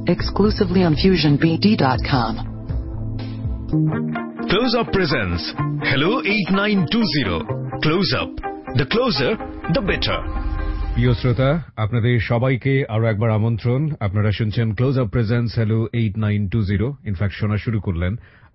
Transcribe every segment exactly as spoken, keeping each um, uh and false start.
exclusively on fusion b d dot com. Close Up presents Hello eight nine two zero. Close Up. The closer, the better. প্রিয় শ্রোতা, আপনাদের সবাইকে আরো একবার আমন্ত্রণ। আপনারা শুনছেন close up presents hello eight nine two zero. In fact শোনা শুরু করলেন।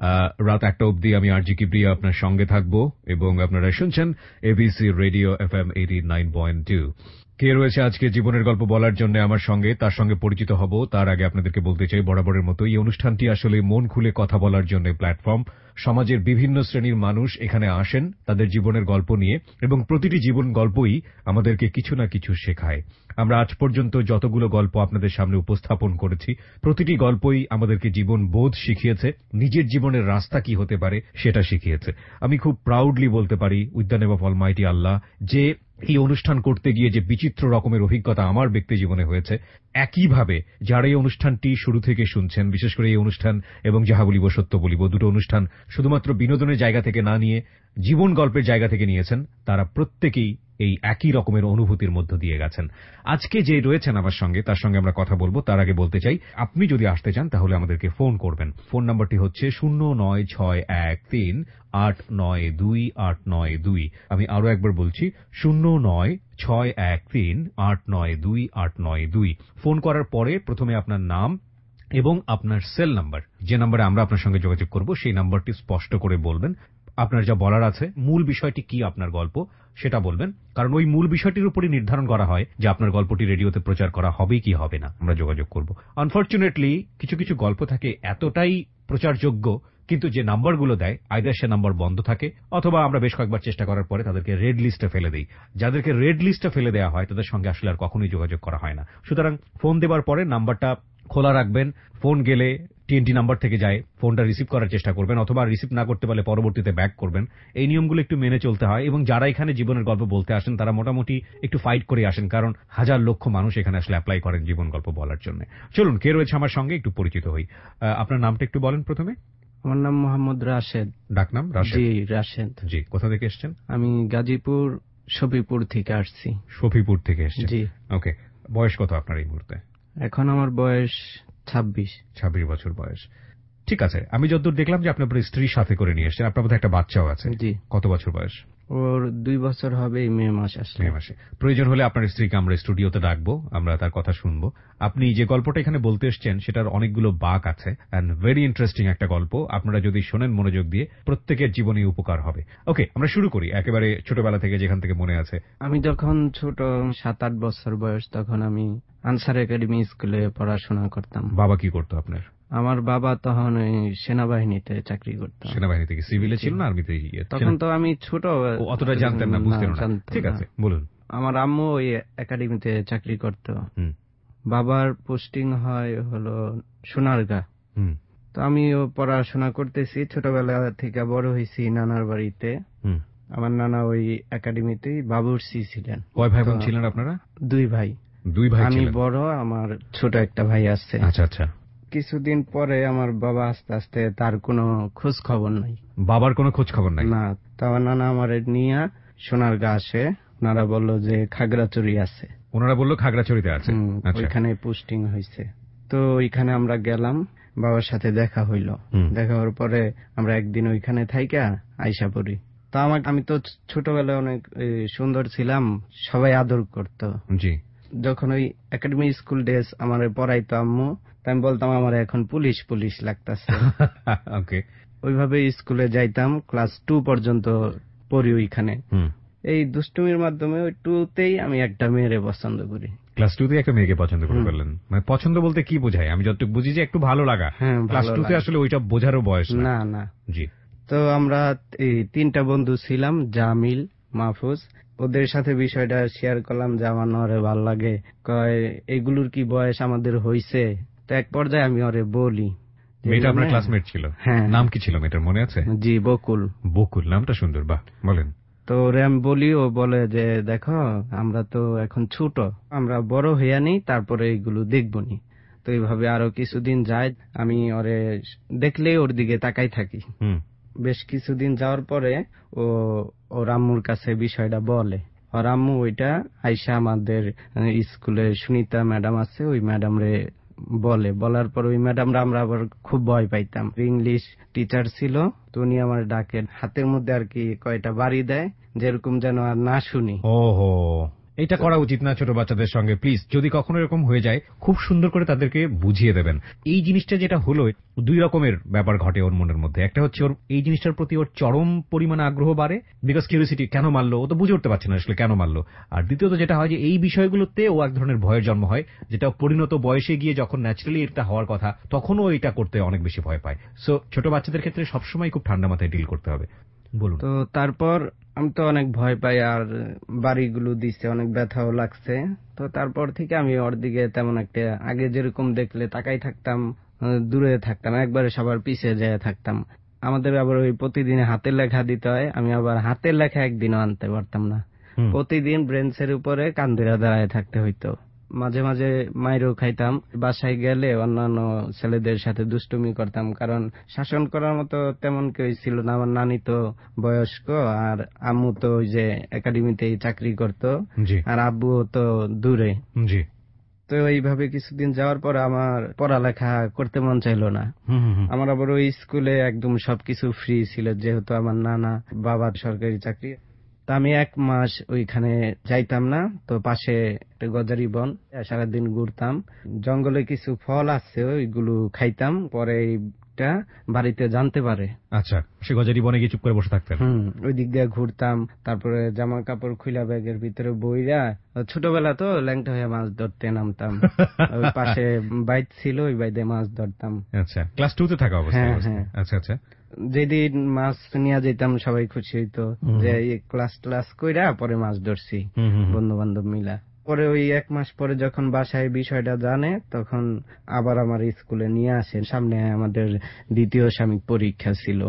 রাত একটা অবধি আমি আরজি কিবরিয়া আপনার সঙ্গে থাকবো এবং আপনারা শুনছেন ABC radio FM eighty nine point two. কে রয়েছে আজকে জীবনের গল্প বলার জন্য আমার সঙ্গে, তার সঙ্গে পরিচিত হব। তার আগে আপনাদেরকে বলতে চাই, বরাবরের মতো এই অনুষ্ঠানটি আসলে মন খুলে কথা বলার জন্য প্ল্যাটফর্ম। সমাজের বিভিন্ন শ্রেণীর মানুষ এখানে আসেন তাদের জীবনের গল্প নিয়ে, এবং প্রতিটি জীবন গল্পই আমাদেরকে কিছু না কিছু শেখায়। আমরা আজ পর্যন্ত যতগুলো গল্প আপনাদের সামনে উপস্থাপন করেছি, প্রতিটি গল্পই আমাদেরকে জীবন বোধ শিখিয়েছে, নিজের জীবনের রাস্তা কি হতে পারে সেটা শিখিয়েছে। আমি খুব প্রাউডলি বলতে পারি, with the name of almighty Allah, যে এই অনুষ্ঠান করতে গিয়ে যে বিচিত্র রকমের অভিজ্ঞতা আমার ব্যক্তি জীবনে হয়েছে, একইভাবে যারা এই অনুষ্ঠানটি শুরু থেকে শুনছেন, বিশেষ করে এই অনুষ্ঠান এবং যাহা বলিব সত্য বলিব দুটো অনুষ্ঠান শুধুমাত্র বিনোদনের জায়গা থেকে না নিয়ে জীবন গল্পের জায়গা থেকে নিয়েছেন, তারা প্রত্যেকেই এই একই রকমের অনুভূতির মধ্য দিয়ে গেছেন। আজকে যে রয়েছেন আমার সঙ্গে, তার সঙ্গে আমরা কথা বলবো। তার আগে বলতে চাই, আপনি যদি আসতে চান তাহলে আমাদেরকে ফোন করবেন। ফোন নাম্বারটি হচ্ছে শূন্য নয় ছয় এক তিন আট নয় দুই আট নয় দুই। আমি আরো একবার বলছি, শূন্য নয় ছয় এক তিন আট নয় দুই আট নয় দুই। ফোন করার পরে প্রথমে আপনার নাম এবং আপনার সেল নাম্বার, যে নাম্বারে আমরা আপনার সঙ্গে যোগাযোগ করব, সেই নাম্বারটি স্পষ্ট করে বলবেন। আপনার যা বলার আছে, মূল বিষয়টি কি আপনার গল্প সেটা বলবেন, কারণ ওই মূল বিষয়টির উপরই নির্ধারণ করা হয় যে আপনার গল্পটি রেডিওতে প্রচার করা হবে কি হবে না। আমরা যোগাযোগ করব। আনফরচুনেটলি কিছু কিছু গল্প থাকে এতটাই প্রচারযোগ্য, কিন্তু যে নাম্বারগুলো দেয় আইদার সে নাম্বার বন্ধ থাকে, অথবা আমরা বেশ কয়েকবার চেষ্টা করার পরে তাদেরকে রেড লিস্টে ফেলে দেই। যাদেরকে রেড লিস্টে ফেলে দেওয়া হয় তাদের সঙ্গে আসলে আর কখনোই যোগাযোগ করা হয় না। সুতরাং ফোন দেবার পরে নাম্বারটা খোলা রাখবেন। ফোন গেলে টিএনটি নাম্বার থেকে যায়, ফোনটা রিসিভ করার চেষ্টা করবেন, অথবা রিসিভ না করতে পারলে পরবর্তীতে ব্যাক করবেন। এই নিয়মগুলো একটু মেনে চলতে হয়। এবং যারা এখানে জীবনের গল্প বলতে আসেন তারা মোটামুটি একটু ফাইট করে আসেন, কারণ হাজার লক্ষ মানুষ এখানে আসলে অ্যাপ্লাই করেন জীবন গল্প বলার জন্য। চলুন, কে রয়েছে আমার সঙ্গে একটু পরিচিত হই। আপনার নামটা একটু বলেন প্রথমে। আমার নাম মোহাম্মদ রাশেদ। ডাকনাম রাশেদ? জি, রাশেদ। জি, কোথা থেকে এসেছেন? আমি গাজীপুর শফিপুর থেকে আসছি। শফিপুর থেকে এসেছেন? জি। ওকে, বয়স কত আপনার এই মুহূর্তে? এখন আমার বয়স ছাব্বিশ। ছাব্বিশ বছর বয়স। ঠিক আছে। আমি যতদূর দেখলাম যে আপনি আপনার স্ত্রীর সাথে করে নিয়ে এসেছেন, আপনার বোধহয় একটা বাচ্চাও আছে। জি। কত বছর বয়স? ওর দুই বছর হবে এই মে মাস আসলে। মে মাসে। প্রয়োজন হলে আপনার স্ত্রীকে আমরা স্টুডিওতে ডাকবো, আমরা তার কথা শুনবো। আপনি যে গল্পটা এখানে বলতে এসেছেন সেটার অনেকগুলো বাঁক আছে, এন্ড ভেরি ইন্টারেস্টিং একটা গল্প। আপনারা যদি শোনেন মনোযোগ দিয়ে, প্রত্যেকের জীবনে উপকার হবে। ওকে, আমরা শুরু করি একেবারে ছোটবেলা থেকে, যেখান থেকে মনে আছে। আমি যখন ছোট, সাত আট বছর বয়স, তখন আমি আনসার একাডেমি স্কুলে পড়াশোনা করতাম। বাবা কি করতো আপনার? আমার বাবা তখন ওই সেনাবাহিনীতে চাকরি করতো। সেনাবাহিনী থেকে? সিভিলে ছিল না আর্মিতে? তখন তো আমি ছোট, অতটা জানতেন না, বুঝতেন না। ঠিক আছে, বলুন। আমার আম্মু ওই একাডেমিতে চাকরি করতো। বাবার পোস্টিং হয় হলো সোনারগাঁ। তো আমিও পড়াশোনা করতেছি, ছোটবেলা থেকে বড় হয়েছি নানার বাড়িতে। আমার নানা ওই একাডেমিতেই বাবুর্চি ছিলেন। কয় ভাই বোন ছিলেন আপনারা? দুই ভাই। দুই ভাই? আমি বড়, আমার ছোট একটা ভাই আছে। আচ্ছা আচ্ছা। কিছুদিন পরে আমার বাবা আস্তে আস্তে, তার কোনো খোঁজ খবর নাই। বাবার কোনো খোঁজ খবর নাই? না। তো আমার নানা আমার নিয়ে সোনারগাঁ আসে। ওনারা বললো যে খাগড়াছড়ি আছে। ওনারা বললো খাগড়াছড়িতে আছে? ওইখানে পোস্টিং হয়েছে। তো ওইখানে আমরা গেলাম, বাবার সাথে দেখা হইলো। দেখা হওয়ার পরে আমরা একদিন ওইখানে থাইকা আইসা পড়ি। তো আমার, আমি তো ছোটবেলায় অনেক সুন্দর ছিলাম, সবাই আদর করতো। জি। যখন ওই একাডেমি স্কুল ডেজ আমার পড়াইতো আম্মু, আমি বলতাম আমার এখন পুলিশ পুলিশ লাগতেছে। ওকে। ওইভাবে স্কুলে যাইতাম, ক্লাস টু পর্যন্ত পড়ি ওইখানে। এই দুষ্টুমির মাধ্যমে ওই টুতেই আমি একটা মেয়েরে পছন্দ করি। ক্লাস টু তে একটা মেয়েকে পছন্দ করে ফেললেন? মানে পছন্দ বলতে কি বোঝায়? আমি যতটুকু বুঝি যে একটু ভালো লাগা। ক্লাস টু তে আসলে ওইটা বোঝারও বয়স না। না। জি। তো আমরা এই তিনটা বন্ধু ছিলাম, জামিল, মাহফুজ। ওদের সাথে বিষয়টা শেয়ার করলাম যে আমার নরে ভাল লাগে। কয় এগুলোর কি বয়স আমাদের হইছে? তো এক পর্যায়ে আমি ওরে বলি। মেয়েটা আপনার ক্লাসমেট ছিল? হ্যাঁ। নাম কি ছিল মেয়েটার, মনে আছে? জি, বকুল। বকুল, নামটা সুন্দর। বাহ, বলেন। তো ওরে আমি বলি, ও বলে যে দেখো আমরা তো এখন ছোট, আমরা বড় হইয়া নেই, তারপরে এইগুলো দেখবনি। তো এইভাবে আরো কিছুদিন যায়, আমি ওরে দেখলেই ওর দিকে তাকাই থাকি। বেশ কিছুদিন যাওয়ার পরে ও ওর আম্মুর কাছে বিষয়টা বলে। ওর আম্মু ওইটা আইসা আমাদের স্কুলে সুনিতা ম্যাডাম আছে, ওই ম্যাডাম রে বলে, বলার পর ওই ম্যাডামরা আমরা আবার খুব ভয় পাইতাম। ইংলিশ টিচার ছিল, তো উনি আমার ডাকে হাতের মধ্যে আর কি কয়টা বাড়ি দেয়, যেরকম যেন আর না শুনি। ওহো, এটা করা উচিত না ছোট বাচ্চাদের সঙ্গে। প্লিজ, যদি কখনো এরকম হয়ে যায়, খুব সুন্দর করে তাদেরকে বুঝিয়ে দেবেন। এই জিনিসটা যেটা হলো, দুই রকমের ব্যাপার ঘটে ওর মনের মধ্যে। একটা হচ্ছে ওর এই জিনিসটার প্রতি ওর চরম পরিমাণে আগ্রহ বাড়ে, বিকজ কিউরিওসিটি, কেন মারলো, ও তো বুঝে উঠতে পারছে না আসলে কেন মারলো। আর দ্বিতীয়ত যেটা হয় যে এই বিষয়গুলোতে ও এক ধরনের ভয়ের জন্ম হয়, যেটা পরিণত বয়সে গিয়ে যখন ন্যাচারালি এটা হওয়ার কথা, তখনও এটা করতে অনেক বেশি ভয় পায়। সো ছোট বাচ্চাদের ক্ষেত্রে সবসময় খুব ঠান্ডা মাথায় ডিল করতে হবে। বলুন। তো তারপর আমি তো অনেক ভয় পাই, আর বাড়িগুলো দিচ্ছে, অনেক ব্যথাও লাগছে। তো তারপর থেকে আমি ওর দিকে তেমন একটা, আগে যেরকম দেখলে তাকাই থাকতাম, দূরে থাকতাম, একবারে সবার পিছিয়ে যেয়ে থাকতাম। আমাদের আবার ওই প্রতিদিন হাতের লেখা দিতে হয়, আমি আবার হাতের লেখা একদিনও আনতে পারতাম না। প্রতিদিন ব্রেঞ্চের উপরে কান্দিরা দাঁড়ায় থাকতে হইতো। মাঝে মাঝে মাইরও খাইতাম। বাসায় গেলে অন্যান্য ছেলেদের সাথে দুষ্টুমি করতাম, কারণ শাসন করার মতো তেমন কেউ ছিল না। আমার নানি তো বয়স্ক, আর আম্মু তো ওই যে একাডেমিতেই চাকরি করত, আর আব্বুও তো দূরে। জি। তো এইভাবে কিছুদিন যাওয়ার পর আমার পড়ালেখা করতে মন চাইলো না। আমার আবার ওই স্কুলে একদম সবকিছু ফ্রি ছিল, যেহেতু আমার নানা বাবার সরকারি চাকরি। তা আমি এক মাস ওইখানে যাইতাম না। তো পাশে একটা গজারি বন, সারাদিন ঘুরতাম, জঙ্গলে কিছু ফল আছে ওইগুলো খাইতাম। পরে এইটা বাড়িতে জানতে পারে। আচ্ছা, সে গজারি বনে গিয়ে চুপ করে বসে থাকতেন? হুম, ওই দিক দিয়ে ঘুরতাম। তারপরে জামা কাপড় খুলা ব্যাগের ভিতরে বইরা, ছোটবেলা তো ল্যাংটা হয়ে মাছ ধরতে নামতাম। ওই পাশে বাইত ছিল, ওই বাইতে মাছ ধরতাম। আচ্ছা, ক্লাস টু তে থাকা অবস্থায়? হ্যাঁ। আচ্ছা আচ্ছা। যেদিন মাছ নিয়ে যেতাম সবাই খুশি হইতো যে ক্লাস ক্লাস কইরা পরে মাছ ধরছি বন্ধু বান্ধব মিলা। পরে ওই এক মাস পরে যখন বাসায় বিষয়টা জানে, তখন আবার আমার স্কুলে নিয়ে আসে। সামনে আমাদের দ্বিতীয় সাময়িক পরীক্ষা ছিল।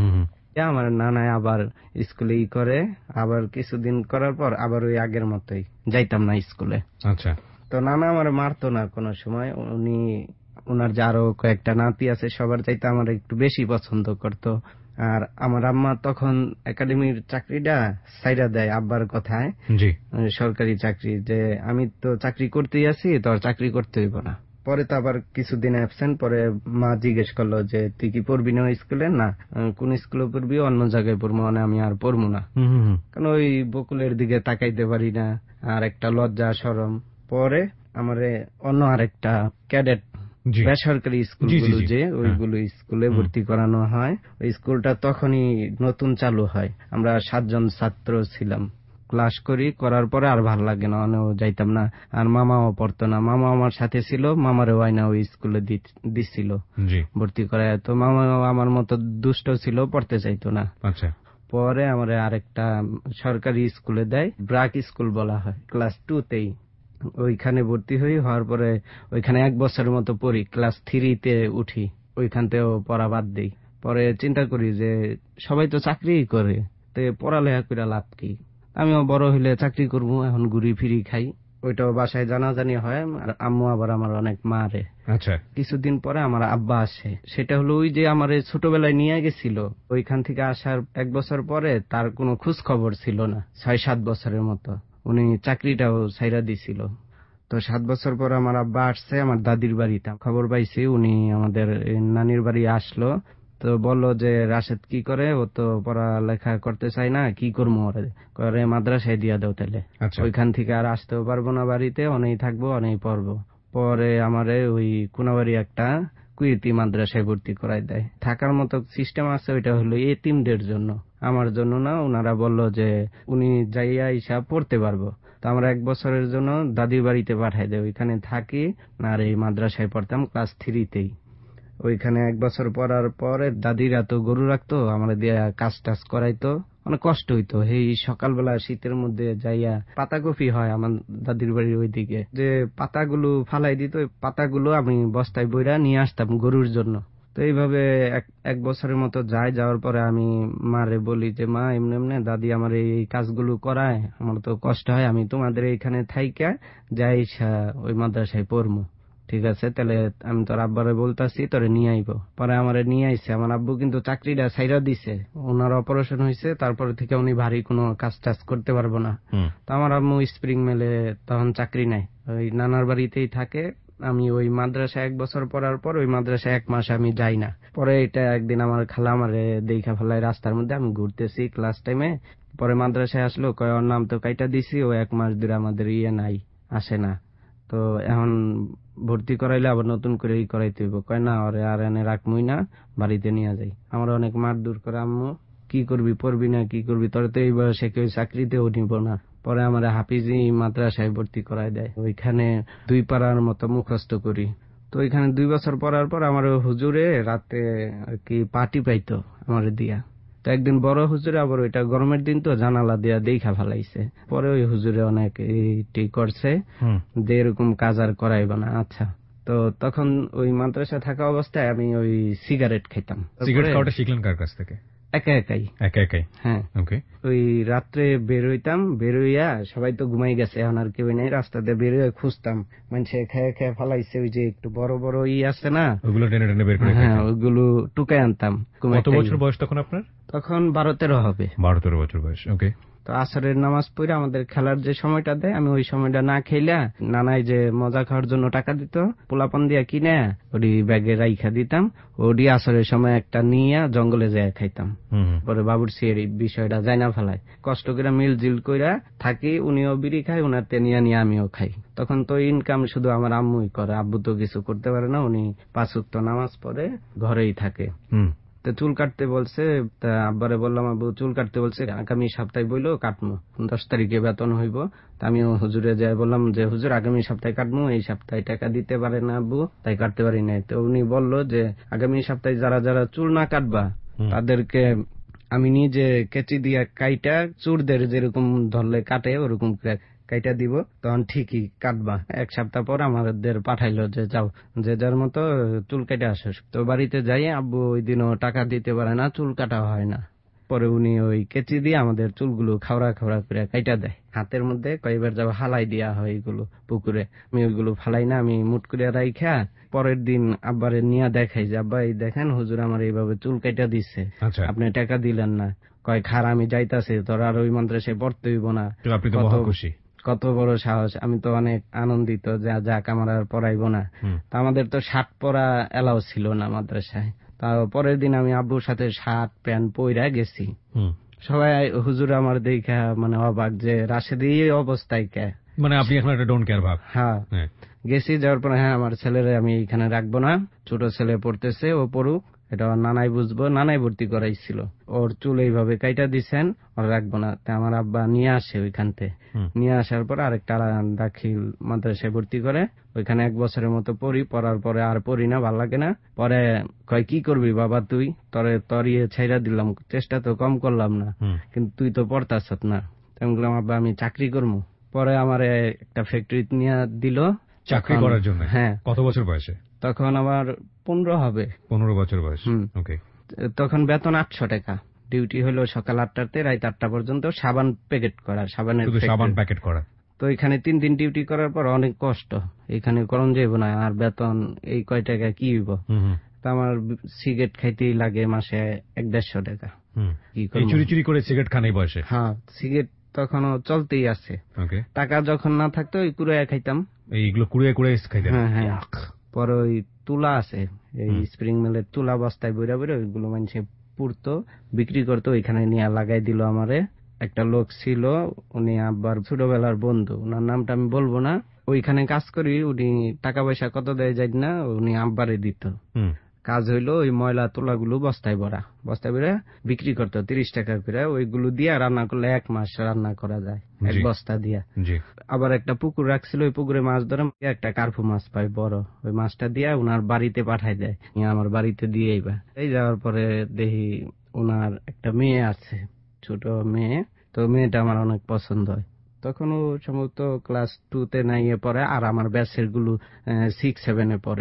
আমার নানায় আবার স্কুলে ই করে, আবার কিছুদিন করার পর আবার ওই আগের মতোই যাইতাম না স্কুলে। আচ্ছা। তো নানা আমার মারতো না কোনো সময়। উনি ওনার যে আরো কয়েকটা নাতি আছে সবার চাইতে আমার একটু বেশি পছন্দ করত। আর আমার আম্মা তখন একাডেমির চাকরিটা সাইডা দেয় আব্বার কথায়, সরকারি চাকরি, যে আমি তো চাকরি করতেই আছি, তোর চাকরি করতে হইব না। পরে তো আবার কিছুদিন অ্যাবসেন্ট। পরে মা জিজ্ঞেস করলো যে তুই কি পড়বি না স্কুলে? না। কোন স্কুলে পড়বি? অন্য জায়গায় পড়বো। মানে আমি আর পড়বো না, কারণ ওই বকুলের দিকে তাকাইতে পারি না, আর একটা লজ্জা শরম। পরে আমারে অন্য আরেকটা ক্যাডেট বেসরকারি স্কুলগুলো যে ওইগুলো স্কুলে ভর্তি করানো হয়। ওই স্কুলটা তখনই নতুন চালু হয়। আমরা সাতজন ছাত্র ছিলাম। ক্লাস করি, করার পরে আর ভাল লাগে না, অনেও যাইতাম না। আর মামাও পড়তো না, মামা আমার সাথে ছিল, মামারে ওয়াইনা ওই স্কুলে দিচ্ছিল ভর্তি করায়। তো মামা আমার মতো দুষ্ট ছিল, পড়তে চাইতো না। আচ্ছা। পরে আমার আরেকটা সরকারি স্কুলে দেয়, ব্রাক স্কুল বলা হয়, ক্লাস টু তেই ওইখানে ভর্তি হই। হওয়ার পরে ওইখানে এক বছরের মতো পড়ি, ক্লাস থ্রিতে উঠি। ওইখান থেকেও পড়া বাদ দিই। পরে চিন্তা করি যে সবাই তো চাকরি করে, তো পড়ালেখা করে লাভ কি? আমিও বড় হইলে চাকরি করবো, এখন ঘুরি ফিরি খাই। ওইটাও বাসায় জানাজানি হয়, আর আম্মু আবার আমার অনেক মারে। আচ্ছা। কিছুদিন পরে আমার আব্বা আসে। সেটা হলো ওই যে আমার ছোটবেলায় নিয়ে গেছিল, ওইখান থেকে আসার এক বছর পরে তার কোনো খোঁজ খবর ছিল না। ছয় সাত বছরের মতো উনি চাকরিটাও ছাইরা দিছিল। তো সাত বছর পর আমার আব্বা আসছে আমার দাদির বাড়িতে। খবর পাইছি উনি আমাদের নানির বাড়ি আসলো। তো বললো যে রাশেদ কি করে, ও তো পড়ালেখা করতে চাই না, কি করবো ওরে? করে মাদ্রাসায় দিয়া দাও তাহলে। ওইখান থেকে আর আসতেও পারবো না বাড়িতে, অনেক থাকবো অনেক পড়বো। পরে আমারে ওই কোনাবাড়ি একটা কুয়েতি মাদ্রাসায় ভর্তি করাই দেয়। থাকার মতো সিস্টেম আছে, ওইটা হলো এতিমদের জন্য, আমার জন্য না। ওনারা বলল যে উনি যাইয়া হিসাব পড়তে পারবো। তো আমরা এক বছরের জন্য দাদির বাড়িতে পাঠাই দেয়, ওইখানে থাকি। আর এই মাদ্রাসায় পড়তাম ক্লাস থ্রিতেই। ওইখানে এক বছর পড়ার পরে দাদিরা তো গরু রাখতো, আমরা দিয়ে কাজ টাজ করাইতো, অনেক কষ্ট হইতো। এই সকালবেলা শীতের মধ্যে যাইয়া পাতাকপি হয় আমার দাদির বাড়ির ওইদিকে, যে পাতাগুলো ফালাই দিত, ওই পাতাগুলো আমি বস্তায় বইরা নিয়ে আসতাম গরুর জন্য। তো এইভাবে এক বছরের মতো যায়। যাওয়ার পরে আমি মারে বলি যে মা, এমনি এমনি দাদি আমার এই কাজগুলো করায়, আমার তো কষ্ট হয়, আমি তোমাদের এইখানে থাইকা যাই ওই মাদ্রাসায় পড়বো। ঠিক আছে, তাহলে আমি তোর আব্বারে বলতাছি তোরে নিয়ে আইবো। পরে আমারে নিয়ে আইছে। আমার আব্বু কিন্তু চাকরিটা ছাইরা দিছে, ওনার অপারেশন হয়েছে, তারপরে থেকে উনি ভারী কোনো কাজ টাজ করতে পারবো না। তো আমার আম্মু স্প্রিং মেলে তখন চাকরি নাই, ওই নানার বাড়িতেই থাকে, আমি ওই মাদ্রাসা এক বছর পড়ার পর ওই মাদ্রাসা এক মাস আমি যাই না। পরে এটা একদিন আমার খালা আমারে দেখা ফেলায় রাস্তার মধ্যে, আমি ঘুরতেছি ক্লাস টাইমে। পরে মাদ্রাসায় আসলো, কয় ওর নাম তো কাইটা দিছি, ও এক মাস ধরে আমাদের ইয়ে নাই, আসে না, তো এখন ভর্তি করাইলে আবার নতুন করে ই করাইতে হইব। কয় না, ওরে আর এনে রাখমুই না, বাড়িতে নিয়ে যাই। আমার অনেক মারধর করে আম্মু, কি করবি, পড়বি না, কি করবি, তোর তো এই বয়সে কেউ চাকরিতেও নিব না। পরে আমার হাফিজি মাদ্রাসায় ভর্তি করাই দেয়, ওইখানে দুই পাড়ার মতো মুখস্থ করি। তো ওইখানে দুই বছর পড়ার পর আমার হুজুরে রাতে আর কি পার্টি পাইতো আমার দিয়া। তো একদিন বড় হুজুরে আবার ওইটা গরমের দিন তো জানালা দিয়া দেখা ফেলাইছে। পরে ওই হুজুরে অনেক এইটি করছে যে এরকম কাজ আর করাইব না। আচ্ছা, তো তখন ওই মাদ্রাসা থাকা অবস্থায় আমি ওই সিগারেট খাইতাম। সিগারেট খাওয়াটা শিখলেন কার কাছ থেকে? একা একাই। একা একাই? হ্যাঁ। ওকে। ওই রাত্রে বের হইতাম, বের হইয়া সবাই তো ঘুমাই গেছে, এখন আর কেউ নেই, রাস্তাতে বের হয়ে খুঁজতাম, মানুষে খেয়ে খেয়ে ফেলাইছে ওই যে একটু বড় বড় ই আছে না, ওগুলো টেনে টেনে বের করে। হ্যাঁ, ওইগুলো টুকাই আনতাম। কত বছর বয়স তখন আপনার? তখন বারো তেরো হবে। বারো তেরো বছর বয়স। ওকে। তো আসরের নামাজ পড়ে আমাদের খেলার যে সময়টা দেয়, আমি ওই সময়টা না খেলা নানাই যে মজা খাওয়ার জন্য টাকা দিত, পোলাপান দিয়া কিনে ওটি ব্যাগে রাইখা দিতাম, ওটি আসরের সময় একটা নিয়ে জঙ্গলে যায় খাইতাম। পরে বাবুরসি এর বিষয়টা যাই না ফেলায়, কষ্ট করে মিল জিল কইরা থাকি, উনিও বিড়ি খায়, উনার তেনিয়া নিয়ে আমিও খাই। তখন তো ইনকাম শুধু আমার আম্মুই করে, আব্বু তো কিছু করতে পারে না, উনি পাঁচ ওয়াক্ত নামাজ পড়ে ঘরেই থাকে। তো চুল কাটতে বলছে, তা আব্বারে বললাম, আব্বু চুল কাটতে বলছে, আগামী সপ্তাহে বইলো কাটবো, দশ তারিখে বেতন হইব। তা আমিও হুজুরে যাই বললাম যে হুজুর আগামী সপ্তাহে কাটবো, এই সপ্তাহে টাকা দিতে পারে না আব্বু, তাই কাটতে পারি নাই। তো উনি বললো যে আগামী সপ্তাহে যারা যারা চুল না কাটবা তাদেরকে আমি নিজে কেচি দিয়া কাইটা চুরদের যেরকম ধরলে কাটে ওরকম কাইটা দিব, তখন ঠিকই কাটবা। এক সপ্তাহ পর আমাদের পাঠাইলো যে যাও, যে যার মতো চুল কেটে আসো। তো বাড়িতে যাই, আব্বু ওই দিনও টাকা দিতে পারে না, চুল কাটা হয় না। পরে উনি ওই কেচি দিয়ে আমাদের চুলগুলো খাওড়া খাওড়া করে কাইটা দেয়, হাতের মধ্যে কয়েকবার যাবো হালাই দেওয়া হয় এগুলো পুকুরে। আমি ওইগুলো ফালাই না, আমি মুট করে রাইখা পরের দিন আব্বারে নিয়ে দেখাই যে আব্বা এই দেখেন হুজুর আমার এইভাবে চুল কাইটা দিচ্ছে, আপনি টাকা দিলেন না। কয় খার আমি যাইতাছি, তোর আর ওই মাদ্রাসায় পড়তে হইব না। আপনি তো মহা খুশি। কত বড় সাহস! আমি তো অনেক আনন্দিত যে যাক আমার আর পড়াইব না। তা আমাদের তো শার্ট পরা এলাও ছিল না মাদ্রাসায়। তা পরের দিন আমি আব্বুর সাথে শার্ট প্যান্ট পইরা গেছি। সবাই হুজুর আমার দেখা মানে অবাক যে রাশেদি অবস্থায় কে, মানে আপনি এখন একটা ডোন্ট কেয়ার ভাব। হ্যাঁ, গেছি, যাওয়ার পরে হ্যাঁ আমার ছেলেরে আমি এখানে রাখবো না, ছোট ছেলে পড়তেছে, ও পড়ুক, এটা নানাই বুঝবো। নানাই ভর্তি করাইছিল, ওর চুল এইভাবে কাইটা দিচ্ছেন, ওর রাখবো না। তা আমার আব্বা নিয়ে আসে ওইখানতে, নিয়ে আসার পর আরেকটা দাখিল মাদ্রাসায় ভর্তি করে, ওইখানে এক বছরের মতো পড়ি। পড়ার পরে আর পড়ি না, ভাল লাগে না। পরে কয় কি করবি বাবা তুই, তরে তর ইয়ে ছাইরা দিলাম, চেষ্টা তো কম করলাম না, কিন্তু তুই তো পড়তাছ না। আমি বললাম আব্বা আমি চাকরি করবো। পরে আমার একটা ফ্যাক্টরি নিয়ে দিল চাকরি করার জন্য। হ্যাঁ। কত বছর বয়সে? তখন আমার পনেরো হবে। পনেরো বছর বয়স। ওকে। তখন বেতন আটশো টাকা, ডিউটি হলো সকাল আটটাতে রাত আটটা পর্যন্ত, সাবান প্যাকেট করা, সাবানের সাবান প্যাকেট করা। তো এখানে তিন দিন ডিউটি করার পর অনেক কষ্ট, এখানে করণ যাইব না, আর বেতন এই কয় টাকা কি হইব। তা আমার সিগারেট খাইতেই লাগে মাসে এক দেড়শো টাকা। চুরি চুরি করে সিগারেট খান এই বয়সে? হ্যাঁ, সিগারেট তখনও চলতেই আছে। টাকা যখন না থাকতো ওই কুড়াইয়া খাইতাম, এইগুলো কুড়িয়ে কুড়িয়ে খাইতাম। হ্যাঁ হ্যাঁ। পরে ওই তুলা আছে, এই স্প্রিং মিলের তুলা বস্তায় বইরা বইরা ওইগুলো মানুষে পুড়তো, বিক্রি করতো, ওইখানে নিয়ে লাগাই দিল আমারে। একটা লোক ছিল, উনি আব্বার ছোটবেলার বন্ধু, ওনার নামটা আমি বলবো না। ওইখানে কাজ করি, উনি টাকা পয়সা কত দেয় যাই না, উনি আব্বারে দিত। কাজ হইলো ওই ময়লা তোলাগুলো বস্তায় ভরা, বস্তায় ভরা বিক্রি করতো তিরিশ টাকা করে। ওইগুলো দিয়ে রান্না করলে এক মাস রান্না করা যায় এক বস্তা দিয়া। আবার একটা পুকুর রাখছিল, ওই পুকুরে মাছ ধরে একটা কার্পু মাছ পাই বড়, ওই মাছটা দিয়া ওনার বাড়িতে পাঠাই দেয়, আমার বাড়িতে দিয়ে আইবা। এই যাওয়ার পরে দেখি ওনার একটা মেয়ে আছে, ছোট মেয়ে। তো মেয়েটা আমার অনেক পছন্দ হয়। তখন ও সম্ভবত ক্লাস টু তে নাইয়ে পড়ে, আর আমার ব্যাচের গুলো সিক্স সেভেনে পড়ে।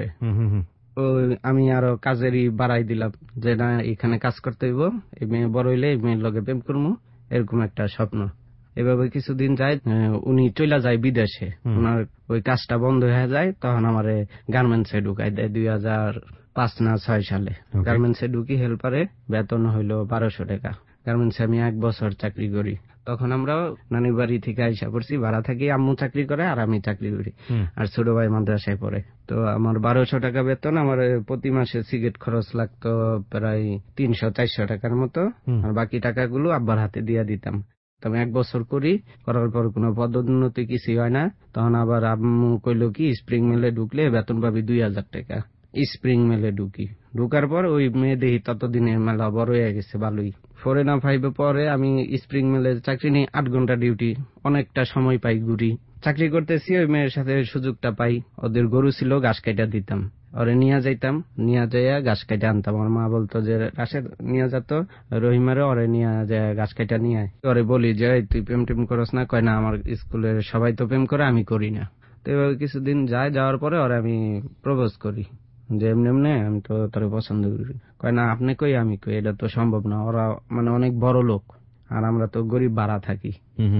আমি আরো কাজেরই বাড়াই দিলাম যে না এখানে কাজ করতে হইব, এই মেয়ে বড় হইলে এই মেয়ের লগে প্রেম করবো, এরকম একটা স্বপ্ন। এভাবে কিছুদিন যায়, উনি চলে যায় বিদেশে, ওনার ওই কাজটা বন্ধ হয়ে যায়। তখন আমার গার্মেন্টসে ঢুকাই দেয় দুই হাজার পাঁচ না ছয় সালে। গার্মেন্টসে ঢুকি হেল্পারে, বেতন হইলো বারোশো টাকা। গার্মেন্টসে আমি এক বছর চাকরি করি। তখন আমরা নানির বাড়ি থেকে আইসা পড়ছি, ভাড়া থাকি, আম্মু চাকরি করে আর আমি চাকরি করি, আর ছোট ভাই মাদ্রাসায় পড়ে। তো আমার বারোশো টাকা বেতন, আমার প্রতি মাসে সিগারেট খরচ লাগতো প্রায় তিনশো চারশো টাকার মতো, আর বাকি টাকাগুলো আব্বার হাতে দিয়ে দিতাম। তবে এক বছর করি, করার পর কোনো পদোন্নতি কিছু হয় না। তখন আবার আম্মু কইলো কি স্প্রিং মিলে ঢুকলে বেতন পাবি দুই হাজার টাকা। স্প্রিং মেলে ঢুকি, ঢুকার পর ওই মেয়ে দেখি ততদিনে মেলা বড় হয়ে গেছে ভালোই। ফোরে না ফাইভে পরে আমি স্প্রিং মেলে চাকরি নিই, আট ঘন্টা ডিউটি, অনেকটা সময় পাই, ঘুরি, চাকরি করতেছি। ওই মেয়ের সাথে সুযোগটা পাই, ওদের গরু ছিল, ঘাস কাটা দিতাম, ওরে নিয়ে যাইতাম, নিয়ে যাইয়া ঘাস কাটা আনতাম। আমার মা বলতো যে রাশেদ নিয়ে যেত রহিমারে, ওরে নিয়ে যায় ঘাস কাটা নিয়ে আয়। ওরে বলি যে তুই প্রেম টেম করস না? কয় না, আমার স্কুলের সবাই তো প্রেম করে, আমি করি না। তো এভাবে কিছুদিন যায়, যাওয়ার পরে ওরে আমি প্রপোজ করি যে এমনি এমনি আমি তো তোরে পছন্দ করি। কয় না আপনি কই আমি কই, এটা তো সম্ভব না, ওরা মানে অনেক বড় লোক আর আমরা তো গরিব ভাড়া থাকি।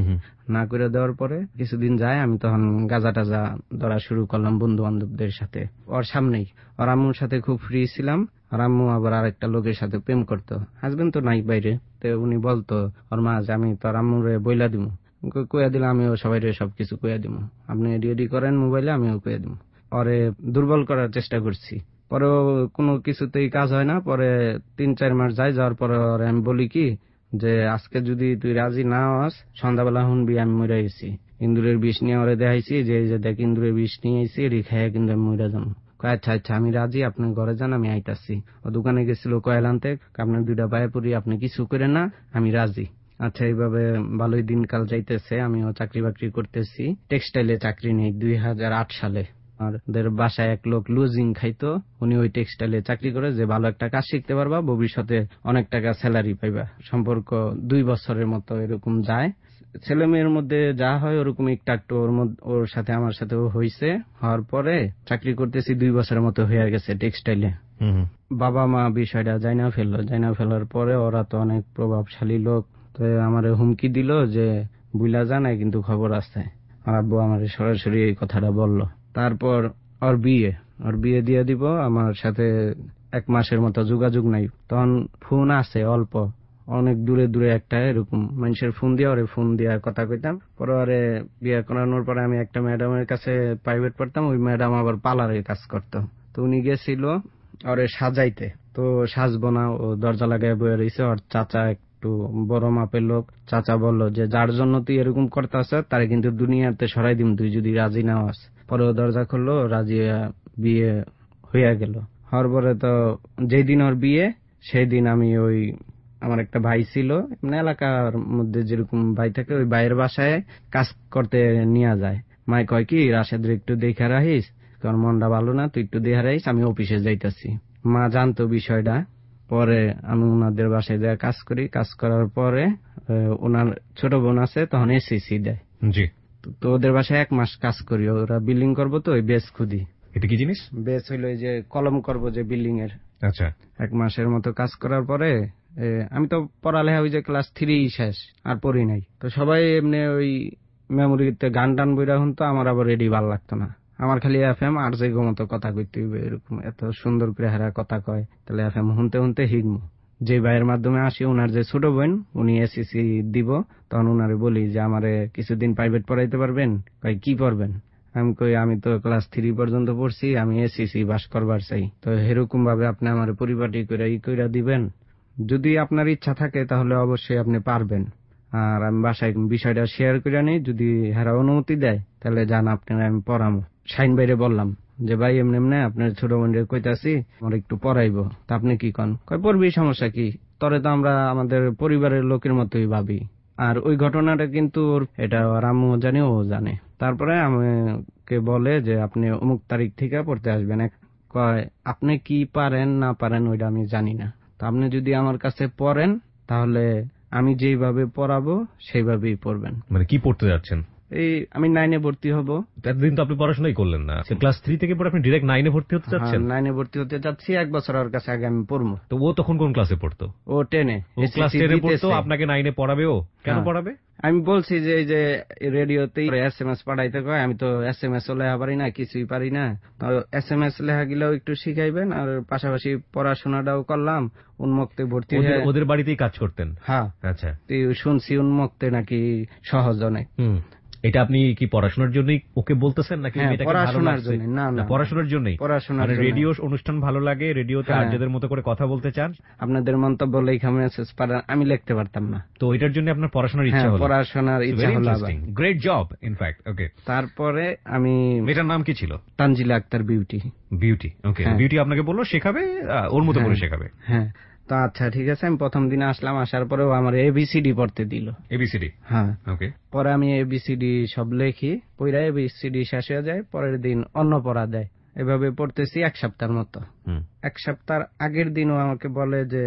না করে দেওয়ার পরে কিছুদিন যায়, আমি তখন গাঁজা টাজা ধরা শুরু করলাম বন্ধু বান্ধবদের সাথে, ওর সামনেই। ওর আম্মুর সাথে খুব ফ্রি ছিলাম, আর আম্মু আবার আরেকটা লোকের সাথে প্রেম করতো, হাজবেন্ড তো নাই বাইরে। তো উনি বলতো ওর মা যে আমি তোর আম্মুরে বইলা দিব, কইয়া দিলে আমিও সবাই সবকিছু কইয়া দিব, আপনি রেডি করেন মোবাইলে, আমিও কইয়া দিব। ওরে দুর্বল করার চেষ্টা করছি, পরেও কোনো কিছুতেই কাজ হয় না। পরে তিন চার মাস যায়, যাওয়ার পরে আমি বলি কি যে আজকে যদি তুই রাজি না হস, সন্ধ্যাবেলা শুনবি আমি মরে গেছি। ইন্দুরের বিষ নিয়ে ওরে দেখাইছি যে এই যে দেখ ইন্দুরের বিষ নিয়ে আইছি, এটি খাইয়া কিন্তু আমি মরে যাবো। আচ্ছা আচ্ছা আমি রাজি, আপনি ঘরে যান, আমি আইতাছি। ও দোকানে গেছিল কয়েল আনতে, আপনার দুইটা পায়ে পড়ি, আপনি কিছু করেন না, আমি রাজি। আচ্ছা এইভাবে ভালোই দিনকাল যাইতেছে, আমিও চাকরি বাকরি করতেছি, টেক্সটাইলে চাকরি নেই দুই হাজার আট সালে। আমাদের বাসায় এক লোক লুজিং খাইতো, উনি ওই টেক্সটাইলে চাকরি করে যে ভালো একটা কাজ শিখতে পারবা, ভবিষ্যতে অনেক টাকা স্যালারি পাইবা। সম্পর্ক দুই বছরের মতো এরকম যায়, ছেলে মেয়ের মধ্যে যা হয় ওরকম একটু একটু ওর মধ্যে ওর সাথে আমার সাথেও হয়েছে। হওয়ার পরে চাকরি করতেছি, দুই বছরের মতো হয়ে গেছে টেক্সটাইলে। বাবা মা বিষয়টা জানা ফেললো, জানা ফেলার পরে ওরা তো অনেক প্রভাবশালী লোক, তো আমার হুমকি দিল যে বুইলা জানাই কিন্তু খবর আছে। আর আব্বু আমার সরাসরি এই কথাটা বললো। তারপর ওর বিয়ে ওর বিয়ে দিয়ে দিব, আমার সাথে এক মাসের মতো যোগাযোগ নাই। তখন ফোন আছে অল্প, অনেক দূরে দূরে একটা এরকম মানুষের ফোন দিয়ে ওরে ফোন দিয়ে কথা কইতাম। পরে ওরে বিয়ে করানোর পরে আমি একটা ম্যাডামের কাছে প্রাইভেট পড়তাম, ওই ম্যাডাম আবার পার্লারের কাজ করতো। তো উনি গেছিল ওরে সাজাইতে, তো সাজবো না, ও দরজা লাগাই বয়ে রয়েছে। ওর চাচা একটু বড় মাপের লোক, চাচা বলল যে যার জন্য তুই এরকম করতেছ তারে কিন্তু দুনিয়াতে সরাই দিম তুই যদি রাজি না হস। পরে ও দরজা খুললো, রাজি বিয়ে হইয়া গেল। হওয়ার পরে তো যেই দিন ওর বিয়ে সেই দিন আমি ওই আমার একটা ভাই ছিল, এমনি এলাকার মধ্যে যেরকম ভাই থাকে, ওই ভাইয়ের বাসায় কাজ করতে নিয়ে যায়। মাই কয় কি রাশেদের একটু দেখে রাখিস, কারণ মনটা ভালো না, তুই একটু দেখে রাখিস, আমি অফিসে যাইতাছি। মা জানতো বিষয়টা। পরে আমি ওনাদের বাসায় যায় কাজ করি, কাজ করার পরে ওনার ছোট বোন আছে, তখন এসিসি দেয়। জি। তো ওদের বাসায় এক মাস কাজ করি, ওরা বিল্ডিং করবো তো ওই বেস খুদি। এটা কি জিনিস? বেস হইলো যে কলম করবো যে বিল্ডিং এর। আচ্ছা। এক মাসের মতো কাজ করার পরে আমি তো পড়ালেখা ওই যে ক্লাস থ্রি শেষ, আর পড়ি নাই। তো সবাই এমনি ওই মেমোরিতে গান টান বইরা শুনতো, আমার আবার রেডি ভাল লাগতো না। আমার খালি এফ এম আর যে মতো কথা কইতে হইবে, এরকম এত সুন্দর করে হারা কথা কয়, তাহলে এফ এম শুনতে শুনতে শিখবো। যে ভাইয়ের মাধ্যমে আসি, ওনার যে ছোট বোন, উনি এসিসি দিব, তখন ওনারে বলি যে আমারে কিছুদিন প্রাইভেট পড়াইতে পারবেন? কই কি পড়বেন? আমি কই আমি তো ক্লাস থ্রি পর্যন্ত পড়ছি, আমি এসিসি পাস করবার চাই। তো এরকম ভাবে আপনি আমার পরিপাটি করে ই কইরা দিবেন, যদি আপনার ইচ্ছা থাকে তাহলে অবশ্যই আপনি পারবেন। আর আমি বাসায় বিষয়টা শেয়ার করে নিই, যদি হারা অনুমতি দেয় তাহলে যান আপনার আমি পড়াবো। শাইন ভাইরে বললাম যে ভাই এমনি এমনি আপনার ছোট বোনের কইতাছি আমার একটু পড়াইবো, তা আপনি কি কন? কয় পড়বি, সমস্যা কি, তরে তো আমরা আমাদের পরিবারের লোকের মতোই ভাবি। আর ওই ঘটনাটা কিন্তু এটা রামু জানে, ও জানে। তারপরে আমাকে বলে যে আপনি অমুক তারিখ থেকে পড়তে আসবেন। কয় আপনি কি পারেন না পারেন ওইটা আমি জানি না, তো আপনি যদি আমার কাছে পড়েন তাহলে আমি যেইভাবে পড়াবো সেইভাবেই পড়বেন। মানে কি পড়তে যাচ্ছেন? এই আমি নাইনে ভর্তি হব। এতদিন তো আপনি পড়াশোনাই করলেন না, ক্লাস থ্রি থেকে পরে আপনি ডিরেক্ট নাইনে ভর্তি হতে যাচ্ছেন? নাইনে ভর্তি হতে যাচ্ছি, এক বছর ওর কাছে আগে আমি পড়বো। তো ও তখন কোন ক্লাসে পড়তো? ও টেনে। ও ক্লাস টেনে পড়তো, আপনাকে নাইনে পড়াবে? ও কেন পড়াবে? আমি বলছি যে এই যে রেডিওতে এস এম এস পাঠাইতে কয়, আমি তো এস এম এস ও লেখা পারি না, কিছুই পারি না, এস এম এস লেখা গিলাও একটু শিখাইবেন, আর পাশাপাশি পড়াশোনাটাও করলাম। উন্মুক্তে ভর্তি হয়ে ওদের বাড়িতেই কাজ করতেন? হ্যাঁ। আচ্ছা, শুনছি উন্মুক্তে নাকি সহজ অনেক। হুম, এটা আপনি কি পড়াশোনার জন্যই ওকে বলতেছেন নাকি? পড়াশোনার জন্য? না না, পড়াশোনার জন্যই। পড়াশোনার জন্য। রেডিও অনুষ্ঠান ভালো লাগে, রেডিওতে আরজেদের মতো করে কথা বলতে চান? আপনাদের মন্তব্য লেখা মেসেজ পারেন, আমি লিখতে পারতাম না, তো এটার জন্য আপনার পড়াশোনার ইচ্ছা হলো? পড়াশোনার ইচ্ছা হলো। Great job in fact. ওকে, তারপরে আমি, মেয়েটার নাম কি ছিল? Tanzila Akter Beauty. Beauty, okay. Beauty আপনাকে বললো শেখাবে, ওর মতো করে শেখাবে? হ্যাঁ। তো আচ্ছা ঠিক আছে, আমি প্রথম দিনে আসলাম, আসার পরেও আমার এবিসিডি পড়তে দিল। এবিসিডি? হ্যাঁ। ওকে। পরে আমি এবিসিডি সব লেখি, পড়া এবিসিডি শেষ হয়ে যায়, পরের দিন অন্য পড়া দেয়। এভাবে পড়তেছি এক সপ্তাহের মতো। এক সপ্তাহ আগের দিনও আমাকে বলে যে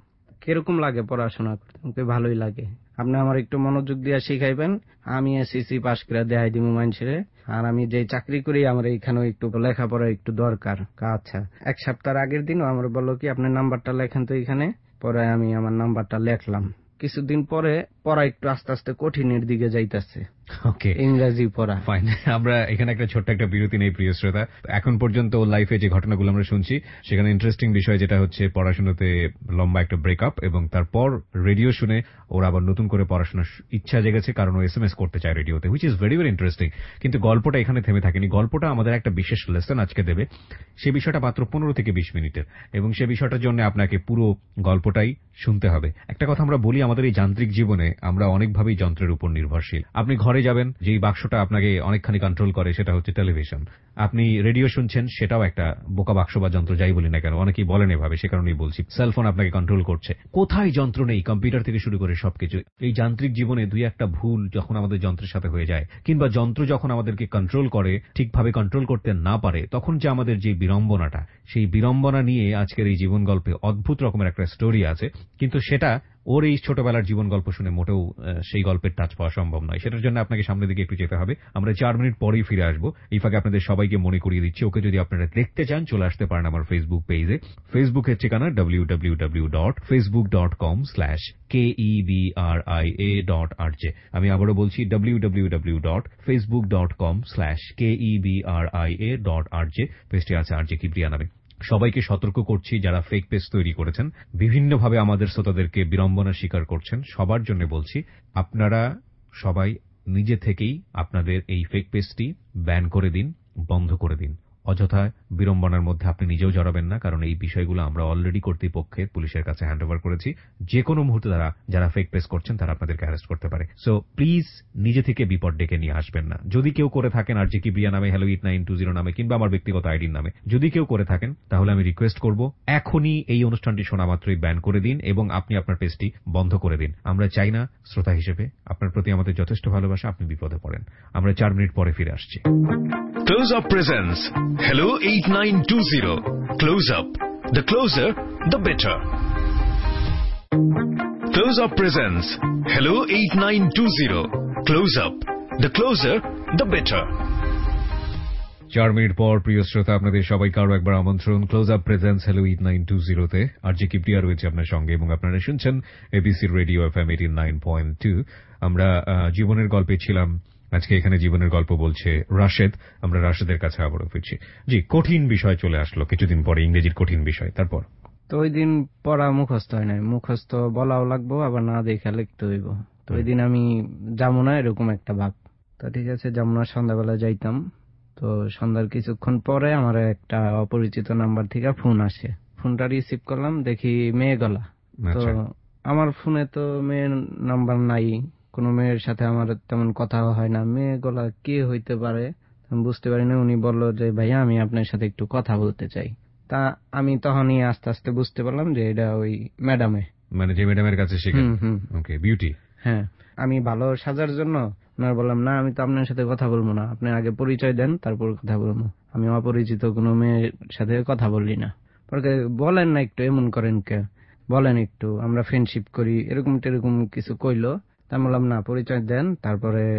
কিরকম লাগে পড়াশোনা করতে? ভালোই লাগে, আপনি আমার একটু মনোযোগ দিয়ে শিখাইবেন, আমি এসএসসি পাস করে দেখাই দিব মানুষের, আর আমি যে চাকরি করি আমার এইখানে একটু লেখাপড়া একটু দরকার। আচ্ছা। এক সপ্তাহ আগের দিনও আমার বললো কি আপনার নাম্বারটা লেখেন তো এখানে। পরে আমি আমার নাম্বারটা লেখলাম। কিছুদিন পরে পড়া একটু আস্তে আস্তে কঠিনের দিকে যাইতেছে। ওকে, ইংরেজি পড়া। ফাইন। আমরা এখানে একটা ছোট্ট একটা বিরতি নেই প্রিয় শ্রোতা। এখন পর্যন্ত লাইফে যে ঘটনাগুলো আমরা শুনছি সেখানে ইন্টারেস্টিং বিষয় যেটা হচ্ছে পড়াশোনাতে লম্বা একটা ব্রেকআপ, এবং তারপর রেডিও শুনে ওর আবার নতুন করে পড়াশোনার ইচ্ছা জেগেছে, কারণ ও এসএমএস করতে চায় রেডিওতে, which is very very interesting. কিন্তু গল্পটা এখানে থেমে থাকেনি, গল্পটা আমাদের একটা বিশেষ লেসন আজকে দেবে। সেই বিষয়টা মাত্র পনেরো থেকে বিশ মিনিটের, এবং সেই বিষয়টার জন্য আপনাকে পুরো গল্পটাই শুনতে হবে। একটা কথা আমরা বলি, আমাদের এই যান্ত্রিক জীবনে আমরা অনেকভাবেই যন্ত্রের উপর নির্ভরশীল। আপনি ঘরে যাবেন, যেই বাক্সটা আপনাকে অনেকখানি কন্ট্রোল করে সেটা হচ্ছে টেলিভিশন। আপনি রেডিও শুনছেন, সেটাও একটা বোকা বাক্স বা যন্ত্র, যাই বলি না কেন, অনেকেই বলেন এভাবে, সে কারণেই বলছি। সেলফোন আপনাকে কন্ট্রোল করছে। কোথায় যন্ত্র নেই? কম্পিউটার থেকে শুরু করে সবকিছু। এই যান্ত্রিক জীবনে দুই একটা ভুল যখন আমাদের যন্ত্রের সাথে হয়ে যায়, কিংবা যন্ত্র যখন আমাদেরকে কন্ট্রোল করে, ঠিকভাবে কন্ট্রোল করতে না পারে, তখন যে আমাদের যে বিড়ম্বনাটা, সেই বিড়ম্বনা নিয়ে আজকের এই জীবন গল্পে অদ্ভুত রকমের একটা স্টোরি আছে। কিন্তু সেটা ওর এই ছোটবেলার জীবন গল্প শুনে মোটেও সেই গল্পের টাচ পাওয়া সম্ভব নয়। সেটার জন্য আপনাকে সামনের দিকে একটু যেতে হবে। আমরা চার মিনিট পরেই ফিরে আসবো। এই ফাঁকে আপনাদের সবাইকে মনে করিয়ে দিচ্ছি, ওকে যদি আপনারা দেখতে চান চলে আসতে পারেন আমার ফেসবুক পেজে। ফেসবুকের ঠিকানা W W W dot Facebook dot com slash K E B R I A dot R J. আমি আবারও বলছি W W W dot Facebook dot com slash K E B R I A dot R J. পেজটি আছে আর J Kibria নামে। সবাইকে সতর্ক করছি, যারা ফেক পেজ তৈরি করেছেন, বিভিন্নভাবে আমাদের শ্রোতাদেরকে বিড়ম্বনা স্বীকার করছেন, সবার জন্য বলছি আপনারা সবাই নিজে থেকেই আপনাদের এই ফেক পেজটি ব্যান করে দিন, বন্ধ করে দিন। অযথা বিড়ম্বনার মধ্যে আপনি নিজেও জড়াবেন না, কারণ এই বিষয়গুলো আমরা অলরেডি কর্তৃপক্ষের পুলিশের কাছে হ্যান্ড ওভার করেছি। যে কোনো মুহূর্তে তারা যারা ফেক পেজ করছেন তারা আপনাদেরকে অ্যারেস্ট করতে পারে। সো প্লিজ নিজে থেকে বিপদ ডেকে নিয়ে আসবেন না। যদি কেউ করে থাকেন আর জে কিবরিয়া নামে, hello eight nine two zero নামে, কিংবা আমার ব্যক্তিগত আইডির নামে যদি কেউ করে থাকেন, তাহলে আমি রিকোয়েস্ট করব এখনই এই অনুষ্ঠানটি শোনা মাত্রই ব্যান করে দিন, এবং আপনি আপনার পেজটি বন্ধ করে দিন। আমরা চাই না শ্রোতা হিসেবে আপনার প্রতি আমাদের যথেষ্ট ভালোবাসা, আপনি বিপদে পড়েন। আমরা চার মিনিট পরে ফিরে আসছি। Close Up presents Hello eight nine two zero. Close Up. The closer, the better. Close Up presents Hello eight nine two zero. Close Up. The closer, the better. চার মিনিট পর প্রিয় শ্রোতা, আপনাদের সবাইকে আরো একবার আমন্ত্রণ close up presents hello eight nine two zero তে। আর জে কিবরিয়া রয়েছে আপনার সঙ্গে, এবং আপনারা শুনছেন ABC radio FM eighty nine point two. আমরা জীবনের গল্পে ছিলাম, আজকে এখানে জীবনের গল্প বলছে রাশেদ। আমরা রাশেদের কাছে আবারও ফিরছি। জি, কঠিন বিষয় চলে আসলো কিছুদিন পরে, ইংরেজির কঠিন বিষয়। তারপর তো ওই দিন পড়া মুখস্থ হয় নাই, মুখস্থ বলাও লাগবো, আবার না দেখা লিখতে হইব। তো ওই দিন আমি যাবো না, এরকম একটা ভাব। তো ঠিক আছে, যাবো না, সন্ধ্যাবেলা যাইতাম। তো সন্ধ্যার কিছুক্ষণ পরে আমার একটা অপরিচিত নাম্বার থেকে ফোন আসে। ফোনটা রিসিভ করলাম, দেখি মেয়ে গলা। তো আমার ফোনে তো মেয়ের নাম্বার নাই, কোন মেয়ের সাথে আমার তেমন কথা হয় না। মেয়ে গলা কে হইতে পারে আমি বুঝতে পারি না। উনি বলল যে ভাইয়া আমি আপনার সাথে একটু কথা বলতে চাই। তা আমি তখনই আস্তে আস্তে বুঝতে পারলাম যে এটা ওই ম্যাডামে, মানে যে ম্যাডামের কাছে শিখেন। Okay, Beauty. হ্যাঁ, আমি ভালো সাজার জন্য ওনার বললাম না, আমি তো আপনার সাথে কথা বলবো না, আপনি আগে পরিচয় দেন তারপর কথা বলবো। আমি অপরিচিত কোনো মেয়ের সাথে কথা বললি না। বলেন না একটু, এমন করেন কে, বলেন একটু, আমরা ফ্রেন্ডশিপ করি, এরকম টেরকম কিছু কইলো। তা বললাম না, পরিচয় দেন তারপরে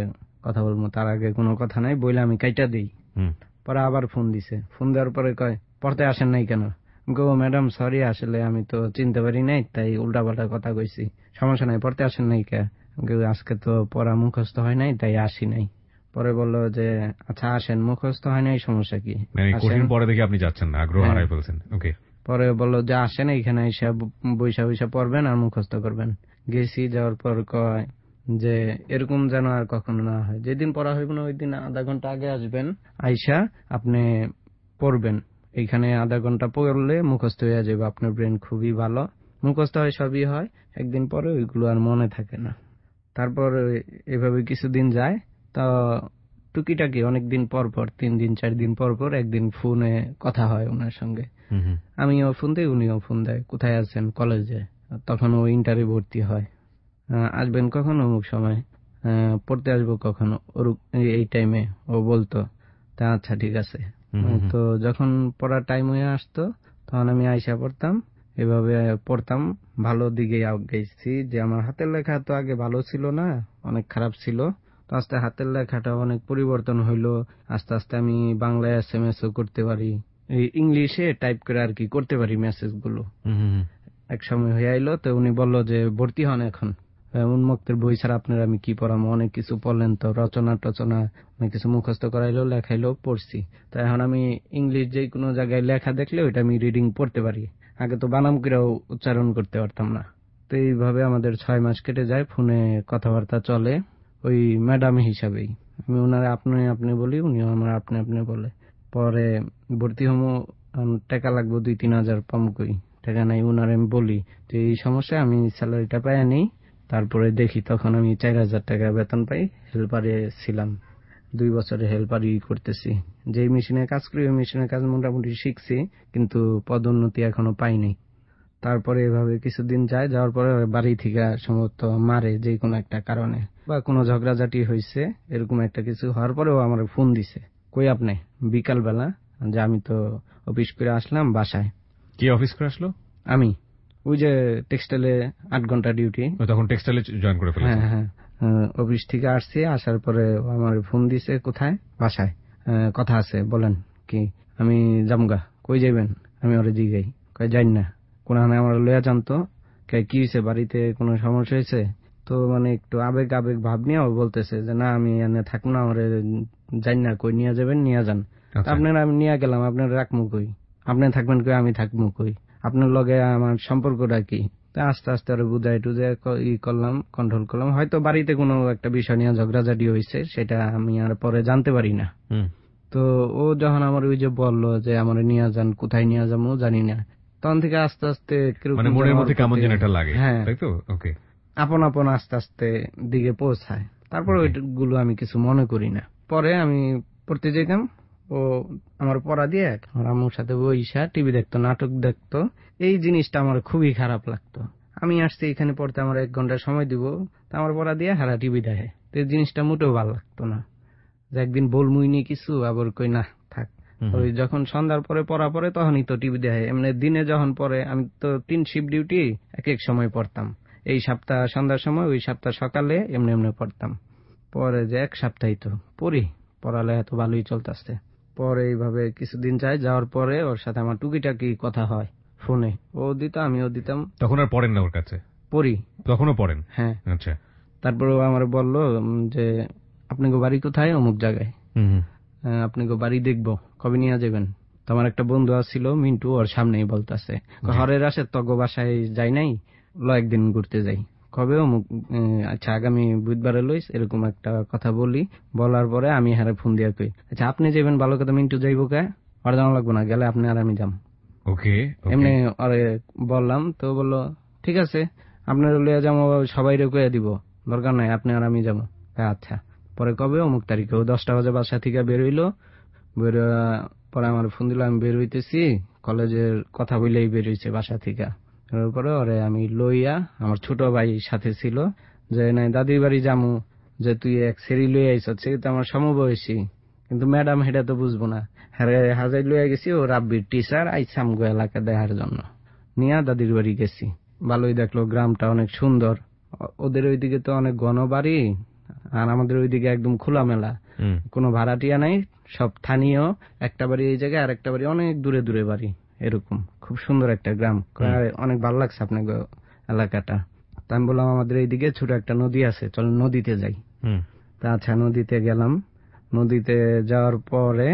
কথা বলবো, তার আগে কোনো কথা নাই বইলে আমি কাইটা দিই। পরে আবার ফোন দিছে, ফোন দেওয়ার পরে কয় পড়তে আসেন নাই কেন? গো ম্যাডাম সরি, আসলে আমি তো চিনতে পারি নাই, তাই উল্টাপাল্টা কথা কইছি, সমস্যা নাই, পড়তে আসেন নাই কে? আজকে তো পড়া মুখস্থ হয় নাই, তাই আসি নাই। পরে বললো যে আচ্ছা আসেন, মুখস্থ হয় নাই, সমস্যা কি? পরে দেখি আপনি যাচ্ছেন না, আগ্রহ হারাই ফেলছেন। ওকে, পরে বললো যে আসেন এখানে এসে বৈশা বৈশা পড়বেন আর মুখস্থ করবেন। গেছি, যাওয়ার পর কয় যে এরকম যেন আর কখনো না হয়, যেদিন পড়া হইব না ওই দিন আধা ঘন্টা আগে আসবেন, আইসা আপনি পড়বেন, এইখানে আধা ঘন্টা পড়লে মুখস্থ হয়ে যাবে, আপনার ব্রেন খুবই ভালো, মুখস্থ হয় সবই হয়, একদিন পরে ওইগুলো আর মনে থাকে না। তারপর এভাবে কিছুদিন যায়, তা টুকিটাকি অনেকদিন পর পর, তিন দিন চার দিন পর পর একদিন ফোনে কথা হয় ওনার সঙ্গে। আমিও ফোন দেই, উনিও ফোন দেয়, কোথায় আছেন? কলেজে। তখন ও ইন্টারে ভর্তি হয়, আসবেন কখন? অমুক সময়। পড়তে আসবো কখন? এই টাইমে ও বলতো। তা আচ্ছা ঠিক আছে। তো যখন পড়ার টাইম হয়ে আসতো তখন আমি আইসা পড়তাম, এভাবে পড়তাম, ভালো দিকে আগাইছি। যে আমার হাতের লেখা তো আগে ভালো ছিল না, অনেক খারাপ ছিল, তো আস্তে হাতের লেখাটা অনেক পরিবর্তন হইলো। আস্তে আস্তে আমি বাংলায় এস এম এস ও করতে পারি, ইংলিশে টাইপ করে আর কি করতে পারি মেসেজ গুলো। এক সময় হয়ে আইলো, তো উনি বললো যে ভর্তি হন এখন, উন্মুক্তের বই ছাড়া আপনার আমি কি পড়াবো, অনেক কিছু পড়লেন তো, রচনা টচনা অনেক কিছু মুখস্থ করাইলো, লেখাইলো, পড়ছি। তো এখন আমি ইংলিশ যে কোনো জায়গায় লেখা দেখলে ওইটা আমি রিডিং পড়তে পারি, আগে তো বানাম করেও উচ্চারণ করতে পারতাম না। তো এইভাবে আমাদের ছয় মাস কেটে যায়, ফোনে কথাবার্তা চলে ওই ম্যাডাম হিসাবেই, আমি ওনারা আপনি আপনি বলি, উনিও আমার আপনি আপনি বলে। পরে ভর্তি হমো, টাকা লাগবো দুই তিন হাজার পাম কই, টাকা নাই। উনার আমি বলি যে এই সমস্যা, আমি স্যালারিটা পাই নেই, তারপরে দেখি। তখন আমি চার হাজার টাকা বেতন পাই, হেল্পারে ছিলাম, দুই বছরে হেল্পারই করতেছি। যে মেশিনে কাজ করি ওই মেশিনের কাজ মোটামুটি শিখছি, কিন্তু পদোন্নতি এখনো পাইনি। তারপরে এভাবে কিছুদিন যায়, যাওয়ার পরে বাড়ি থেকে সম্ভবত মারে যে কোনো একটা কারণে, বা কোনো ঝগড়াঝাটি হয়েছে, এরকম একটা কিছু হওয়ার পরেও আমার ফোন দিছে, কই আপনি? বিকাল বেলা, যে আমি তো অফিস করে আসলাম বাসায়। কি অফিস করে আসলো? আমি ওই যে টেক্সটাইলে আট ঘন্টা ডিউটি, তখন টেক্সটাইলে জয়েন করে ফেলেছি। হ্যাঁ হ্যাঁ, অফিস থেকে আসছি, আসার পরে আমার ফোন দিছে, কোথায়? বাসায়, কথা আছে, বলেন কি? আমি জামগা। কই যাইবেন? আমি ওরে জিগাই, কই যাই না, কোন আমার লইয়া জানতো, কি হয়েছে, বাড়িতে কোনো সমস্যা হয়েছে? তো মানে একটু আবেগ আবেগ ভাব নিয়ে ও বলতেছে যে না আমি এনে থাকবো না, আমার যাই না, কই নিয়ে যাবেন নিয়ে যান। আপনার আমি নিয়ে গেলাম, আপনার রাখবো কই? আপনি থাকবেন কই, আমি থাকবো কই? আপনার লগে আমার সম্পর্কটা কি? আস্তে আস্তে আরো বুঝাই টুঝে ই করলাম, কন্ট্রোল করলাম। হয়তো বাড়িতে কোনো একটা বিষয় নিয়ে ঝগড়াঝাটি হয়েছে, সেটা আমি আর পরে জানতে পারি না। তো ও যখন আমার ওই যে বললো যে আমার নিয়ে যান, কোথায় নিয়ে যাবো জানি না, তখন থেকে আস্তে আস্তে হ্যাঁ আপন আপন আস্তে আস্তে দিকে পৌঁছায়। তারপর ওইগুলো আমি কিছু মনে করি না। পরে আমি পড়তে যেতাম, ও আমার পড়া দিয়ে আমার আম্মুর সাথে বইসা টিভি দেখতো, নাটক দেখতো। এই জিনিসটা আমার খুবই খারাপ লাগতো। আমি আসছি এখানে পড়তে, আমার এক ঘন্টা সময় দিব, তা আমার পড়া দিয়ে হারা টিভি দেখে। তো এই জিনিসটা মোটেও ভালো লাগতো না, যে একদিন বলমুই নি কিছু, আবার কই না থাক। ওই যখন সন্ধ্যার পরে পড়া পরে তখনই তো টিভি দেখে। এমনি দিনে যখন পরে, আমি তো তিন শিফট ডিউটি, এক এক সময় পড়তাম। এই সপ্তাহ সন্ধ্যার সময়, ওই সপ্তাহ সকালে, এমনি এমনি পড়তাম। পরে যে এক সপ্তাহই তো পড়ি, পড়ালেখা তো ভালোই চলতেছে। পরে এইভাবে কিছুদিন যায়, যাওয়ার পরে ওর সাথে আমার টুকিটাকি কথা হয় ফোনে, ও দিত আমিও দিতাম। তখন আর পড়েন না ওর কাছে? পড়ি, তখনও পড়েন? হ্যাঁ। আচ্ছা। তারপরে ও আমার বললো যে আপনি গো বাড়ি কোথায়? অমুক জায়গায়। আপনি গো বাড়ি দেখবো, কবে নিয়ে যাবেন? তোমার একটা বন্ধু আসছিল মিন্টু, ওর সামনেই বলতেছে, হরের আসে তগো বাসায় যাই নাই, ল একদিন ঘুরতে যাই। কবে? অমুক। আচ্ছা আগামী বুধবারে লইস, এরকম একটা কথা বলি। বলার পরে আমি হারে ফোন দিয়া কই, আচ্ছা আপনি যাবেন, ভালো কথা, মিন্টু যাইবো কে? আর জানা লাগবো না, গেলে আপনি আর আমি যাম। ওকে, এমনি আরে বললাম। তো বললো ঠিক আছে, আপনার লইয়া যাবো, সবাই রে কইয়া দিব, দরকার নাই, আপনি আর আমি যাবো। আচ্ছা। পরে কবে? অমুক তারিখে। ও দশটা বাজে বাসা থেকে বের হইলো, বের পরে আমার ফোন দিল, আমি বের হইতেছি, কলেজের কথা বললেই বের হইছে বাসা থেকে। পরে ওরে আমি লইয়া, আমার ছোট ভাই সাথে ছিল, যে নাই দাদির বাড়ি যামু, যে তুই এক সেরি লইয়া আইস, সে তো আমার সমবয়সী, কিন্তু ম্যাডাম হেটা তো বুঝবো না। হ্যাঁ হাজার লইয়া গেছি, ও রাব্বির টিচার, আইসাম গো এলাকা দেখার জন্য, নিয়া দাদির বাড়ি গেছি। ভালোই দেখলো, গ্রামটা অনেক সুন্দর, ওদের ওইদিকে তো অনেক ঘন বাড়ি, আর আমাদের ওইদিকে একদম খোলামেলা, কোনো ভাড়াটিয়া নাই, সব স্থানীয়। একটা বাড়ি এই জায়গায় আর একটা বাড়ি অনেক দূরে দূরে বাড়ি, এরকম খুব সুন্দর একটা গ্রাম। অনেক ভালো লাগছে আপনার এলাকাটা। তা আমি বললাম আমাদের এইদিকে ছোট একটা নদী আছে, চল নদীতে যাই। তা আচ্ছা, নদীতে গেলাম। নদীতে যাওয়ার পরে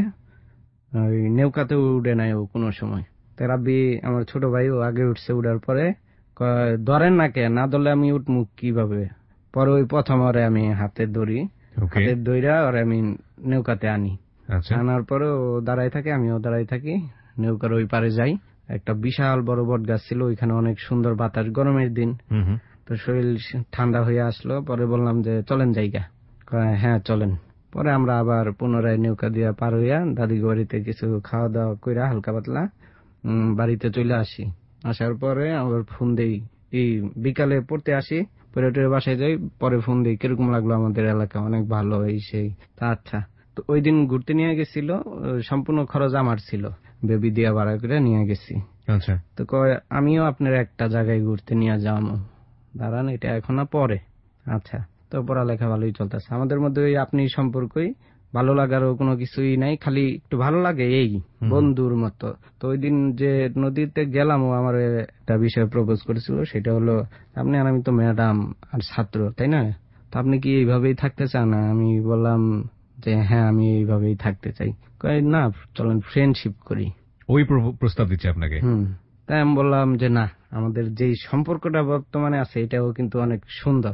ওই নৌকাতে উঠে নাই ও কোনো সময়। তো রাব্বি আমার ছোট ভাই ও আগে উঠছে, উঠার পরে ধরেন না কে, না ধরলে আমি উঠমুখ কিভাবে। পরে ওই প্রথম ওরে আমি হাতে ধরি, হাতে ধইরা ওরে আমি নৌকাতে আনি। আনার পরে ও দাঁড়াই থাকে, আমিও দাঁড়াই থাকি, নৌকার ওই পারে যাই। একটা বিশাল বড় বট গাছ ছিল, ওইখানে অনেক সুন্দর বাতাস, গরমের দিন। তো শরীর ঠান্ডা হয়ে আসলো। পরে বললাম যে চলেন জায়গা, হ্যাঁ চলেন। পরে আমরা আবার পুনরায় নৌকা দিয়ে পার হইয়া দাদি বাড়িতে কিছু খাওয়া দাওয়া কইরা হালকা পাতলা বাড়িতে চলে আসি। আসার পরে আবার ফোন দেই, এই বিকালে পড়তে আসি, পরে বাসায় যাই। পরে ফোন দিই কিরকম লাগলো আমাদের এলাকা, অনেক ভালো এই সেই। তা আচ্ছা, তো ওই দিন ঘুরতে নিয়ে গেছিল, সম্পূর্ণ খরচ আমার ছিল, বেবি দিয়া ভাড়া করে নিয়ে গেছি। আচ্ছা, তো কয় আমিও আপনার একটা জায়গায় ঘুরতে নিয়ে যাবো, দাঁড়ান এটা এখন না পরে। আচ্ছা, তো পড়ালেখা ভালোই চলতেছে আমাদের মধ্যে। ওই আপনি সম্পর্কই ভালো লাগারও কোনো কিছুই নাই, খালি একটু ভালো লাগে এই বন্ধুর মতো। তো ওই দিন যে নদীতে গেলাম, ও আমার একটা বিষয়ে প্রপোজ করেছিল, সেটা হলো আপনি আর আমি তো ম্যাডাম আর ছাত্র, তাই না? তো আপনি কি এইভাবেই থাকতে চান? আমি বললাম যে হ্যাঁ আমি এইভাবেই থাকতে চাই। কয় না, চলেন ফ্রেন্ডশিপ করি। ওই প্রস্তাব দিচ্ছে আপনাকে? হুম। তাই আমি বললাম যে না, আমাদের যেই সম্পর্কটা বর্তমানে আছে এটাও কিন্তু অনেক সুন্দর।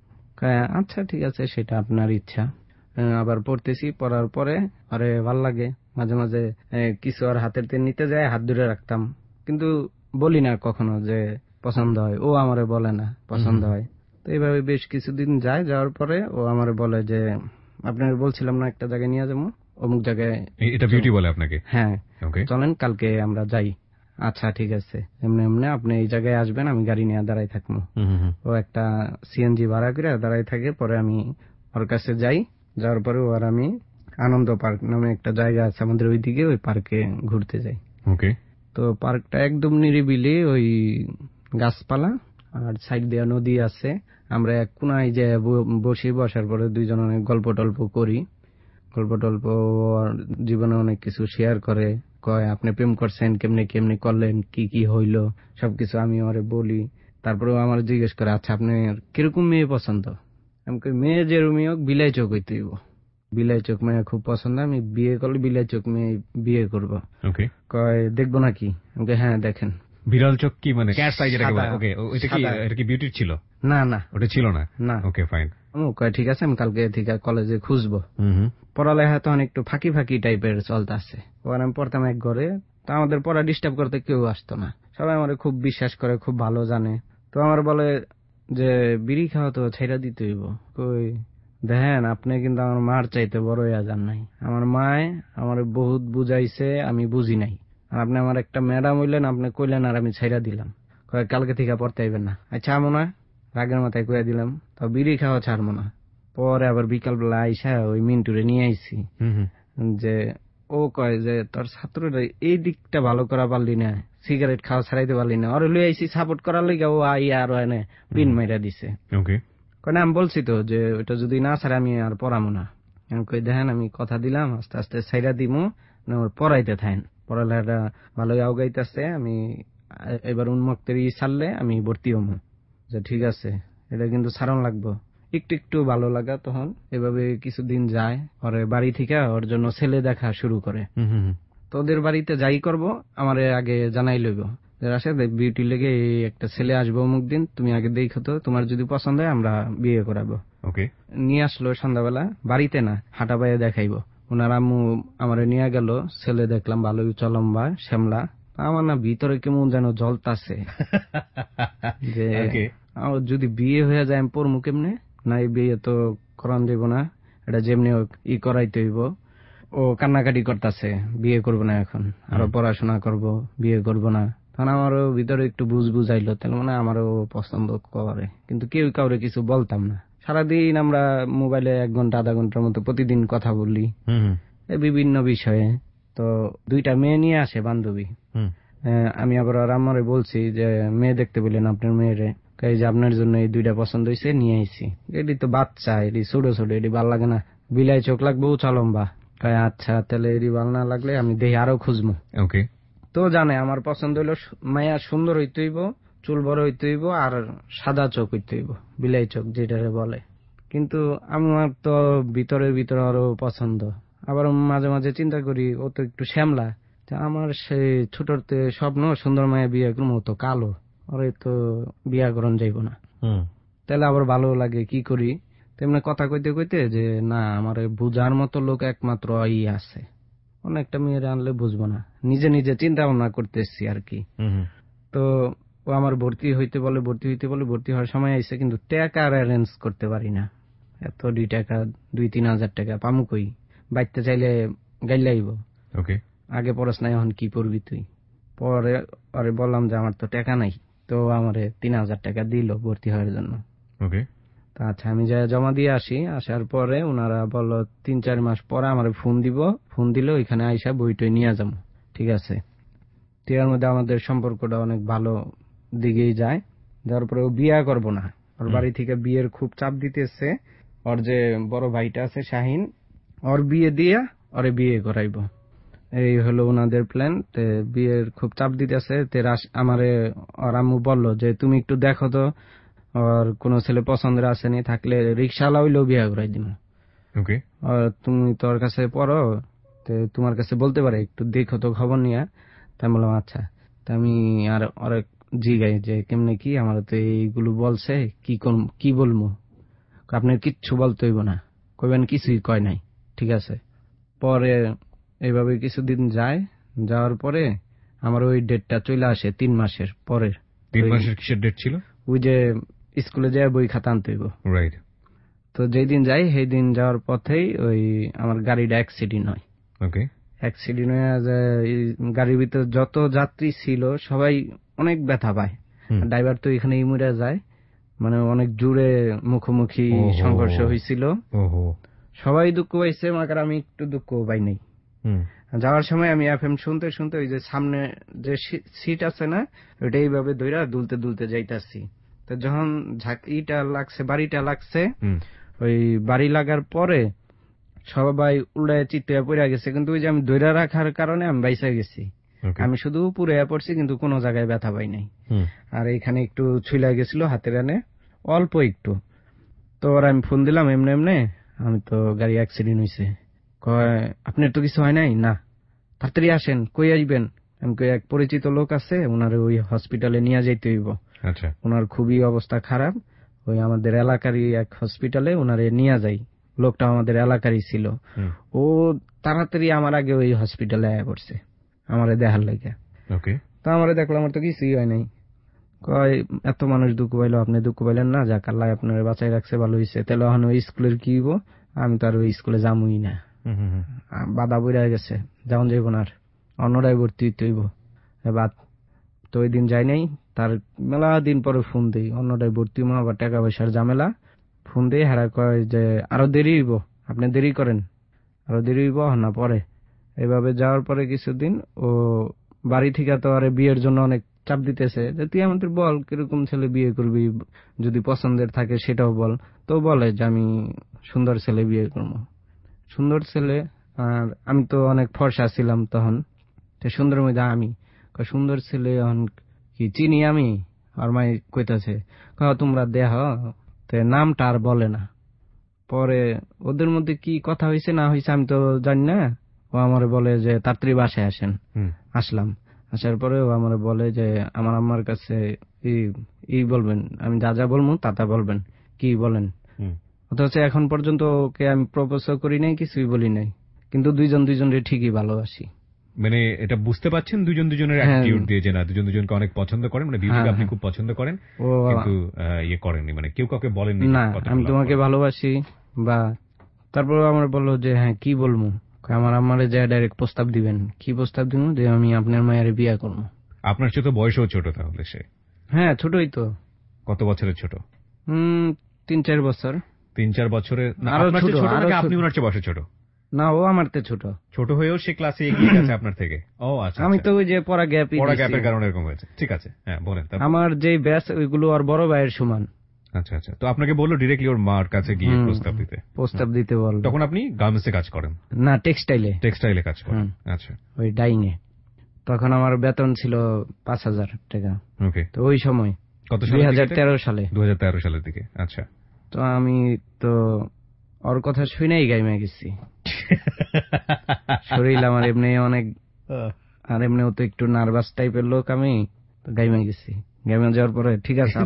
আচ্ছা ঠিক আছে, সেটা আপনার ইচ্ছা। আবার পড়তেছি, পড়ার পরে আরে ভাল লাগে, মাঝে মাঝে কিছু আর হাতের তেল নিতে যায়, হাত ধরে রাখতাম, কিন্তু বলি না কখনো যে পছন্দ হয়। ও আমারে বলে না পছন্দ হয়। তো এইভাবে বেশ কিছুদিন যায়, যাওয়ার পরে ও আমারে বলে যে আপনার বলছিলাম না একটা জায়গায় নিয়ে যাবো, অমুক জায়গায়। এটা বিউটি বলে আপনাকে? হ্যাঁ, চলেন কালকে আমরা যাই। আচ্ছা ঠিক আছে, এমনি এমনি আপনি এই জায়গায় আসবেন, আমি গাড়ি নিয়ে দাঁড়াই থাকবো। ও একটা সিএনজি ভাড়া করে দাঁড়াই থাকে। পরে আমি ওর কাছে যাই, যাওয়ার পরে ওর আমি আনন্দ পার্ক নামে একটা জায়গা আছে আমাদের ওইদিকে, ওই পার্কে ঘুরতে যাই। ওকে। তো পার্কটা একদম নিরিবিলি, ওই গাছপালা আর সাইড দিয়ে নদী আছে। আমরা এক কোনায় যে বসি, বসার পরে দুইজন অনেক গল্প টল্প করি, গল্প টল্প জীবনে অনেক কিছু শেয়ার করে। কয় আপনি প্রেম করছেন, কেমনে কেমনে করলেন, কি কি হইলো, সবকিছু আমি ওরে বলি। তারপরে আমার জিজ্ঞেস করে আচ্ছা আপনার কিরকম মেয়ে পছন্দ? আমি কই মেয়ে যেরকমই হোক বিলাই চোখ হইতে হইব, বিলাই চোখ মেয়ে খুব পছন্দ, আমি বিয়ে করলে বিলাই চোখ মেয়ে বিয়ে করবো। কয় দেখবো নাকি? আমি কই হ্যাঁ দেখেন। বিড়াল চোখ কি মানে ক্যাট সাইজের? ওকে, এটা কি এটা কি বিউটির ছিল? না না, ওটা ছিল না। না। Okay fine. কয় ঠিক আছে, আমি কালকে থেকে কলেজে খুঁজবো। পড়ালেখা তখন একটু ফাঁকি ফাঁকি টাইপের চলতে আছে। ওখানে আমি পড়তাম এক ঘরে, তো আমাদের পড়া ডিস্টার্ব করতে কেউ আসতো না, সবাই আমার খুব বিশ্বাস করে, খুব ভালো জানে। তো আমার বলে যে বিড়ি খাওয়া তো ছেড়ে দিতে হইব। কই দেখেন, আপনি কিন্তু আমার মার চাইতে বড় হইয়া যান নাই। আমার মায় আমার বহুত বুঝাইছে, আমি বুঝি নাই। আর আপনি আমার একটা ম্যাডাম হইলেন, আপনি কইলেন আর আমি ছেড়ে দিলাম। কয় কালকে থেকে পড়তে আইবেন না। আচ্ছা আমো না, রাগের মাথায় কইয়া দিলাম। তো বিড়ি খাওয়া ছাড়বো না। পরে আবার বিকালবেলা আইসা ওই মিন্টুরে নিয়ে আইছি, যে ও কয় যে তোর ছাত্ররা এই দিকটা ভালো করা পারলি না, সিগারেট খাওয়া ছাড়াইতে পারলি না, ওরে লই আইসি সাপোর্ট করার লইগা। ও আই আর এনে পিন মাইরা দিছে। কয় আমি বলছি তো যে ওইটা যদি না ছাড়ে আমি আর পড়ামো না। আমি কই দেখেন, আমি কথা দিলাম আস্তে আস্তে ছাইরা দিমু, ওর পড়াইতে থাকেন, পড়ালেখাটা ভালোই আগাইতেছে, আমি এবার উন্মুক্তের ই ছাড়লে আমি ভর্তি হবো। যে ঠিক আছে, এটা কিন্তু ছাড়ন লাগবো। একটু একটু ভালো লাগা তখন। এভাবে কিছুদিন যায়, পরে বাড়ি থেকে ওর জন্য ছেলে দেখা শুরু করে। তোদের বাড়িতে যাই করব আমার আগে জানাই লইব, আসে বিউটি লেগে একটা ছেলে আসবো অমুক দিন, তুমি আগে দেখো তো, তোমার যদি পছন্দ হয় আমরা বিয়ে করাবো। ওকে। নিয়ে আসলো সন্ধ্যাবেলা, বাড়িতে না হাঁটা বাইয়ে দেখাইবো। ওনার আম্মু আমার নিয়ে গেল, ছেলে দেখলাম ভালোই চলম্বা শ্যামলা। আমার না ভিতরে কেমন যেন জ্বলতাছে যে যদি বিয়ে হয়ে যায় আমি পড়মু কেমনে, না এই বিয়ে তো করান দেব না, এটা যেমনি হোক ই করাইতে হইব। ও কান্নাকাটি করতেছে, বিয়ে করবো না এখন, আরো পড়াশোনা করব, বিয়ে করব না। তখন আমারও ভিতরে একটু বুঝ বুঝাইলো, তাহলে মানে আমারও পছন্দ করে, কিন্তু কেউ কাউরে কিছু বলতাম না। সারাদিন আমরা মোবাইলে এক ঘন্টা আধা ঘন্টার মতো প্রতিদিন কথা বলি বিভিন্ন বিষয়ে। তো দুইটা মেয়ে নিয়ে আসে বান্ধবী। আমি আবার রাম্মারে বলছি যে মেয়ে দেখতে বললেন আপনার মেয়েরে। এই যে আপনার জন্য এই দুইটা পছন্দ হয়েছে, নিয়ে আইছি। এটি তো বাচ্চা, এটি ছোট ছোট, এটি ভাল লাগে না, বিলাই চোখ লাগবে উঁচা লম্বা। আচ্ছা তাহলে এটি ভাল না লাগলে আমি দেখি আরো খুঁজবো। ওকে। তো জানে আমার পছন্দ হইলো মায়া সুন্দর হইতে হইব, চুল বড় হইতে হইব, আর সাদা চোখ হইতে হইব, বিলাই চোখ যেটারে বলে। কিন্তু আমার তো ভিতরের ভিতরে আরো পছন্দ। আবার মাঝে মাঝে চিন্তা করি ও তো একটু শ্যামলা, আমার সেই ছোটতে স্বপ্ন সুন্দর মায়া বিয়ে করবো, তো কালো, ওরে তো বিয়া করন যাইব না। তাহলে আবার ভালো লাগে, কি করি তেমনি কথা কইতে কইতে যে না আমার বুঝার মতো লোক একমাত্র ই আছে, অনেকটা মেয়ের আনলে বুঝবো না, নিজে নিজে চিন্তা ভাবনা করতেছি আর কি। তো ও আমার ভর্তি হইতে বলে ভর্তি হইতে বলে ভর্তি হওয়ার সময় আইসে, কিন্তু টাকা অ্যারেঞ্জ করতে পারি না। এত দুই টাকা দুই তিন হাজার টাকা পামু কই, বাইতে চাইলে গাইলাইব। ওকে। আগে পড়াস নাই, এখন কি করবি তুই? পরে পরে বললাম যে আমার তো টাকা নাই, তো আমারে তিন হাজার টাকা দিল ভর্তি হওয়ার জন্য। ওকে। আচ্ছা আমি যা জমা দিয়ে আসি, আসার পরে ওনারা বললো তিন চার মাস পরে আমার ফোন দিব, ফোন দিলে ওইখানে আইসা বইটই নিয়ে যাবো। ঠিক আছে। এর মধ্যে আমাদের সম্পর্কটা অনেক ভালো দিকেই যায়। যার পরে ও বিয়া করবো না, ওর বাড়ি থেকে বিয়ের খুব চাপ দিতেছে। ওর যে বড় ভাইটা আছে শাহিন, ওর বিয়ে দিয়া ওরে বিয়ে করাইব, এই হলো ওনাদের প্ল্যান। বিয়ের খুব চাপ দিতেছে। আমারে ওর আম্মু বললো যে তুমি একটু দেখো তো আর কোন ছেলে পছন্দের আসেনি, থাকলে রিক্সাওয়ালা হইলেও বিয়ে করাই দিব। ওকে। আর তুমি তোর কাছে পড়ো, তোমার কাছে বলতে পারে, একটু দেখো তো খবর নিয়ে। তাই বললাম আচ্ছা। তা আমি আর অনেক জিগাই যে কেমনে কি, আমার তো এইগুলো বলছে, কি কি বলবো? আপনার কিচ্ছু বলতে হইব না, কইবেন কিছুই কয় নাই। ঠিক আছে। পরে এইভাবে কিছুদিন যায়, যাওয়ার পরে আমার ওই ডেটটা চলে আসে তিন মাসের পরের। তিন মাসের কিসের ডেট ছিল? ওই যে স্কুলে যায় বই খাতা আনতে হইব। রাইট। তো যেই দিন যাই সেই দিন যাওয়ার পথেই ওই আমার গাড়িটা অ্যাক্সিডেন্ট হয়। ওকে। অ্যাক্সিডেন্ট হয়ে গাড়ির ভিতর যত যাত্রী ছিল সবাই অনেক ব্যথা পায়। ড্রাইভার তো এখানে ইমুরে যায়, মানে অনেক জোরে মুখোমুখি সংঘর্ষ হয়েছিল। সবাই দুঃখ পাইছে, মাকার আমি একটু দুঃখ পাই নাই। যাওয়ার সময় আমি এফএম শুনতে শুনতে ওই যে সামনে যে সিট আছে না, ওইটা এইভাবে ধইরা দুলতে দুলতে যাইতাছি। তো যখন ইটা লাগছে, বাড়িটা লাগছে, ওই বাড়ি লাগার পরে সবাই উল্টায় চিত্তে পড়ে গেছে, কিন্তু ওই যে আমি ধইরা রাখার কারণে আমি বাইসা গেছি। আমি শুধু পুরে পড়ছি, কিন্তু কোনো জায়গায় ব্যথা পাই নাই। আর এইখানে একটু ছুইলা গেছিল হাতের আনে, অল্প একটু। তো ওর আমি ফোন দিলাম, এমনি এমনি আমি তো গাড়ি অ্যাক্সিডেন্ট হয়েছে। কয় আপনার তো কিছু হয় নাই? না। তাড়াতাড়ি আসেন। কই আসবেন? আমি কই এক পরিচিত লোক আছে, ওনার ওই হসপিটালে নিয়ে যাইতে হইব। আচ্ছা। ওনার খুবই অবস্থা খারাপ, ওই আমাদের এলাকারই এক হসপিটালে ওনারে নিয়ে যাই। লোকটা আমাদের এলাকারই ছিল। ও তাড়াতাড়ি আমার আগে ওই হসপিটালে আয়া পড়ছে আমারে দেখার লাগে। ওকে। তো আমারে দেখলাম, আমার তো কিছুই হয় নাই। কয় এত মানুষ দুঃখ পাইলো, আপনি দুঃখ পাইলেন না, যাক আল্লাহ আপনার বাঁচাই রাখছে, ভালো হয়েছে। তাহলে এখন ওই স্কুলের কি হইব? আমি তো আর ওই স্কুলে যামই না, বাধা বইরা গেছে, যেমন যাইব না, আর অন্যরাই ভর্তি হইতে হইব। এবার তো ওই দিন যাই নাই, তার মেলা দিন পরে ফোন দিই, অন্যটাই ভর্তি হইব, আবার টাকা পয়সার ঝামেলা। ফোন দিয়ে হারা কয় যে আরো দেরি হইব, আপনি দেরি করেন, আরো দেরি হইব না পরে। এইভাবে যাওয়ার পরে কিছুদিন ও বাড়ি থেকে তো আরে বিয়ের জন্য অনেক চাপ দিতেছে, যে তুই আমাদের বল কিরকম ছেলে বিয়ে করবি, যদি পছন্দের থাকে সেটাও বল। তো বলে যে আমি সুন্দর ছেলে বিয়ে করবো। সুন্দর ছেলে, আর আমি তো অনেক ফর্সা ছিলাম তখন, সুন্দর মধ্যে আমি সুন্দর ছেলে এখন কি চিনি আমি? আর মাই কইতাছে তোমরা দেহ, নামটা আর বলে না। পরে ওদের মধ্যে কি কথা হয়েছে না হয়েছে আমি তো জানি না। ও আমার বলে যে তাড়াতাড়ি বাসায় আসেন। আসলাম, আসার পরে ও আমার বলে যে আমার আম্মার কাছে ই বলবেন, আমি যা যা বলবো তা তা বলবেন, কি বলেন। অথচ এখন পর্যন্ত ওকে আমি প্রপোজ করি নাই, কিছুই বলি নাই, কিন্তু দুইজন দুইজনের ঠিকই ভালোবাসি। মানে এটা বুঝতে পাচ্ছেন দুজন দুজনের অ্যাটিটিউড দিয়ে, যে না দুজন দুজনকে অনেক পছন্দ করেন, মানে বিউটিকে আপনি খুব পছন্দ করেন, কিন্তু ইয়ে করেননি, মানে কেউ কাউকে বলেননি না আমি তোমাকে ভালোবাসি। বা তারপর আমার বললো যে হ্যাঁ কি বলবো, আমার আম্মারে যে ডাইরেক্ট প্রস্তাব দিবেন। কি প্রস্তাব দিব? যে আমি আপনার মায়ের বিয়ে করবো। আপনার চেয়ে তো বয়সও ছোট তাহলে সে? হ্যাঁ ছোটই তো। কত বছরের ছোট? হম তিন চার বছর। তিন চার বছরের? আপনার চেয়ে ছোট নাকি আপনি ওনার চেয়ে বয়সে ছোট? না, ও আমার তে ছোট। ছোট হয়েও সে ক্লাসে এগিয়ে গেছে আপনার থেকে? ও আচ্ছা, আমি তো ওই যে পড়া গ্যাপ পড়া গ্যাপের কারণে এরকম হয়েছে। ঠিক আছে, হ্যাঁ বলেন। আমার যে ব্যাচ ওইগুলো আর বড় ভাইয়ের সমান। আচ্ছা আচ্ছা, তো আপনাকে বললো ডিরেক্টলি ওর মার কাছে গিয়ে প্রস্তাব দিতে? প্রস্তাব দিতে বলল। তখন আপনি গার্মেন্টসে কাজ করেন? না, টেক্সটাইলে। টেক্সটাইলে কাজ করেন, আচ্ছা। ওই ডাইং এ। তখন আমার বেতন ছিল পাঁচ হাজার টাকা। ওকে। তো ওই সময় কত সালে? দুই হাজার তেরো সালে। দুই হাজার তেরো সালের দিকে, আচ্ছা। তো আমি তো ওর কথা শুনেই গাইমে গেছি। শরীর আমার এমনি অনেক, আর এমনিও তো একটু নার্ভাস টাইপের লোক, আমি গাইমে গেছি। গাইমে যাওয়ার পরে ঠিক আছে,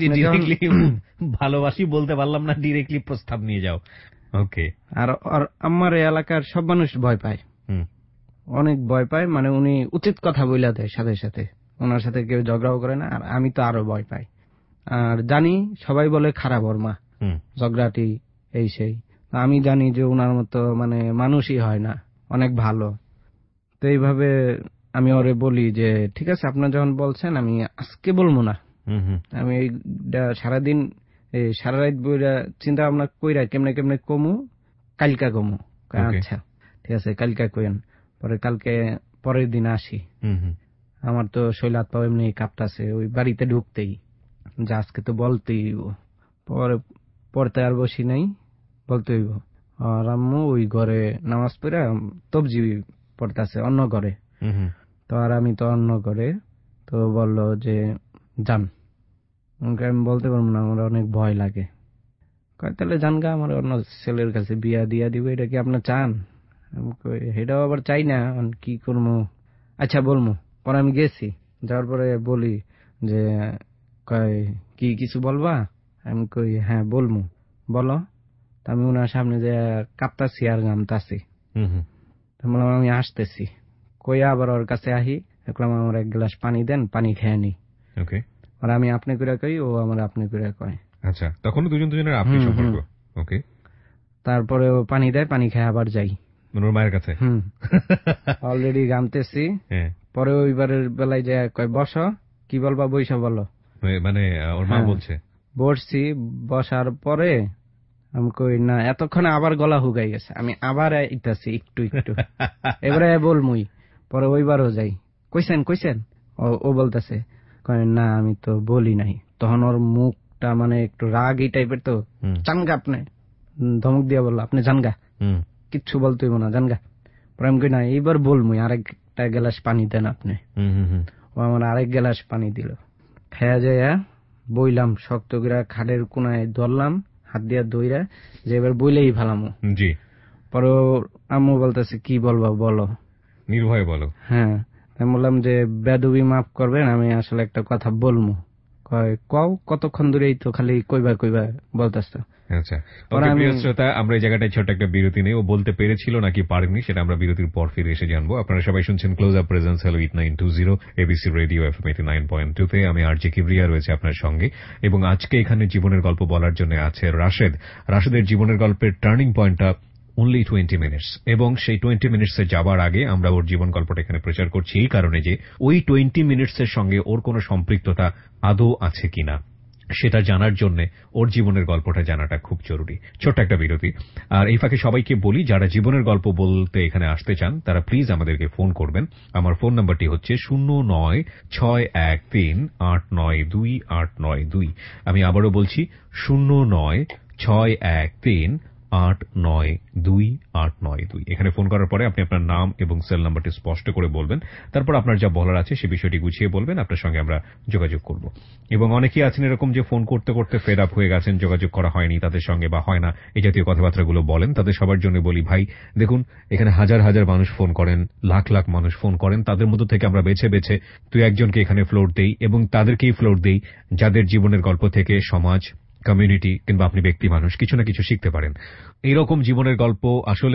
ভালোবাসি বলতে পারলাম না, ডিরেক্টলি প্রস্তাব নিয়ে যাও। ওকে। আর আমার এলাকার সব মানুষ ভয় পায়, অনেক ভয় পায়, মানে উনি উচিত কথা বইলা দেয় সাথে সাথে, ওনার সাথে কেউ ঝগড়াও করে না। আর আমি তো আরো ভয় পাই, আর জানি সবাই বলে খারাপ ওর মা, ঝগড়াটি এই সেই। আমি জানি যে ওনার মতো মানে মানুষই হয় না, অনেক ভালো। তো এইভাবে আমি ওরে বলি যে ঠিক আছে, আপনার যখন বলছেন আমি আজকে বলবো না, আমি সারাদিন সারা রাত বইরা চিন্তা ভাবনা কইরা কেমনে কেমনে কমু, কালকা কমু। আচ্ছা ঠিক আছে, কালকা কইন। পরে কালকে পরের দিন আসি, আমার তো শৈল হাত পা এমনি কাঁপতাছে ওই বাড়িতে ঢুকতেই, যে আজকে তো বলতেই। পরে পড়তে আর বসি নাই, বলতে হইব। আর আম্মু ওই ঘরে নামাজ পড়া তবজি পড়তেছে অন্য ঘরে, তো আর আমি তো অন্য ঘরে। তো বললো যে যান। আমি বলতে পারবো না, আমার অনেক ভয় লাগে। কয় তাহলে যান গা, আমার অন্য ছেলের কাছে বিয়া দিয়া দিব, এটা কি আপনার চান? এটাও আবার চাই না, কি করবো, আচ্ছা বলবো। পরে আমি গেছি, যাওয়ার পরে বলি যে কয় কি কিছু বলবা? আমি কই হ্যাঁ বলবো, বলো। আমি ওনার সামনে যে কাঁপতাছি আর গামতাছি, বললাম আমি আসতেছি। কইয়া আবার ওর কাছে আহি, দেখলাম আমার এক গ্লাস পানি দেন, পানি খেয়ে নি। ওকে। আর আমি আপনি করে কই, ও আমার আপনি করে কয়। আচ্ছা, তখন দুজন দুজনের আপনি সম্পর্ক। ওকে। তারপরে ও পানি দেয়, পানি খেয়ে আবার যাই ওর মায়ের কাছে। হুম অলরেডি গামতেছি। পরে ওইবারের বেলায় যে কয় বস, কি বলবা বইসা বলো, মানে ওর মা বলছে। বসছি, বসার পরে আমি কই না, এতক্ষণে আবার গলা হুগাই গেছে, আমি আবার ইতাছি একটু একটু, এবারে বলমুই। পরে ওইবারও যাই, কইছেন কইছেন, ও বলতেছে কয় না আমি তো বলি নাই। তখন ওর মুখটা মানে একটু রাগ এই টাইপের, তো জানগা আপনি, ধমক দিয়া বললো আপনি জানগা, কিচ্ছু বলতে হইব না জানগা। পরে আমি কই না এইবার বলমুই, আরেকটা গ্লাস পানি দেন আপনি। ও আমার আরেক গ্লাস পানি দিল, খেয়া যায় বইলাম, শক্ত করে খাটের কোনায় ধরলাম হাত দিয়া দইরা, যে এবার বইলেই ভালামো। জি। পরে আম্মু বলতেছে কি বলবা বলো, নির্ভয় বলো। হ্যাঁ, আমি বললাম যে বেদবি মাফ করবেন, আমি আসলে একটা কথা বলবো। কয় কও, কতক্ষণ ধরেই তো খালি কইবা কইবা বলতেছ। আচ্ছা, প্রিয় শ্রোতা, আমরা এই জায়গাটায় ছোট একটা বিরতি নেই। ও বলতে পেরেছিল নাকি পারেনি সেটা আমরা বিরতির পর ফিরে এসে জানবো। আপনারা সবাই শুনছেন close up presents hello eight nine two zero ABC radio FM eighty nine point two তে। আমি আরজে কিবরিয়া রয়েছে আপনার সঙ্গে, এবং আজকে এখানে জীবনের গল্প বলার জন্য আছে রাশেদ। রাশেদের জীবনের গল্পের টার্নিং পয়েন্টটা অনলি টোয়েন্টি মিনিটস, এবং সেই টোয়েন্টি মিনিটসে যাবার আগে আমরা ওর জীবন গল্পটা এখানে প্রচার করছি এই কারণে যে ওই টোয়েন্টি মিনিটসের সঙ্গে ওর কোনো সম্পৃক্ততা আদৌ আছে কিনা সেটা জানার জন্য ওর জীবনের গল্পটা জানাটা খুব জরুরি। ছোট্ট একটা বিরতি। আর এই ফাঁকে সবাইকে বলি, যারা জীবনের গল্প বলতে এখানে আসতে চান তারা প্লিজ আমাদেরকে ফোন করবেন। আমার ফোন নাম্বারটি হচ্ছে শূন্য নয় ছয় এক তিন আট নয় দুই আট নয় দুই। আমি আবারও বলছি শূন্য নয় ছয় এক তিন আট নয় দুই আট নয় দুই। এখানে ফোন করার পরে আপনি আপনার নাম এবং সেল নাম্বারটি স্পষ্ট করে বলবেন, তারপর আপনার যা বলার আছে সে বিষয়টি গুছিয়ে বলবেন, আপনার সঙ্গে আমরা যোগাযোগ করব। এবং অনেকেই আছেন এরকম যে ফোন করতে করতে ফেড আপ হয়ে গেছেন, যোগাযোগ করা হয়নি তাদের সঙ্গে বা হয় না, এই জাতীয় কথাবার্তাগুলো বলেন। তাদের সবার জন্য বলি, ভাই দেখুন, এখানে হাজার হাজার মানুষ ফোন করেন, লাখ লাখ মানুষ ফোন করেন, তাদের মধ্য থেকে আমরা বেছে বেছে তুই একজনকে এখানে ফ্লোর দেই, এবং তাদেরকেই ফ্লোর দেই যাদের জীবনের গল্প থেকে সমাজ, কমিউনিটি কিংবা আপনি ব্যক্তি মানুষ কিছু না কিছু শিখতে পারেন। এইরকম জীবনের গল্প আসলে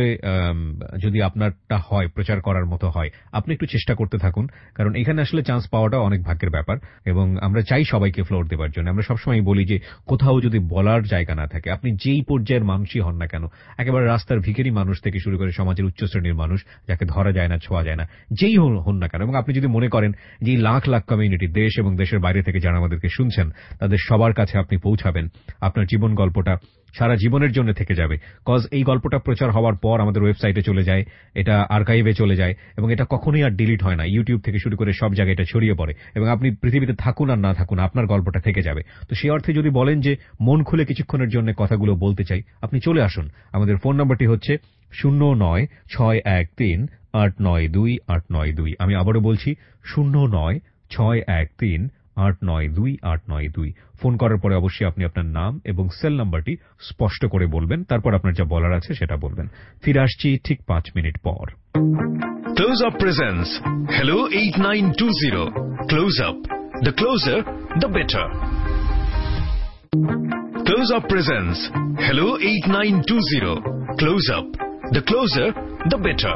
যদি আপনারটা হয়, প্রচার করার মতো হয়, আপনি একটু চেষ্টা করতে থাকুন, কারণ এখানে আসলে চান্স পাওয়াটা অনেক ভাগ্যের ব্যাপার, এবং আমরা চাই সবাইকে ফ্লোর দেওয়ার জন্য। আমরা সবসময় বলি যে কোথাও যদি বলার জায়গা না থাকে, আপনি যেই পর্যায়ের মানুষই হন না কেন, একেবারে রাস্তার ভিখারি মানুষ থেকে শুরু করে সমাজের উচ্চ শ্রেণীর মানুষ যাকে ধরা যায় না, ছোঁয়া যায় না, যেই হন না কেন, এবং আপনি যদি মনে করেন যে লাখ লাখ কমিউনিটি, দেশ এবং দেশের বাইরে থেকে যারা আমাদেরকে শুনছেন, তাদের সবার কাছে আপনি পৌঁছাবেন, আপনার জীবন গল্পটা সারা জীবনের জন্য থেকে যাবে। কজ এই গল্পটা প্রচার হওয়ার পর আমাদের ওয়েবসাইটে চলে যায়, এটা আর্কাইভে চলে যায় এবং এটা কখনোই আর ডিলিট হয় না। ইউটিউব থেকে শুরু করে সব জায়গায় এটা ছড়িয়ে পড়ে এবং আপনি পৃথিবীতে থাকুন আর না থাকুন আপনার গল্পটা থেকে যাবে। তো সেই অর্থে যদি বলেন যে মন খুলে কিছুক্ষণের জন্য কথাগুলো বলতে চাই, আপনি চলে আসুন। আমাদের ফোন নম্বরটি হচ্ছে শূন্য নয় ছয় এক তিন আট নয় দুই আট নয় দুই। আমি আবারও বলছি শূন্য নয় ছয় এক তিন আট নয় দুই আট নয় দুই। ফোন করার পরে অবশ্যই আপনি আপনার নাম এবং সেল নাম্বারটি স্পষ্ট করে বলবেন, তারপর আপনার যা বলার আছে সেটা বলবেন। ফিরে আসছি ঠিক পাঁচ মিনিট পর। Close Up presents Hello eight nine two zero. Close Up. The closer, the better. Close Up presents Hello eight nine two zero. Close Up. The closer, the better.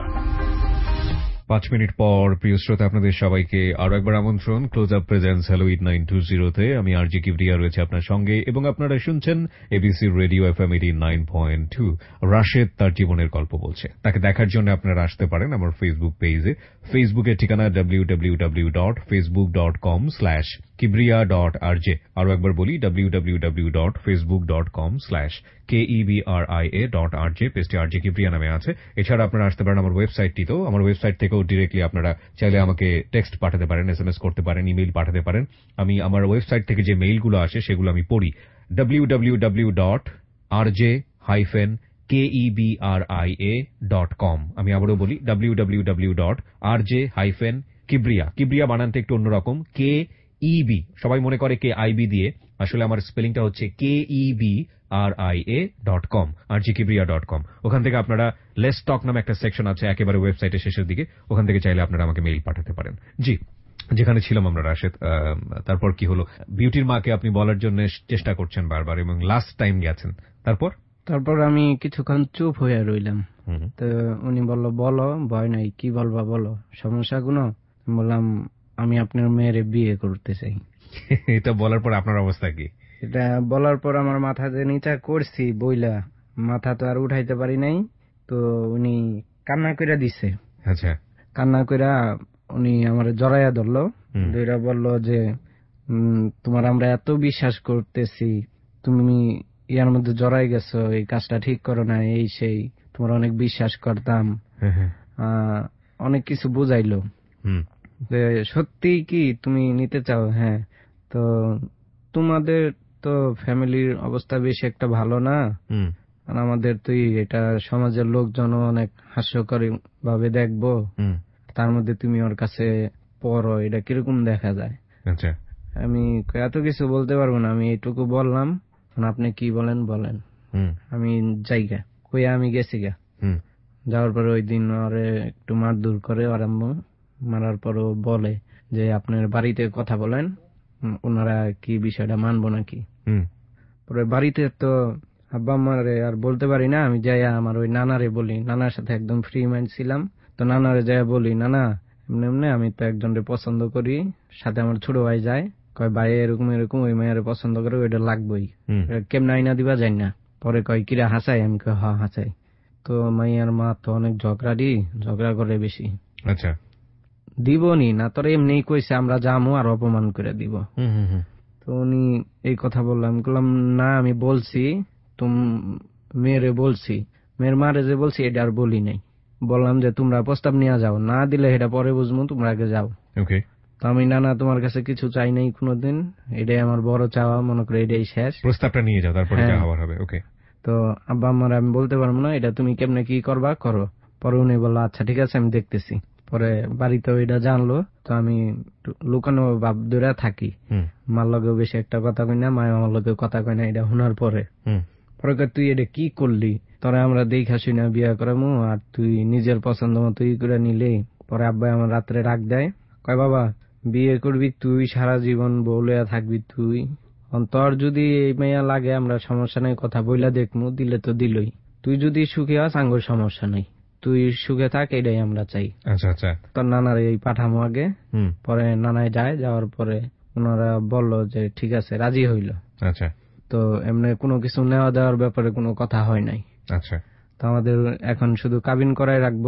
পাঁচ মিনিট পর প্রিয় শ্রোতা, আপনাদের সবাইকে আরো একবার আমন্ত্রণ close up presents hello eight nine two জিরোতে। আমি আরজি কিবরিয়া রয়েছে আপনার সঙ্গে এবং আপনারা শুনছেন ABC radio FM eighty nine point two. Rashed তার জীবনের গল্প বলছে। তাকে দেখার জন্য আপনারা আসতে পারেন আমার ফেসবুক পেজে। ফেসবুকের ঠিকানা W W W dot Facebook dot com slash Kibria dot RJ. আরো একবার বলি W W W dot Facebook dot com slash K E B R I A dot RJ. পেজটি আরজে কিবরিয়া নামে আছে। এছাড়া আপনারা আসতে পারেন আমার ওয়েবসাইটটিতেও। আমার ওয়েবসাইট থেকেও ডিরেক্টলি আপনারা চাইলে আমাকে টেক্সট পাঠাতে পারেন, এসএমএস করতে পারেন, ইমেইল পাঠাতে পারেন। আমি আমার ওয়েবসাইট থেকে যে মেইলগুলো আসে সেগুলো আমি পড়ি। W W W dot RJ hyphen K E B R I A dot com. আমি আবারও বলি W W W dot RJ hyphen Kibria. Kibria বানানটা একটু অন্যরকম, কে ই বি, সবাই মনে করে কে আইবি দিয়ে, আসলে আমার স্পেলিংটা হচ্ছে K E B R I A dot com, RJ Kibria dot com. ওখান থেকে আপনারা লেস টক নামে একটা সেকশন আছে একেবারে ওয়েবসাইটের শেষের দিকে, ওখান থেকে চাইলে আপনারা আমাকে মেইল পাঠাতে পারেন। জি, যেখানে ছিলাম আমরা রাশেদ, তারপর কি হলো? বিউটির মাকে আপনি বলার জন্য চেষ্টা করছেন বারবার এবং লাস্ট টাইম গেছেন, তারপর তারপর আমি কিছুক্ষণ চুপ হয়ে রইলাম। তো উনি বলল, বলো, ভয় নাই, কি বলবা বলো, সমস্যা কোনো? বললাম, আমি আপনার মেয়েরে বিয়ে করতে চাই। এটা বলার পর আপনার অবস্থা কি? এটা বলার পর আমার মাথা যে নিচা করছি বইলা, মাথা তো আর উঠাইতে পারি নাই। তো উনি কান্না কইরা দিছে। আচ্ছা। কান্না কইরা উনি আমার জড়াইয়া ধরলো, ধইরা বলল যে তোমার আমরা এত বিশ্বাস করতেছি, তুমি ইয়ার মধ্যে জড়াই গেছো, এই কাজটা ঠিক করো না, এই সেই, তোমার অনেক বিশ্বাস করতাম, অনেক কিছু বুঝাইলো যে সত্যি কি তুমি নিতে চাও? হ্যাঁ। তো তোমাদের তো ফ্যামিলির অবস্থা বেশি একটা ভালো না, আর আমাদের তো এটা সমাজের লোকজন অনেক হাস্যকর ভাবে দেখবো, তার মধ্যে তুমি ওর কাছে পড়ো, এটা কিরকম দেখা যায়? আচ্ছা। আমি এত কিছু বলতে পারবো না, আমি এইটুকু বললাম, আপনি কি বলেন বলেন। আমি যাইগা কইয়া আমি গেছি গা। যাওয়ার পরে ওই দিন ওরে একটু মারধর করে আরম্ভ, মারার পরও বলে যে আপনার বাড়িতে কথা বলেন, ওনারা কি বিষয়টা মানবো নাকি। পরে বাড়িতে তো আব্বা আম্মারে আর বলতে পারি না, আমি যাই আমার ওই নানারে বলি, নানার সাথে একদম ফ্রি মাইন্ড ছিলাম, তো নানারে যাই বলি, নানা এমনি এমনি আমি তো একজনকে পছন্দ করি, সাথে আমার ছোট ভাই যায়, কয় ভাই এরকম এরকম ওই মায়ের পছন্দ করে, ওইটা লাগবেই, কেমন আইনা দিবা যাই না। পরে কয় কিরা হাসাই? আমি কয় হ্যাঁ হাসাই। তো মাইয়ার মা তো অনেক ঝগড়াটি, ঝগড়া করে বেশি। আচ্ছা। দিবনি না, তোর এমনি কইছে আমরা যামো আর অপমান করে দিব। তো উনি এই কথা বললাম, বললাম না আমি বলছি, তুম মেয়েরে বলছি, মেয়ের মারে যে বলছি এটা আর বলি নাই। বললাম যে তোমরা প্রস্তাব নিয়ে যাও, না দিলে এটা পরে বুঝবো, তোমরা আগে যাও। তো আমি নানা তোমার কাছে কিছু চাই নাই কোনোদিন, এটাই আমার বড় চাওয়া, মনে করে এটাই শেষ, প্রস্তাবটা নিয়ে যাও, তারপরে যা হওয়ার হবে। ওকে। তো আব্বা আমার আমি বলতে পারবো না, এটা তুমি কেমনে কি করবা করো। পরে উনি বললো আচ্ছা ঠিক আছে আমি দেখতেছি। পরে বাড়িতেও এটা জানলো, তো আমি লুকানো ভাব ধরে থাকি, মার লগেও বেশি একটা কথা কই না, মায়ের আমার লগেও কথা কই না। এটা শোনার পরে পরে তুই এটা কি করলি, তোরা আমরা দেখা শুনে বিয়া করামু আর তুই নিজের পছন্দ মতো ই করে নিলে। পরে আব্বা আমার রাত্রে রাগ দেয়, কয় বাবা বিয়ে করবি তুই, সারা জীবন বউলিয়া থাকবি তুই, তোর যদি এই মেয়া লাগে আমরা সমস্যা নাই, কথা বইলা দেখমু, দিলে তো দিলই, তুই যদি সুখে আস আঙ্গুর সমস্যা নাই, তুই সুখে থাক, এটাই আমরা চাই। আচ্ছা আচ্ছা। তোর নানার এই পাঠামো আগে। পরে নানায় যায়, যাওয়ার পরে ওনারা বলল যে ঠিক আছে, রাজি হইল। আচ্ছা। তো এমনি কোনো কিছু নেওয়া দেওয়ার ব্যাপারে কোনো কথা হয় নাই। আচ্ছা। তো আমাদের এখন শুধু কাবিন করাই রাখবো,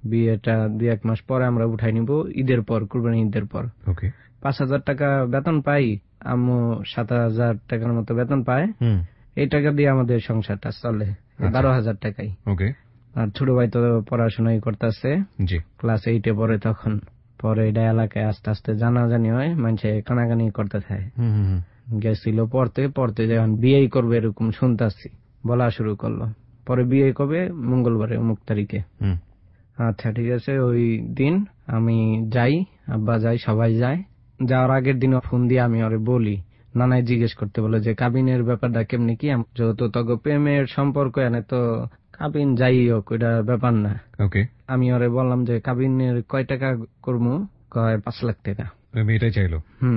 বিয়েটা দুই এক মাস পরে আমরা উঠাই নিব, ঈদের পর, কুরবানি ঈদের পর। ওকে। পাঁচ হাজার টাকা বেতন পাই, আম্মু সাত হাজার টাকার মতো বেতন পায়। এই টাকা দিয়ে আমাদের সংসারটা চলে, বারো হাজার টাকাই। ওকে। আর ছোট ভাই তো পড়াশোনাই করতেছে, ক্লাস এইটে পরে। তখন পরে এটা এলাকায় আস্তে আস্তে জানাজানি হয়, মানুষে কানাকানি করতে থাকে। গেছিল পড়তে পড়তে যখন বিয়েই করবে এরকম শুনতেছি, বলা শুরু করলো। পরে বিয়ে করবে মঙ্গলবারে অমুক তারিখে। আচ্ছা ঠিক আছে, ওই দিন আমি যাই, আব্বা যাই, সবাই যায়। যাওয়ার আগের দিন ফোন দিয়ে আমি ওরে বলি, নানাই জিজ্ঞেস করতে বলে যে কাবিনের ব্যাপারটা কেমনি কি, যেহেতু তগ প্রেমের সম্পর্ক এনে তো কাবিন যাই হোক ওইটা ব্যাপার না। আমি ওরে বললাম যে কাবিনের কয় টাকা করবো, কয় পাঁচ লাখ টাকা। এটাই চাইলো। হুম।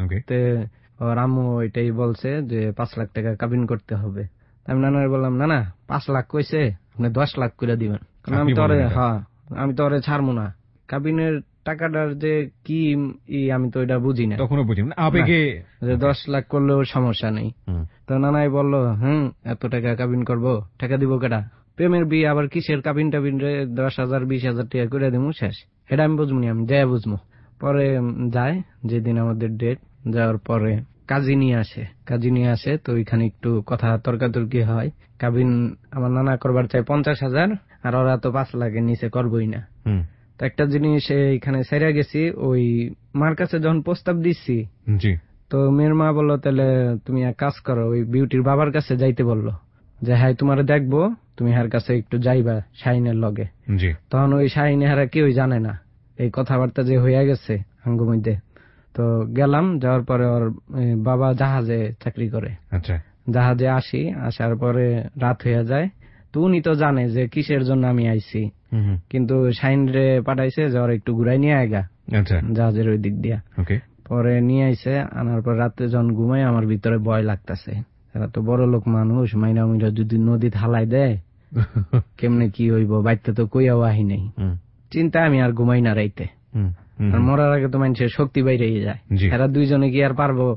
ওর আম্মু ওইটাই বলছে যে পাঁচ লাখ টাকা কাবিন করতে হবে। আমি নানারে বললাম, না না পাঁচ লাখ কইছে, আপনি দশ লাখ করে দিবেন। আমি তো ওরে হ্যাঁ আমি তো ওরে ছাড়বো না। কাবিনের টাকাটার যে কি আমি তো এটা বুঝি না, তখনও বুঝি না আবেগে, দশ লাখ করলেও সমস্যা নেই। তো নানাই বললো, হুম এত টাকা কাবিন করবো, টাকা দিব কেটা, প্রেমের বিয়ে আবার কিসের কাবিন টাবিন রে, দশ হাজার বিশ হাজার টাকা করে দিব শেষ। এটা আমি বুঝবো নি, আমি যাই বুঝবো। পরে যায়, যেদিন আমাদের ডেট, যাওয়ার পরে কাজী নিয়ে আসে, কাজী নিয়ে আসে তো ওইখানে একটু কথা তর্কাতর্কি হয়। কাবিন আমার নানা করবার চাই পঞ্চাশ হাজার, আর ওরা তো পাঁচ লাখের নিচে করবোই না। তো একটা জিনিস এখানে সেরা গেছি, ওই মার কাছে যখন প্রস্তাব দিচ্ছি, তো মেয়ের মা বললো তাহলে তুমি এক কাজ করো, ওই বিউটির বাবার কাছে যাইতে বললো, যে হ্যাঁ তোমার দেখবো, তুমি হার কাছে একটু যাইবা শাহিনের লগে। তখন ওই শাহিনে হারা কেউই জানে না এই কথাবার্তা যে হইয়া গেছে আঙ্গ মধ্যে। তো গেলাম, যাওয়ার পরে ওর বাবা জাহাজে চাকরি করে। আচ্ছা। জাহাজে আসি, আসার পরে রাত হইয়া যায়। তো উনি তো জানে যে কিসের জন্য আমি আইছি, কিন্তু শাহিন রে পাঠাইছে যে ওর একটু ঘুরাই নিয়ে আয়গা জাহাজের ওই দিক দিয়া। পরে নিয়ে আইছে, আনার পর রাত্রে যখন ঘুমাই আমার ভিতরে ভয় লাগতেছে, এরা তো বড় লোক মানুষ, মাইনা মিরা যদি নদীতে হালাই দেয় কেমনে কি হইব, বাইতে তো কইয়াও আহি নাই। চিন্তা আমি আর ঘুমাই না রাইতে, আর মরার আগে তো মানুষের শক্তি বাইরে যায়, এরা দুইজনে কি আর পারবো।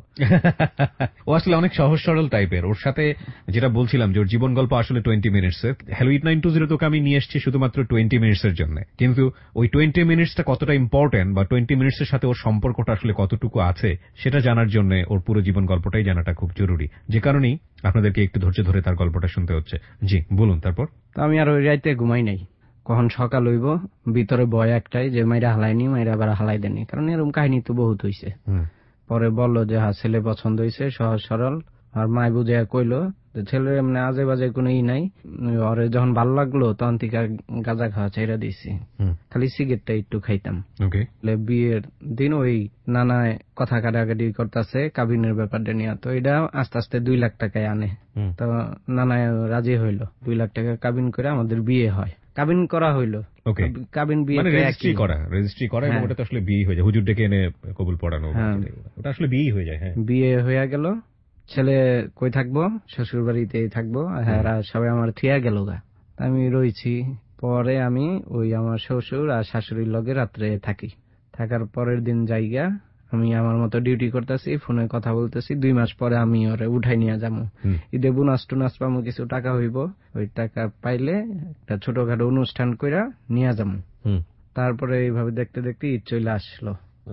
ও আসলে অনেক সহজ সরল টাইপের। ওর সাথে যেটা বলছিলাম যে ওর জীবন গল্প আসলে টোয়েন্টি মিনিটস এর। Hello eight nine two zero তোকে আমি নিয়ে এসেছি শুধুমাত্র টোয়েন্টি মিনিটস এর জন্য, কিন্তু ওই টোয়েন্টি মিনিটসটা কতটা ইম্পর্টেন্ট বা টোয়েন্টি মিনিটস এর সাথে ওর সম্পর্কটা আসলে কতটুকু আছে সেটা জানার জন্য ওর পুরো জীবন গল্পটাই জানাটা খুব জরুরি, যে কারণেই আপনাদেরকে একটু ধৈর্য ধরে তার গল্পটা শুনতে হচ্ছে। জি বলুন। তারপর তো আমি আর ওই রাইতে ঘুমাই নাই, কখন সকাল হইব, ভিতরে ভয় একটাই যে মাইরা হালাইনি, মাইরা আবার হালাই দেনি, কারণ এরকম কাহিনী তো বহুত হইছে। পরে বললো যে হ্যাঁ ছেলে পছন্দ হয়েছে, সহজ সরল। আর মায় বুঝে কইলো যে ছেলের এমনি আজে বাজে কোনো ই নাই। ওরে যখন ভালো লাগলো তখন থেকে গাঁজা খাওয়া চাইরা দিয়েছি, খালি সিগারেটটা একটু খাইতাম। বিয়ের দিন ওই নানায় কথা কাটাকাটি করতেছে কাবিনের ব্যাপারটা নিয়ে, তো এটা আস্তে আস্তে দুই লাখ টাকায় আনে। তো নানায় রাজি হইলো, দুই লাখ টাকা কাবিন করে আমাদের বিয়ে হয়। কাবিন করা হইলো, কাবিন বিয়ে মানে রেজিস্ট্রি করা, রেজিস্ট্রি করা এবং ওটা তো আসলে বিয়ে হয়ে যায়, হুজুর ডেকে এনে কবুল পড়ানো, ওটা আসলে বিয়ে হয়ে যায়। হ্যাঁ, বিয়ে হয়ে গেল। ছেলে কই থাকবো, শ্বশুর বাড়িতেই থাকবো। হ্যাঁ, সবাই আমার থিয়া গেল গা, আমি রয়েছি। পরে আমি ওই আমার শ্বশুর আর শাশুড়ির লগে রাত্রে থাকি। থাকার পরের দিন যাইগা আমি আমার মতো ডিউটি করতেছি, ফোনে কথা বলতেছি। দুই মাস পরে আমি ওরে উঠাই নিয়ে যাবো, ঈদে বোনাস টুনাস পাবো, কিছু টাকা হইব, ওই টাকা পাইলে একটা ছোটখাটো অনুষ্ঠান কইরা নিয়ে যাবো। তারপরে এইভাবে দেখতে দেখতে ঈদ চলে আসলো।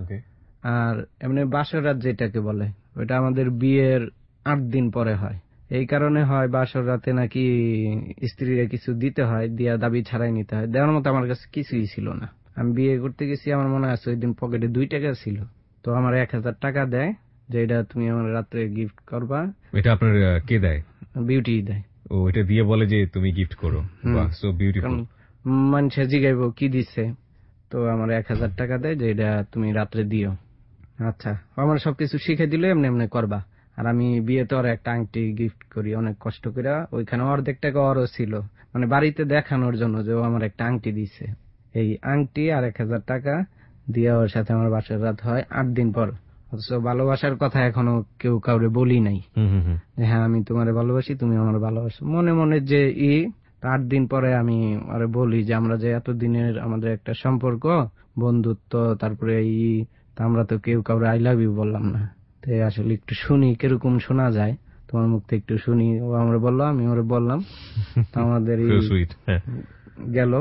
আর এমনি বাসর রাত যেটাকে বলে, ওইটা আমাদের বিয়ের আট দিন পরে হয়। এই কারণে হয় বাসর রাতে নাকি স্ত্রীরা কিছু দিতে হয়, দিয়া দাবি ছাড়াই নিতে হয়। দেওয়ার মতো আমার কাছে কিছুই ছিল না। আমি বিয়ে করতে গেছি, আমার মনে আছে ওই দিন পকেটে দুই টাকা ছিল। তো আমার এক হাজার টাকা দেয়, যে এটা তুমি আমার রাত্রে গিফট করবা। এটা আপনার কে দেয়? বিউটি দেয়। ও, এটা দিয়ে বলে যে তুমি গিফট করো। বাহ, সো বিউটিফুল। মানুষে জিগাইব কি দিছে, তো আমার এক হাজার টাকা দেয় যে এটা তুমি রাত্রে দিও। আচ্ছা, আমার সবকিছু শিখে দিলে এমনি এমনি করবা। আর আমি বিয়েতে ওর একটা আংটি গিফট করি অনেক কষ্ট করে। ওইখানে অর্ধেক টাকা ওরও ছিল, মানে বাড়িতে দেখানোর জন্য যে ও আমার একটা আংটি দিছে। এই আংটি আর এক হাজার টাকা দিয়ে ওর সাথে আমার বাসার রাত হয় আট দিন পর। অথচ ভালোবাসার কথা এখনো কেউ কাউরে বলি নাই, হ্যাঁ আমি তোমারে ভালোবাসি, তুমি আমার ভালোবাসো। মনে মনে যে ই আট দিন পরে আমি আরে বলি যে আমরা যে এতদিনের আমাদের একটা সম্পর্ক, বন্ধুত্ব, তারপরে এই আমরা তো কেউ কাউরে আই লাভ ইউ বললাম না। তো আসলে একটু শুনি কিরকম শোনা যায়, তোমার মুখ থেকে একটু শুনি। ও আমরা বললো, আমি ওরে বললাম। আমাদের গেল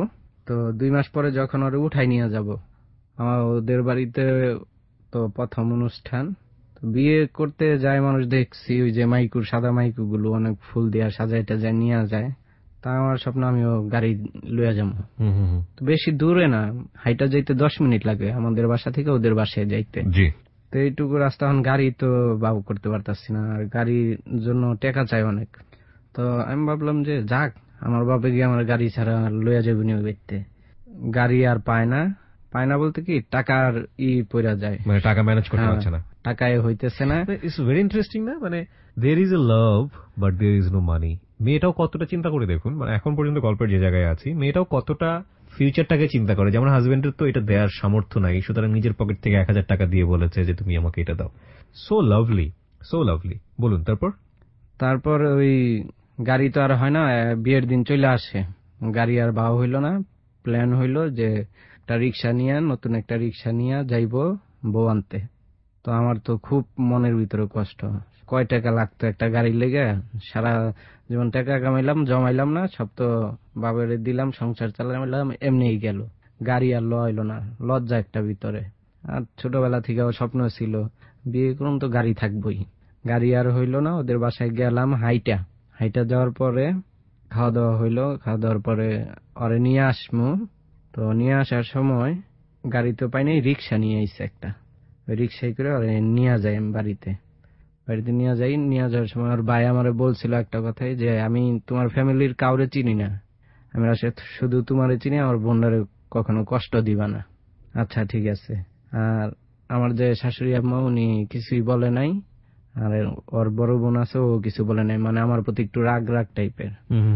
তো দুই মাস পরে যখন ওরে উঠাই নিয়ে যাব, আমার ওদের বাড়িতে তো প্রথম অনুষ্ঠান, তো বিয়ে করতে যায় মানুষ দেখছি ওই যে মাইকুর সাদা মাইকু গুলো অনেক ফুল দিয়া সাজাইটা যায় নিয়ে যায়। তা আমার স্বপ্ন আমিও গাড়ি লইয়া যাবো। তো বেশি দূরে না, হাইটা যাইতে দশ মিনিট লাগে আমাদের বাসা থেকে ওদের বাসায় যাইতে। তো এইটুকু রাস্তা এখন গাড়ি তো বাবু করতে পারতাছি না, আর গাড়ির জন্য টাকা চাই অনেক। তো আমি ভাবলাম যে যাক, আমার বাপে গিয়ে আমার গাড়ি ছাড়া লইয়া যাবো নিয়ে দেখতে। গাড়ি আর পায় না, পায় না বলতে কি টাকার ই পড়া যায়, মানে টাকা ম্যানেজ করতে পারছে না, টাকায় হইতেছে না। ইটস ভেরি ইন্টারেস্টিং না, মানে there is a love but there is no money. মেয়েটাও কতটা চিন্তা করে দেখুন, মানে এখন পর্যন্ত গল্পের যে জায়গায় আছি, মেয়েটাও কতটা ফিউচারটাকে চিন্তা করে। যেমন হাজবেন্ডের তো এটা দেওয়ার সামর্থ্য নাই, সুতরাং নিজের পকেট থেকে এক হাজার টাকা দিয়ে বলেছে যে তুমি আমাকে এটা দাও। So lovely, so lovely. বলুন তারপর। তারপর ওই গাড়ি তো আর হয় না, বিয়ের দিন চলে আসে, গাড়ি আর বাও হইল না। প্ল্যান হইল যে একটা রিক্সা নিয়ে, নতুন একটা রিক্সা নিয়ে যাইব বউ আনতে। তো আমার তো খুব মনের ভিতরে কষ্ট, কয় টাকা লাগতো একটা গাড়ি লেগে, সারা জীবন টাকা কামাইলাম জমাইলাম না, সব তো বাবার দিলাম, সংসার চালাইলাম, এমনিই গেল। গাড়ি আর লইল না, লজ্জা একটা ভিতরে। আর ছোটবেলা থেকে স্বপ্ন ছিল বিয়ে করুন তো গাড়ি থাকবই, গাড়ি আর হইল না। ওদের বাসায় গেলাম হাইটা, হাইটা যাওয়ার পরে খাওয়া দাওয়া হইলো, খাওয়া দাওয়ার পরে ওরে নিয়ে আসমু। তো নিয়ে আসার সময় গাড়ি তো পাই নাই, রিক্সা নিয়ে আইসে একটা, ওই রিক্সায় করে ওরে নিয়ে যাই আমি বাড়িতে। বাড়িতে নিয়ে যাই, নিয়ে যাওয়ার সময় ওর ভাই আমারে বলছিল একটা কথাই যে আমি তোমার ফ্যামিলির কাউরে চিনি না, আমি শুধু তোমারে চিনি, আমার বোনরে কখনো কষ্ট দিবা না। আচ্ছা ঠিক আছে। আর আমার যে শাশুড়ি আম্মা উনি কিছুই বলে নাই, আর ওর বড় বোন আছে ও কিছু বলে নাই, মানে আমার প্রতি একটু রাগ রাগ টাইপের।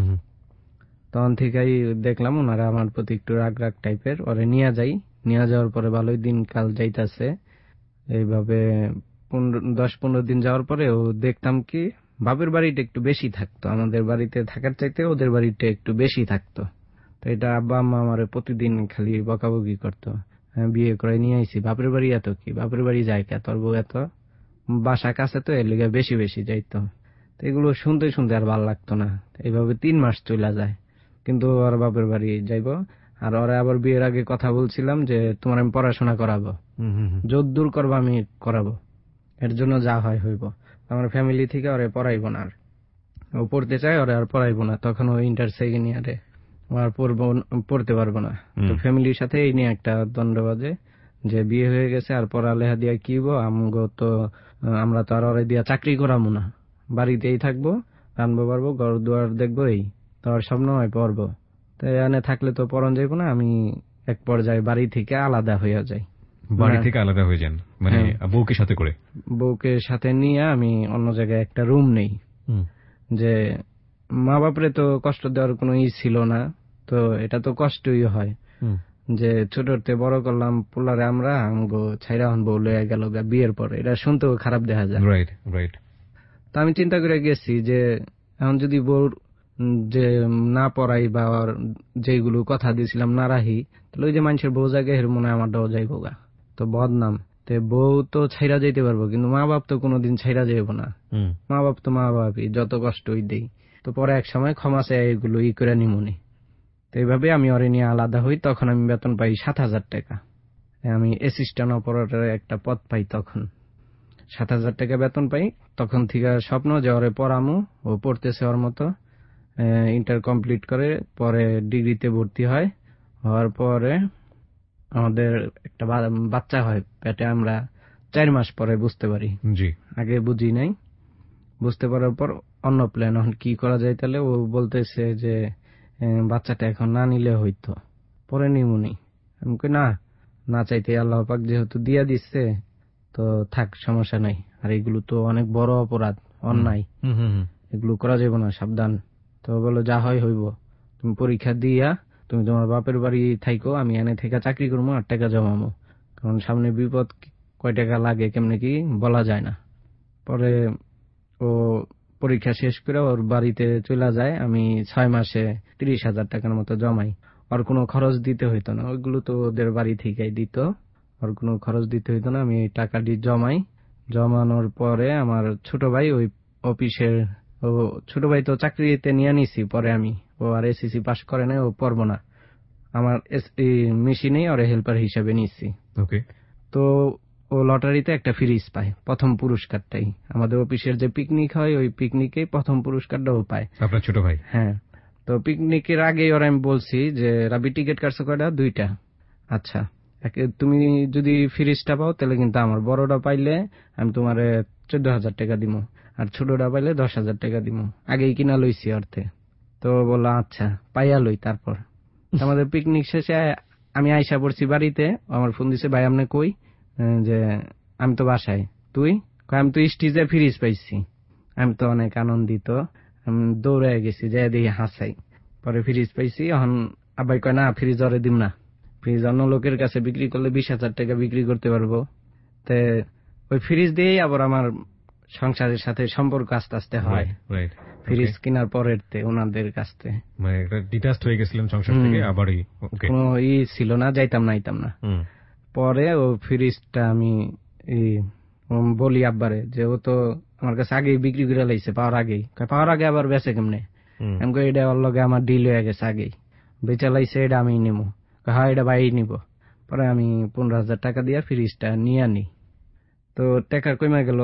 তখন থেকেই দেখলাম ওনারা আমার প্রতি একটু রাগ রাগ টাইপের। ওরে নিয়ে যাই, নিয়ে যাওয়ার পরে ভালোই দিন কাল যাইতাছে। এইভাবে দশ পনেরো দিন যাওয়ার পরে ও দেখতাম কি বাপের বাড়িটা একটু বেশি থাকতো, আমাদের বাড়িতে থাকার চাইতে ওদের বাড়িটা একটু বেশি থাকতো। তো এটা আব্বা আম্মা আমার প্রতিদিন খালি বকাবকি করতো, বিয়ে করে নিয়ে আইছি, বাপের বাড়ি এত কি, বাপের বাড়ি যায় কে, তোর বউ এত, বাসা কাছে তো এর লিগে বেশি বেশি যাইতো। তো এগুলো শুনতে শুনতে আর ভালো লাগতো না। এইভাবে তিন মাস চলে যায়, কিন্তু ওর বাপের বাড়ি যাইবো। আর ওরা আবার বিয়ের আগে কথা বলছিলাম যে তোমার আমি পড়াশোনা করাবো, যদ্দূর করবো আমি করাবো, এর জন্য যা হয় হইব। আমার ফ্যামিলি থেকে ওরে পড়াইবো না, আর ও পড়তে চায় ওরে আর পড়াইবো না, তখন ও ইন্টার সেকেন্ড ইয়ারে আর পড়বো পড়তে পারবো না। তো ফ্যামিলির সাথে এই নিয়ে একটা দ্বন্দ্ব বাজে যে বিয়ে হয়ে গেছে আর পড়ালেখা দিয়া কি হবো, আমগো তো আমরা তো আর ওরে দিয়া চাকরি করাবো না, বাড়িতেই থাকবো, রানবো পারবো, ঘর দুয়ার দেখবো, এই তো আর স্বপ্ন হয় পড়বো। তো এখানে থাকলে তো পড়ন যাইবো না, আমি এক পর্যায়ে বাড়ি থেকে আলাদা হইয়া যাই। বাড়ি থেকে আলাদা হয়ে যান মানে বউকে সাথে করে? বউকে সাথে নিয়ে আমি অন্য জায়গায় একটা রুম নেই, যে মা বাপরে তো কষ্ট দেওয়ার কোনো ই ছিল না, তো এটা তো কষ্টই হয় যে ছোটতে বড় করলাম পোলারে আমরা, আমগো ছাইরা হন বউ লইয়া গেল বিয়ের পরে, এটা শুনতেও খারাপ দেখা যায়। Right right. তো আমি চিন্তা করে গেছি যে এখন যদি বউর যে না পড়াই বা যেগুলো কথা দিয়েছিলাম না রাহি, তাহলে ওই যে মানুষের বউ জায়গায় এর মনে হয় আমারটাও যাইব গা, তো বদনাম। তো বউ তো ছাইরা যাইতে পারবো, কিন্তু মা বাপ তো কোনোদিন ছাইরা যাইব না, মা বাপ তো মা বাপই, যত কষ্ট ওই দেই। তো পরে এক সময় ক্ষমা চাই এগুলো ই করে নিমুনি। তো এইভাবে আমি ওরে নিয়ে আলাদা হই। তখন আমি বেতন পাই সাত হাজার টাকা, আমি অ্যাসিস্ট্যান্ট অপারেটরের একটা পদ পাই, তখন সাত হাজার টাকা বেতন পাই। তখন থেকে স্বপ্ন যে ওরে পড়ামু, ও পড়তেছে ওর মতো, ইন্টার কমপ্লিট করে পরে ডিগ্রিতে ভর্তি হয়, হওয়ার পরে আমাদের একটা বাচ্চা হয় পেটে, আমরা চার মাস পরে বুঝতে পারি, জি আগে বুঝি নাই। বুঝতে পারার পর অন্য প্ল্যান, এখন কি করা যায়, তাহলে ও বলতেছে যে বাচ্চাটা এখন না নিলে হইতো, পরে নিমুনি। আমি কই না, না চাইতে আল্লাহ পাক যেহেতু দিয়া দিচ্ছে তো থাক, সমস্যা নাই। আর এগুলো তো অনেক বড় অপরাধ, অন্যায়, এগুলো করা যাবে না, সাবধান। তো বলো যা হয় হইব, তুমি পরীক্ষা দিয়া তুমি তোমার বাপের বাড়ি থাইকো, আমি এনে থেকে চাকরি করবো আর টাকা জমাবো, কারণ সামনে বিপদ কয় টাকা লাগে কেমনে কি বলা যায় না। পরে ও পরীক্ষা শেষ করে ওর বাড়িতে চলে যায়, আমি ছয় মাসে তিরিশ হাজার টাকার মতো জমাই। আর কোনো খরচ দিতে হইতো না, ওইগুলো তো ওদের বাড়ি থেকেই দিত, আর কোনো খরচ দিতে হইতো না। আমি টাকাটি জমাই, জমানোর পরে আমার ছোট ভাই ওই অফিসের, ও ছোট ভাই তো চাকরিতে নিয়ে নিছি পরে, আমি ও আর এসএসসি পাস করে না, ও পড়বো না, আমার মেশিনেই ওরে হেল্পার হিসেবে নিচ্ছি। ওকে। তো ও লটারিতে একটা ফ্রিজ পায়, প্রথম পুরস্কারটাই। আমাদের অফিসের যে পিকনিক হয় ওই পিকনিকে প্রথম পুরস্কারটা ও পায়। আপনার ছোট ভাই? হ্যাঁ। তো পিকনিকের আগে ওরা আমি বলছি যে রাবি টিকিট কাটছো কয়টা? দুইটা। আচ্ছা, তুমি যদি ফ্রিজটা পাও তাহলে কিন্তু আমার বড়টা পাইলে আমি তোমার চোদ্দ হাজার টাকা দিব, আর ছোটটা পাইলে দশ হাজার টাকা দিব। আগেই কিনা লইছি অর্থে। তো বললো আচ্ছা পাইয়া লই। তারপর আমাদের পিকনিক শেষে আমি আইসা পড়ছি বাড়িতে, আমার ফোন দিছে ভাই আপনি কই? যে আমি তো বাসায়। তুই? আমি তো স্টেজে ফ্রিজ পাইছি। আমি তো অনেক আনন্দিত, আমি দৌড়ে গেছি, যে দেখি হাসাই। পরে ফ্রিজ পাইছি। এখন আব্বাই কয় না ফ্রিজ ওরে দিম না, ফ্রিজ অন্য লোকের কাছে বিক্রি করলে বিশ হাজার টাকা বিক্রি করতে পারবো। তো ওই ফ্রিজ দিয়েই আবার আমার সংসারের সাথে সম্পর্ক আস্তে আস্তে হয়। ফ্রিজ কেনার পরের তে ওনাদের কাছ থেকে মানে একটা ডিটাচড হয়ে গেছিলাম সংসার থেকে, আবারই কোনো ই ছিল না, যাইতাম না আইতাম না। পরে ও ফ্রিজটা আমি বলি আব্বারে যে ও তো আমার কাছে আগেই বিক্রি করে লাইছে, পাওয়ার আগেই। পাওয়ার আগে আবার বেচে কেমনে? আমি কই এটা ওর লগে আমার ডিল হয়ে গেছে আগেই, বেচা লাইছে, এটা আমি নিবো। হ্যাঁ এটা ভাই নিব। পরে আমি পনেরো হাজার টাকা দিয়ে ফ্রিজটা নিয়ে আনি। তো টাকা কমে গেল।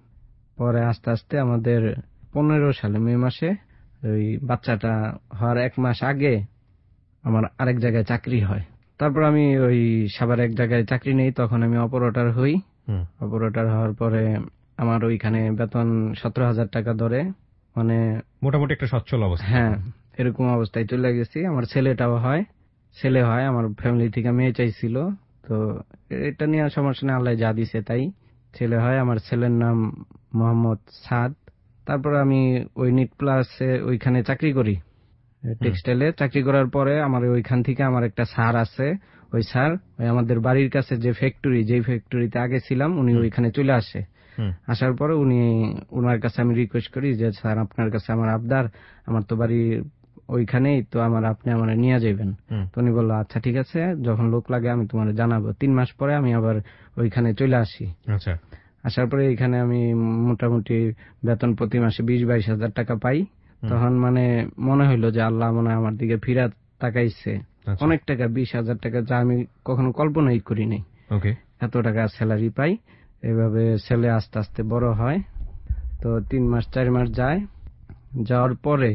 পরে আস্তে আস্তে আমাদের পনেরো সালে মে মাসে ওই বাচ্চাটা হওয়ার এক মাস আগে আমার আরেক জায়গায় চাকরি হয়। তারপর আমি ওই সাভার এক জায়গায় চাকরি নেই, তখন আমি অপারেটর হই। অপারেটর হওয়ার পরে আমার ওইখানে বেতন সতেরো হাজার টাকা ধরে, মানে মোটামুটি একটা সচ্ছল অবস্থা। হ্যাঁ, এরকম অবস্থায় চলে গেছি। আমার ছেলেটাও হয়, ছেলে হয়। আমার ফ্যামিলি থেকে মেয়ে চাইছিল, তো এটা নিয়ে সমস্যা নেই, আল্লাহ যা দিছে তাই। ছেলে হয়। আমার ছেলের নাম মোহাম্মদ সাদ। তারপর আমি ওই নিট প্লাসে ওইখানে চাকরি করি, টেক্সটাইলে চাকরি করার পরে আমার ওইখান থেকে আমার একটা স্যার আছে। ওই স্যার ওই আমাদের বাড়ির কাছে যে ফ্যাক্টরি, যে ফ্যাক্টরিতে আগে ছিলাম, উনি ওইখানে চলে আসে। আসার পরে উনি ওনার কাছে আমি রিকোয়েস্ট করি যে স্যার আপনার কাছে আমার আবদার, আমার তো বাড়ি ওইখানেই, তো আমার আপনি আমার নিয়ে যাবেন। তো উনি বললো আচ্ছা ঠিক আছে, যখন লোক লাগে আমি তোমার জানাবো। তিন মাস পরে আমি আবার ওইখানে চলে আসি। আচ্ছা। আসার পরে এখানে আমি মোটামুটি বেতন প্রতি মাসে বিশ বাইশ হাজার টাকা পাই। তখন মানে মনে হইলো যে আল্লাহ মনে হয় আমার দিকে ফিরা তাকাইছে। অনেক টাকা, বিশ হাজার টাকা, যা আমি কখনো কল্পনাই করি নাই। এত টাকা স্যালারি পাই। এভাবে ছেলে আস্তে আস্তে বড় হয়। তো তিন মাস চার মাস যায়, যাওয়ার পরে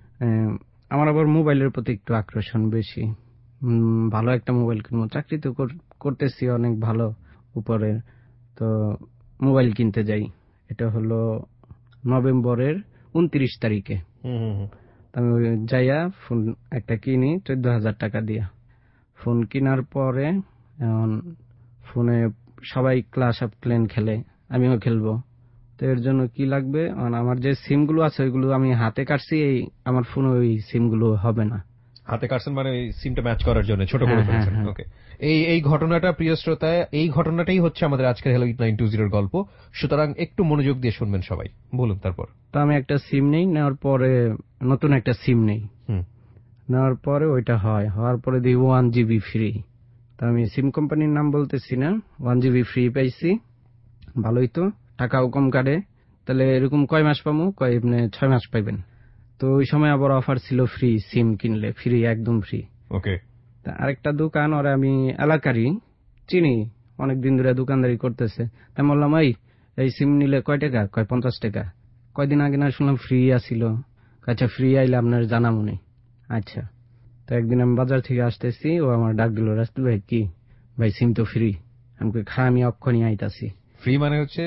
আমার আবার মোবাইলের প্রতি একটু আকর্ষণ বেশি। ভালো একটা মোবাইল কিনবো, চাকরি তো করতেছি অনেক ভালো উপরের, তো মোবাইল কিনতে যাই। এটা হলো নভেম্বরের উনত্রিশ তারিখে। আমি যাইয়া ফোন একটা কিনি চোদ্দ হাজার টাকা দিয়া। ফোন কেনার পরে এখন ফোনে সবাই ক্লাস অফ ক্ল্যান খেলে, আমিও খেলবো। তো এর জন্য কি লাগবে, আমার যে সিম গুলো আছে ওইগুলো আমি হাতে কাটছি, এই আমার ফোনে ওই সিম গুলো হবে না। হাতে কাটছেন মানে সিমটা ম্যাচ করার জন্য ছোট করে ফেলেছেন। ওকে, এই এই ঘটনাটা প্রিয় শ্রোতা, এই ঘটনাটাই হচ্ছে আমাদের আজকের হ্যালো এইট নাইন টু জিরোর গল্প। সুতরাং একটু মনোযোগ দিয়ে শুনবেন সবাই। বলুন তারপর। তো আমি একটা সিম নেই, নেওয়ার পরে নতুন একটা সিম নেই, নেওয়ার পরে ওইটা হয়, হওয়ার পরে দিই ওয়ান জিবি ফ্রি। তো আমি সিম কোম্পানির নাম বলতেছি না, ওয়ান জিবি ফ্রি পাইছি। ভালোই তো, টাকাও কম কাটে। তাহলে এরকম কয় মাস পাবো? কয় মানে ছয় মাস পাইবেন। তো ওই সময় আবার অফার ছিল ফ্রি, সিম কিনলে ফ্রি, একদম ফ্রি। ওকে। আরেকটা দোকান, ওরা আমি এলাকারই চিনি, অনেকদিন ধরে দোকানদারি করতেছে। আমি বললাম এই এই সিম নিলে কয় টাকা? কয় পঞ্চাশ টাকা। কয়দিন আগে না শুনলাম ফ্রি আসিল। আচ্ছা ফ্রি আইলে আপনার জানা মনে। আচ্ছা। তো একদিন আমি বাজার থেকে আসতেছি, ও আমার ডাক দিল, রাস্তুল ভাই কি ভাই সিম তো ফ্রি। আমি খা আমি অক্ষণই আইতাছি। ফ্রি মানে হচ্ছে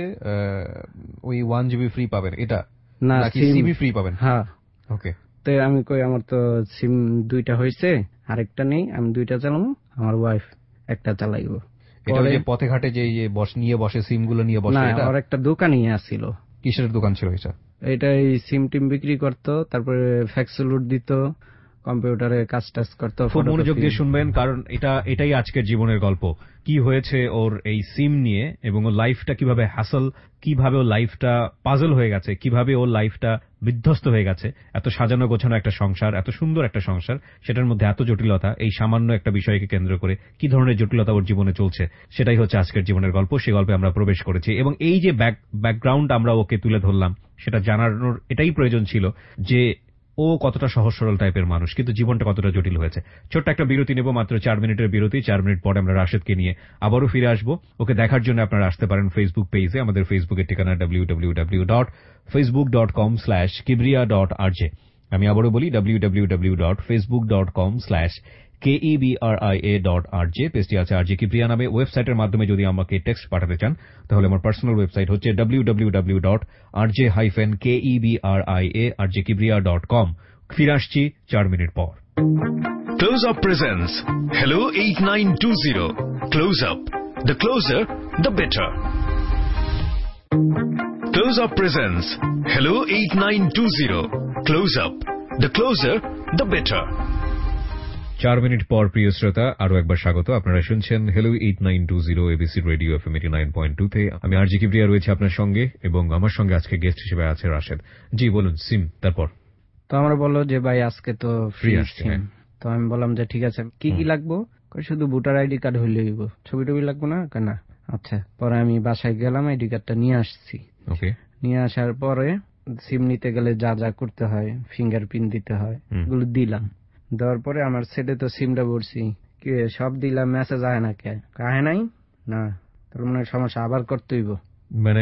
ওই ওয়ান জিবি ফ্রি পাবেন এটা না, সিবি ফ্রি পাবেন? হ্যাঁ। ওকে। তো আমি কই আমার তো সিম দুইটা হয়েছে, আরেকটা নেই, আমি দুইটা চালাবো, আমার ওয়াইফ একটা চালাইবো। এটা ওই যে পথে ঘাটে যে বস নিয়ে বসে সিম গুলো নিয়ে বসে, এটা আর একটা দোকানই আসছিল। কিসের দোকান ছিল এটা? এটা এই সিম টিম বিক্রি করতো, তারপরে ফ্যাক্স লোড দিত, কম্পিউটারে কাজ টাজ করতো। খুব মনোযোগ দিয়ে শুনবেন, কারণ এটা এটাই আজকের জীবনের গল্প। কি হয়েছে ওর এই সিম নিয়ে, এবং ওর লাইফটা কিভাবে হ্যাসল, কিভাবে ওর লাইফটা পাজল হয়ে গেছে, কিভাবে ওর লাইফটা বিধ্বস্ত হয়ে গেছে। এত সাজানো গোছানো একটা সংসার, এত সুন্দর একটা সংসার, সেটার মধ্যে এত জটিলতা, এই সামান্য একটা বিষয়কে কেন্দ্র করে কি ধরনের জটিলতা ওর জীবনে চলছে, সেটাই হচ্ছে আজকের জীবনের গল্প। সেই গল্পে আমরা প্রবেশ করেছি, এবং এই যে ব্যাকগ্রাউন্ড আমরা ওকে তুলে ধরলাম, সেটা জানানোর এটাই প্রয়োজন ছিল যে ও কতটা সহজ সরল টাইপের মানুষ, কিন্তু জীবনটা কতটা জটিল হয়েছে। ছোট্ট একটা বিরতি নেব, মাত্র চার মিনিটের বিরতি। চার মিনিট পরে আমরা রাশেদকে নিয়ে আবারও ফিরে আসবো। ওকে দেখার জন্য আপনারা আসতে পারেন ফেসবুক পেজে। আমাদের ফেসবুকের ঠিকানা W W W dot Facebook dot com slash Kibria dot R J. আমি আবারও বলি W W W dot Facebook dot com slash K E B R I A dot R J. পেজটি আছে আর জে কিবরিয়া নামে। ওয়েবসাইটের মাধ্যমে যদি আমাকে টেক্সট পাঠাতে চান তাহলে আমার পার্সোনাল ওয়েবসাইট হচ্ছে W W W dot R J K E B R I A R J Kibria dot com. ফিরে আসছি চার মিনিট পর। Close Up presents Hello eight nine two zero. Close Up. The closer, the better. Close Up presents Hello eight nine two zero. Close Up. The closer, the better. চার minute পর প্রিয় শ্রোতা আরো একবার স্বাগত। আপনারা শুনছেন hello eight nine two zero ABC radio FM eighty nine point two তে। আমি আর জি কিবরিয়া রয়েছে আপনার সঙ্গে, এবং আমার সঙ্গে আজকে গেস্ট হিসেবে আছে রাশেদ। জি বলুন সিম। তারপর তো আমরা বললো যে ভাই আজকে তো ফ্রি আসছে। তো আমি বললাম যে ঠিক আছে, কি কি লাগবো? শুধু ভোটার আইডি কার্ড হইলে হইব, ছবি টবি লাগবো না? না আচ্ছা। পরে আমি বাসায় গেলাম, আইডি কার্ডটা নিয়ে আসছি। ওকে। নিয়ে আসার পরে সিম নিতে গেলে যা যা করতে হয়, ফিঙ্গারপ্রিন্ট দিতে হয়, এগুলো দিলাম। দেওয়ার পরে আমার সেটে তো সিমটা ভরছি, কি সব দিলাম, মেসেজ আয় না, কে আয় নাই না, তার মানে সমস্যা, আবার করতে হইব। মানে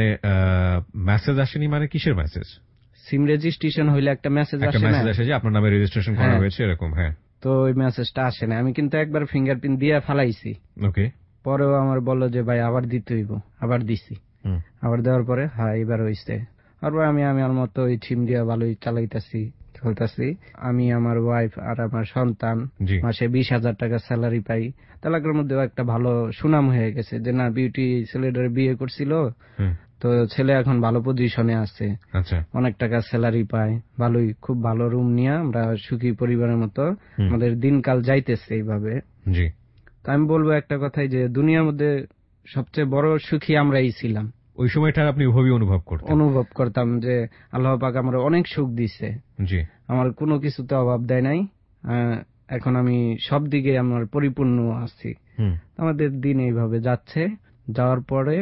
মেসেজ আসেনি মানে কিসের মেসেজ? সিম রেজিস্ট্রেশন হইলে একটা মেসেজ আসে, একটা মেসেজ আসে যে আপনার নামে রেজিস্ট্রেশন করা হয়েছে এরকম। হ্যাঁ। তো ওই মেসেজটা আসে না। আমি কিন্তু একবার ফিঙ্গারপ্রিন্ট দিয়ে ফালাইছি। ওকে। পরেও আমার বললো যে ভাই আবার দিতে হইব, আবার দিছি। আবার দেওয়ার পরে হ্যাঁ এবার হইছে। আর আমি আমি আমার মতো ওই সিম দিয়ে ভালোই চালাইতেছি, চলতেছি। আমি, আমার ওয়াইফ আর আমার সন্তান মাসে বিশ হাজার টাকা স্যালারি পাই। এলাকার মধ্যেও একটা ভালো সুনাম হয়ে গেছে যে না, বিউটি ছেলেটার বিয়ে করছিল, তো ছেলে এখন ভালো পজিশনে আছে, অনেক টাকা স্যালারি পায়, ভালোই, খুব ভালো রুম নিয়ে আমরা সুখী পরিবারের মতো আমাদের দিনকাল যাইতেছে এইভাবে। জি। তো আমি বলবো একটা কথাই, যে দুনিয়ার মধ্যে সবচেয়ে বড় সুখী আমরাই ছিলাম। ওই সময়টা আপনি ওভাবে অনুভব করতেন? অনুভব করতাম যে আল্লাহ পাক আমার অনেক সুখ দিছে। জি। আমার কোনো কিছুতে অভাব দেয় নাই। এখন আমি সব দিকে আমার পরিপূর্ণ আছি। আমাদের দিন এইভাবে যাচ্ছে। যাওয়ার পরে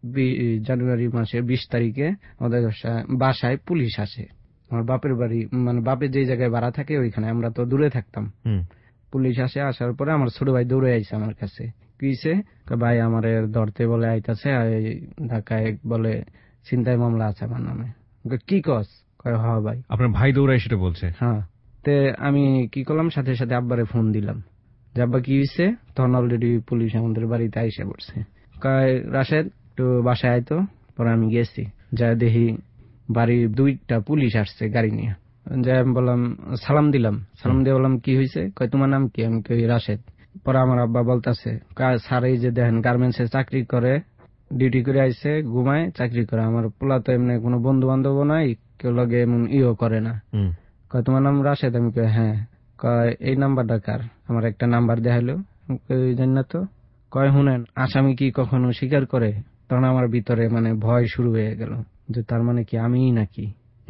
জানুয়ারি মাসের বিশ তারিখে আমাদের বাসায় পুলিশ আসে। আমার বাপের বাড়ি, মানে বাপের যে জায়গায় ভাড়া থাকে ওইখানে, আমরা তো দূরে থাকতাম। পুলিশ আসে, আসার পরে আমার ছোট ভাই দৌড়ে আইছে আমার কাছে। কিছে ভাই আমার ধরতে বলে আইতাছে, ঢাকায় বলে ছিনতাই মামলা আছে আমার নামে। কি কস? কয় হ্যাঁ ভাই। আপনার ভাই দৌড়াই সেটা বলছে? হ্যাঁ। তে আমি কি করলাম, সাথে সাথে আব্বারে ফোন দিলাম যে আব্বা কি হয়েছে। তখন অলরেডি পুলিশ আমাদের বাড়িতে আইসা পড়ছে। কয় রাশেদ একটু বাসায় আইতো। পরে আমি গেছি, যা দেখি বাড়ি দুইটা পুলিশ আসছে গাড়ি নিয়ে। যাই আমি বললাম, সালাম দিলাম। সালাম দিয়ে বললাম কি হয়েছে? কয় তোমার নাম কি? আমি কই রাশেদ। পরে আমার আব্বা বলতেছে, স্যার এই যে দেখেন গার্মেন্টসে চাকরি করে, ডিউটি করে আইসে, ঘুমায়, চাকরি করে। আমার পোলা তো এমনি কোনো বন্ধু বান্ধব নাই, কেউ লগে এমন ইও করে না। কয় তোমার নাম রাশেদ? আমি কই হ্যাঁ। কয় এই নাম্বারটা কার? আমার একটা নাম্বার দেখাইলো। জানি না তো। কয় শুনেন, আসামি কি কখনো স্বীকার করে? তখন আমার ভিতরে মানে ভয় শুরু হয়ে গেল যে তার মানে কি আমিই নাকি।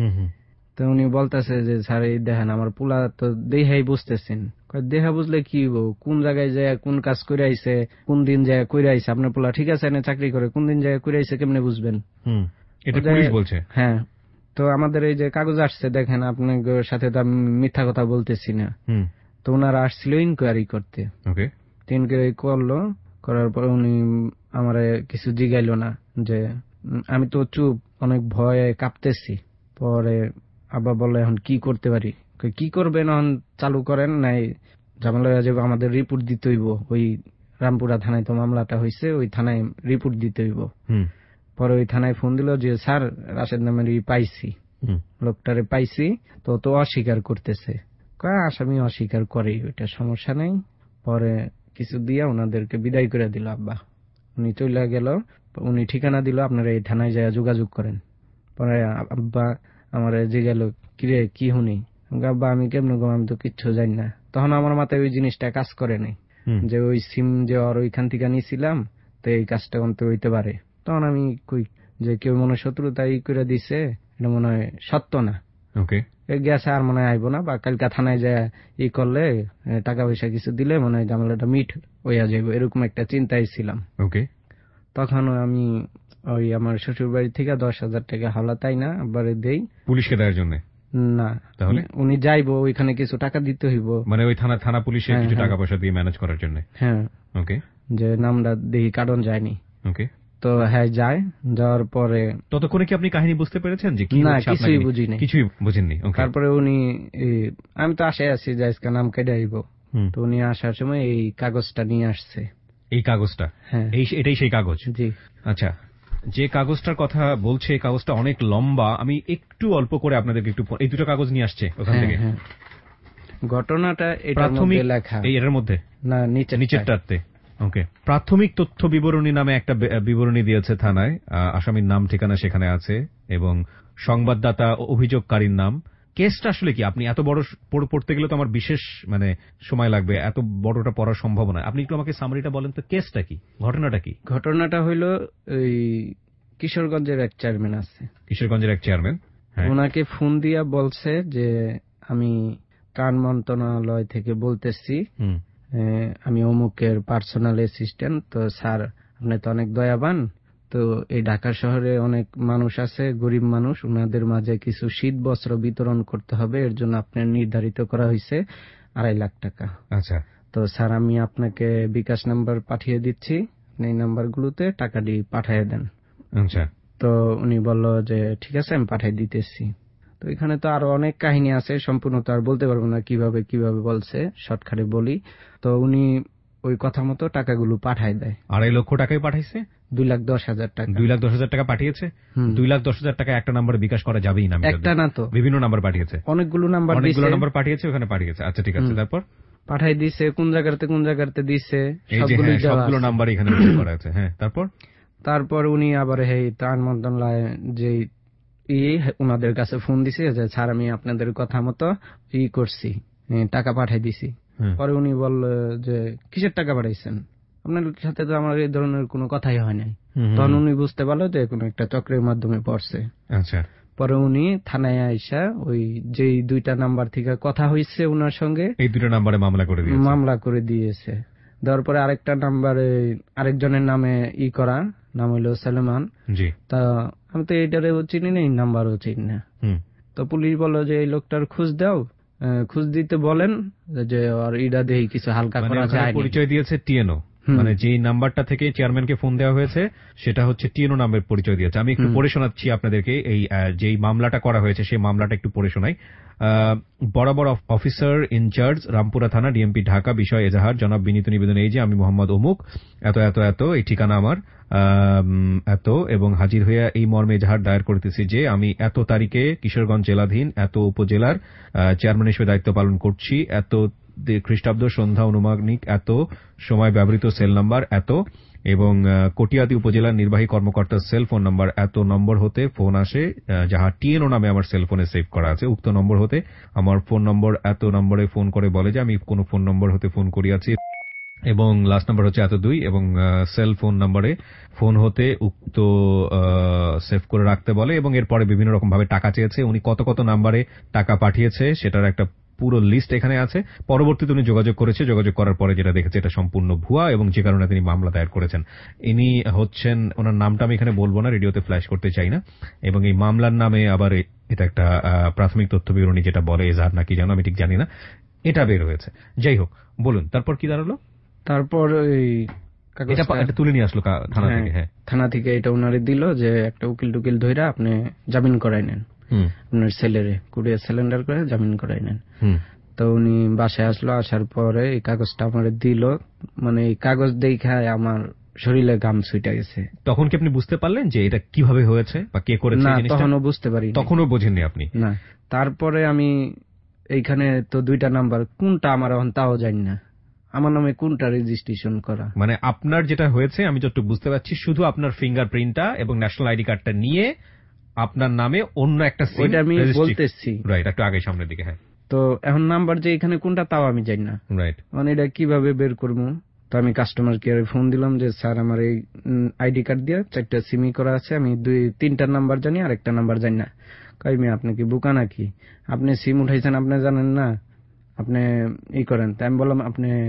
তো উনি বলতেছে যে স্যার এই দেখেন আমার পোলা তো দেহাই বুঝতেছেন। দেহা বুঝলে কি হবো, কোন জায়গায় যায় কোন কাজ করে আইছে, কোন দিন যায় করে আইছে। আপনার পোলা ঠিক আছে এনে চাকরি করে, কোন দিন যায় করে আইছে কেমনে বুঝবেন? এটা পুলিশ বলছে। হ্যাঁ। তো আমাদের এই যে কাগজ আসছে দেখেন, আপনার সাথে তো আমি মিথ্যা কথা বলতেছি না। তো ওনারা আসছিল ইনকোয়ারি করতে। ইনকোয়ারি করলো, করার পর উনি আমার কিছু জিগাইলো না, যে আমি তো চুপ, অনেক ভয়ে কাঁপতেছি। পরে আব্বা বললো এখন কি করতে পারি? কি করবেন এখন চালু করেন, নাই ঝামেলা হয়ে যাবে, আমাদের রিপোর্ট দিতে হইব। ওই রামপুরা থানায় তো মামলাটা হয়েছে, ওই থানায় রিপোর্ট দিতে হইব। পরে ওই থানায় ফোন দিল যে স্যার রাশেদ নামের পাইছি, লোকটারে পাইছি। তো তো অস্বীকার করতেছে। কয় আসামি অস্বীকার করে, ওইটা সমস্যা নেই। পরে কিছু দিয়া ওনাদেরকে বিদায় করে দিল আব্বা। উনি চলে গেল, উনি ঠিকানা দিল আপনারা এই থানায় যায় যোগাযোগ করেন। পরে আব্বা আমার জিজ্ঞাসা, কিরে কি শুনি? আব্বা আমি কেমন গো, আমি তো কিচ্ছু জানি না। তখন আমার মাথায় ওই জিনিসটা কাজ করে নাই যে ওই সিম যে আর ওইখান থেকে নিয়েছিলাম, তো এই কাজটা অন্ত হইতে পারে। তখন আমি কই যে কেউ মনে হয় শত্রুতাই করে দিছে, এটা মনে হয় সত্য না। ওকে গেছে আর মনে হয় আইব না, বা কালকা থানায় যায় ই করলে টাকা পয়সা কিছু দিলে মনে হয় ঝামেলাটা মিট হইয়া যাইব, এরকম একটা চিন্তায় ছিলাম। ওকে। তখন আমি ওই আমার শ্বশুর বাড়ি থেকে দশ হাজার টাকা হাওলা তাই না আবার দেই পুলিশকে দেওয়ার জন্য। না, তাহলে উনি যাইবো ওইখানে কিছু টাকা দিতে হইব, মানে ওই থানা থানা পুলিশে হ্যাঁ, কিছু হ্যাঁ। টাকা পয়সা দিয়ে ম্যানেজ করার জন্য। হ্যাঁ, ওকে, যে নামটা দেখি কারণ যায়নি। ওকে, তো হ্যাঁ যায়, যাওয়ার পরে ততক্ষণে কি আপনি কাহিনী বুঝতে পেরেছেন যে কি না, হচ্ছে? কিছুই আপনাকে বুঝি নাই। কিছুই বুঝেননি। ওকে, তারপরে উনি এই, আমি তো আশায় আছি যে আজকে নাম কেটে আইব, হুম। তো উনি আসার সময় এই কাগজটা নিয়ে আসছে। এই কাগজটা, হ্যাঁ, এই এটাই সেই কাগজ। জি। আচ্ছা, যে কাগজটার কথা বলছে এই কাগজটা অনেক লম্বা, আমি একটু অল্প করে আপনাদেরকে একটু প- এই দুটো কাগজ নিয়ে আসছে ওখান হ্যাঁ, থেকে। হ্যাঁ। ঘটনাটা এটার প্রাথমিক মধ্যে লেখা, এই এর মধ্যে না নিচে নিচেরটাতে। ওকে, প্রাথমিক তথ্য বিবরণী নামে একটা বে- বিবরণী দিয়েছে থানায়, আহ, আসামির নাম ঠিকানা সেখানে আছে এবং সংবাদদাতা ও অভিযোগকারীর নাম। কেসটা আসলে কি? আপনি এত বড় স- পড়- পড়তে গেলে তো আমার বিশেষ মানে সময় লাগবে, এত বড়টা পড়া সম্ভব না। আপনি একটু আমাকে সামারিটা বলেন তো, কেসটা কি, ঘটনাটা কি? ঘটনাটা হইল এই কিশোরগঞ্জের এক চেয়ারম্যান আছে, কিশোরগঞ্জের এক চেয়ারম্যান, হ্যাঁ, ওনাকে ফোন দিয়া বলছে যে আমি ত্রাণ মন্ত্রণালয় থেকে বলতেছি, হুম, এ, আমি অমুকের পার্সোনাল অ্যাসিস্ট্যান্ট, তো স্যার আপনি তো অনেক দয়াবান, তো এই ঢাকা শহরে অনেক মানুষ আছে, গরিব মানুষ, ওনাদের মাঝে কিছু শীত বস্ত্র বিতরণ করতে হবে, এর জন্য আপনার নির্ধারিত করা হয়েছে আড়াই লাখ টাকা। আচ্ছা, তো স্যার আমি আপনাকে বিকাশ নাম্বার পাঠিয়ে দিচ্ছি, আপনি এই নাম্বারগুলোতে টাকাটি পাঠিয়ে দেন। আচ্ছা, তো উনি বলল যে ঠিক আছে আমি পাঠিয়ে দিতেছি। তো এখানে তো আরো অনেক কাহিনী আছে, সম্পূর্ণ তো আর বলতে পারবো না কিভাবে কিভাবে বলছে, শর্টকাটে বলি। তো উনি ওই কথা মতো টাকাগুলো পাঠায় দেয়। আড়াই লক্ষ টাকাই পাঠাইছে? দুই লাখ দশ হাজার টাকা। দুই লাখ দশ হাজার টাকা পাঠিয়েছে? হুম। দুই লাখ দশ হাজার টাকা একটা নাম্বারে বিকাশ করা যাবেই না? আমি একটা না তো, বিভিন্ন নাম্বার পাঠিয়েছে, অনেকগুলো নাম্বার অনেকগুলো দিছে, নাম্বার পাঠিয়েছে, ওখানে পাঠিয়েছে। আচ্ছা ঠিক আছে, হুম। তারপর? পাঠাই দিছে, কোন জায়গাতে কোন জায়গাতে দিছে, এই যে সবগুলো হ্যাঁ, সবগুলো নাম্বার এখানে উল্লেখ করা আছে। হ্যাঁ, তারপর? তারপর উনি আবার এই ত্রাণ মন্ত্রণালয় যে ই ওনাদের কাছে ফোন দিছে যে স্যার আমি আপনাদের কথা মতো ই করছি, এ, টাকা পাঠাই দিছি। হুম। পরে উনি বলল যে কিসের টাকা পাঠাইছেন, আপনার সাথে তো আমার এই ধরনের কোনো কথাই হয় নাই। হুম, হুম, তখন হুম। উনি বুঝতে পারলো যে কোনো একটা চক্রের মাধ্যমে পড়ছে। আচ্ছা, পরে উনি থানায় আইসা ওই যেই দুইটা নাম্বার থেকে কথা হয়েছে ওনার সঙ্গে এই দুটো নাম্বারে মামলা করে দিয়েছে। মামলা করে দিয়েছে। দেওয়ার পরে আরেকটা নাম্বারে আরেকজনের নামে ই করা, নাম হইল সালেমান। জি, তা আমি তো এইটারেও চিনি না, এই নাম্বারও চিনি না। হুম, তো পুলিশ বললো যে এই লোকটার খোঁজ দাও, আহ, খোঁজ দিতে বলেন যে আর ইডা দেহি কিছু হালকা মানে করা ওখানে যায় পরিচয় দিয়েছে টিএনও, হুম। মানে যে নাম্বারটা থেকে চেয়ারম্যানকে ফোন দেওয়া হয়েছে সেটা হচ্ছে টিএনও নামের পরিচয় দিয়েছে। আমি একটু হুম। পড়ে শোনাচ্ছি আপনাদেরকে, এই আহ, যেই মামলাটা করা হয়েছে সেই মামলাটা একটু পড়ে শোনাই। আহ, বরাবর অফিসার ইনচার্জ রামপুরা থানা ডিএমপি ঢাকা, বিষয় এজাহার, জনাব বিনীত নিবেদন এই যে আমি মোহাম্মদ অমুক এত এত এত, এই ঠিকানা আমার আম, এত, এবং হাজির হইয়া এই মর্মে এজাহার দায়ের করিতেছি যে আমি এত তারিখে কিশোরগঞ্জ জেলাধীন এত উপজেলার আহ, চেয়ারম্যান হিসেবে দায়িত্ব পালন করছি, এত দে- খ্রিস্টাব্দ সন্ধ্যা অনুমানিক এত সময় ব্যবহৃত সেল নাম্বার এত, এবং আহ, কটিয়াদি উপজেলার নির্বাহী কর্মকর্তার সেল ফোন নাম্বার এত নম্বর হতে ফোন আসে, আহ, যাহা টিএনও নামে আমার সেল ফোনে সেভ করা আছে। উক্ত নম্বর হতে আমার ফোন নম্বর এত নম্বরে ফোন করে বলে যে আমি কোন ফোন নম্বর হতে ফোন করিয়াছি, এবং লাস্ট নাম্বার হচ্ছে এত দুই, এবং সেল ফোন নাম্বারে ফোন হতে উক্ত সেভ করে রাখতে বলে, এবং এরপরে বিভিন্ন রকম ভাবে টাকা চেয়েছে। উনি কত কত নাম্বারে টাকা পাঠিয়েছে সেটার একটা পুরো লিস্ট এখানে আছে। পরবর্তীতে উনি যোগাযোগ করেছে, যোগাযোগ করার পরে যেটা দেখেছে এটা সম্পূর্ণ ভুয়া, এবং যে কারণে তিনি মামলা দায়ের করেছেন। ইনি হচ্ছেন, ওনার নামটা আমি এখানে বলবো না, রেডিওতে ফ্ল্যাশ করতে চাই না, এবং এই মামলার নামে আবার এ- এটা একটা আহ, প্রাথমিক তথ্য বিবরণী যেটা বলে এজাহার নাকি জানো, আমি ঠিক জানি না, এটা বের হয়েছে। যাই হোক, বলুন তারপর কি দাঁড়ালো? তারপর এই এটা কাগজটা পা- এটা তুলে নিয়ে আসলো কা- থানা হ্যাঁ, থেকে। হ্যাঁ, থানা থেকে এটা উনারে দিল যে একটা উকিল টুকিল ধইরা আপনি জামিন করাই নেন, হুম, আপনার ছেলেরে কুরিয়ার সিলিন্ডার করে জামিন করাই নেন। হুম, তো উনি বাসায় আসলো, আসার পরে এই কাগজটা আমার দিল, মানে এই কাগজ দেখায় আমার শরীরে ঘাম ছুটে গেছে। তখন কি আপনি বুঝতে পারলেন যে এটা কিভাবে হয়েছে বা কে করেছে না, এই জিনিসটা? তখনও বুঝতে পারি তখনও বোঝেননি আপনি? না। তারপরে আমি এইখানে তো দুইটা নাম্বার, কোনটা আমার এখন তাও জানি না, আমার নামে কোনটা রেজিস্ট্রেশন করা। মানে আপনার যেটা হয়েছে আমি যতটুকু বুঝতে পারছি, শুধু আপনার ফিঙ্গারপ্রিন্টটা এবং ন্যাশনাল আইডি কার্ডটা নিয়ে আপনার নামে অন্য একটা সিম ওইটা আমি রেজিস্ট্রি- বলতেছি। রাইট, একটু আগে সামনের দিকে। হ্যাঁ, তো এখন নাম্বার যে এখানে কোনটা তাও আমি জানি না, রাইট, মানে এটা কিভাবে বের করবো। তো আমি কাস্টমার কেয়ারে ফোন দিলাম যে স্যার আমার এই আইডি কার্ড দিয়ে চারটা সিমি করা আছে, আমি দুই তিনটা নাম্বার জানি আর একটা নাম্বার জানি না। কই মেয়ে আপনি কি বোকা নাকি, আপনি সিম উঠাইছেন আপনি জানেন না, আপনি ই করেন। তাই আমি বললাম আপনি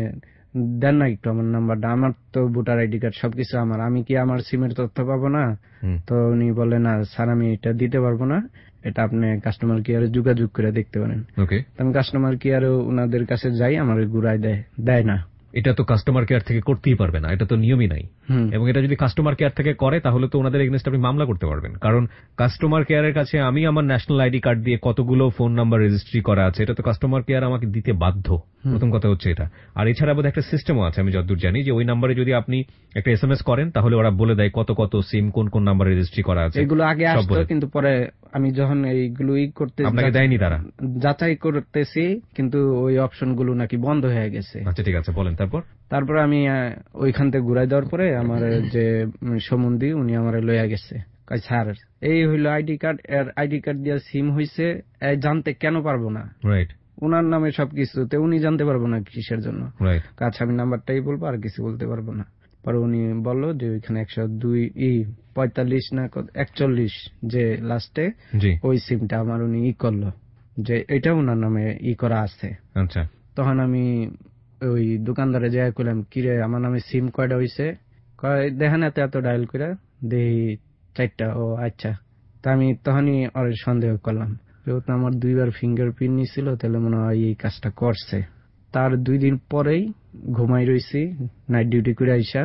দেন না একটু আমার নাম্বারটা, আমার তো ভোটার আইডি কার্ড সবকিছু আমার, আমি কি আমার সিমের তথ্য পাবো না? তো উনি বলে না স্যার আমি এটা দিতে পারবো না, এটা আপনি কাস্টমার কেয়ারে যোগাযোগ করে দেখতে পারেন। ওকে, আমি কাস্টমার কেয়ারে ওনাদের কাছে যাই, আমার ঘুরাই দেয় দেয় না। এটা তো কাস্টমার কেয়ার থেকে করতেই পারবে না, এটা তো নিয়মই নাই। এবং এটা যদি কাস্টমার কেয়ার থেকে করে তাহলে তো ওনাদের এগেইনস্ট আপনি মামলা করতে পারবেন, কারণ কাস্টমার কেয়ারের কাছে আমি আমার ন্যাশনাল আইডি কার্ড দিয়ে কতগুলো ফোন নাম্বার রেজিস্ট্রি করা আছে, এটা তো কাস্টমার কেয়ার আমাকে দিতে বাধ্য। প্রথম কথা হচ্ছে এটা। আর এছাড়া বোধহয় একটা সিস্টেমও আছে, আমি যতদূর জানি, যে ওই নাম্বারে যদি আপনি একটা এসএমএস করেন তাহলে ওরা বলে দেয় কত কত সিম কোন কোন নাম্বারে রেজিস্ট্রি করা আছে। এগুলো আগে আসতো, কিন্তু পরে আমি যখন এইগুলো ই করতে আপনাকে দেয়নি তারা, যাচাই করতেছি, কিন্তু ওই অপশন গুলো নাকি বন্ধ হয়ে গেছে। আচ্ছা ঠিক আছে, বলেন তারপর। তারপর আমি ওইখান থেকে ঘুরাই দেওয়ার পরে আমার যে সম্বন্ধী উনি আমার লইয়া গেছে, কয় স্যার এই হইলো আইডি কার্ড, এর আইডি কার্ড দিয়ে সিম হইছে, জানতে কেন পারবো না? রাইট, উনার নামে সবকিছুতে, উনি জানতে পারবো না কিসের জন্য? রাইট, আচ্ছা আমি নাম্বারটাই বলবো, আর কিছু বলতে পারবো না। পরে উনি বললো যে ওইখানে একশো দুই ই পঁয়তাল্লিশ না একচল্লিশ যে লাস্টে ওই সিমটা আমার উনি ই করলো, যে এটা উনার নামে ই করা আছে। আচ্ছা, তখন আমি ওই দোকানদারে যাই করলাম, কিরে আমার নামে সিম কয়টা হইছে? দেখেন এত এত ডায়াল করে দেখি চারটা। ও আচ্ছা, তা আমি তখনই ওর সন্দেহ করলাম, যেহেতু আমার দুইবার ফিঙ্গারপ্রিন্ট নিছিল তাহলে মনে হয় এই কাজটা করছে। তার দুই দিন পরেই ঘুমাই রইছি, নাইট ডিউটি করে আইসা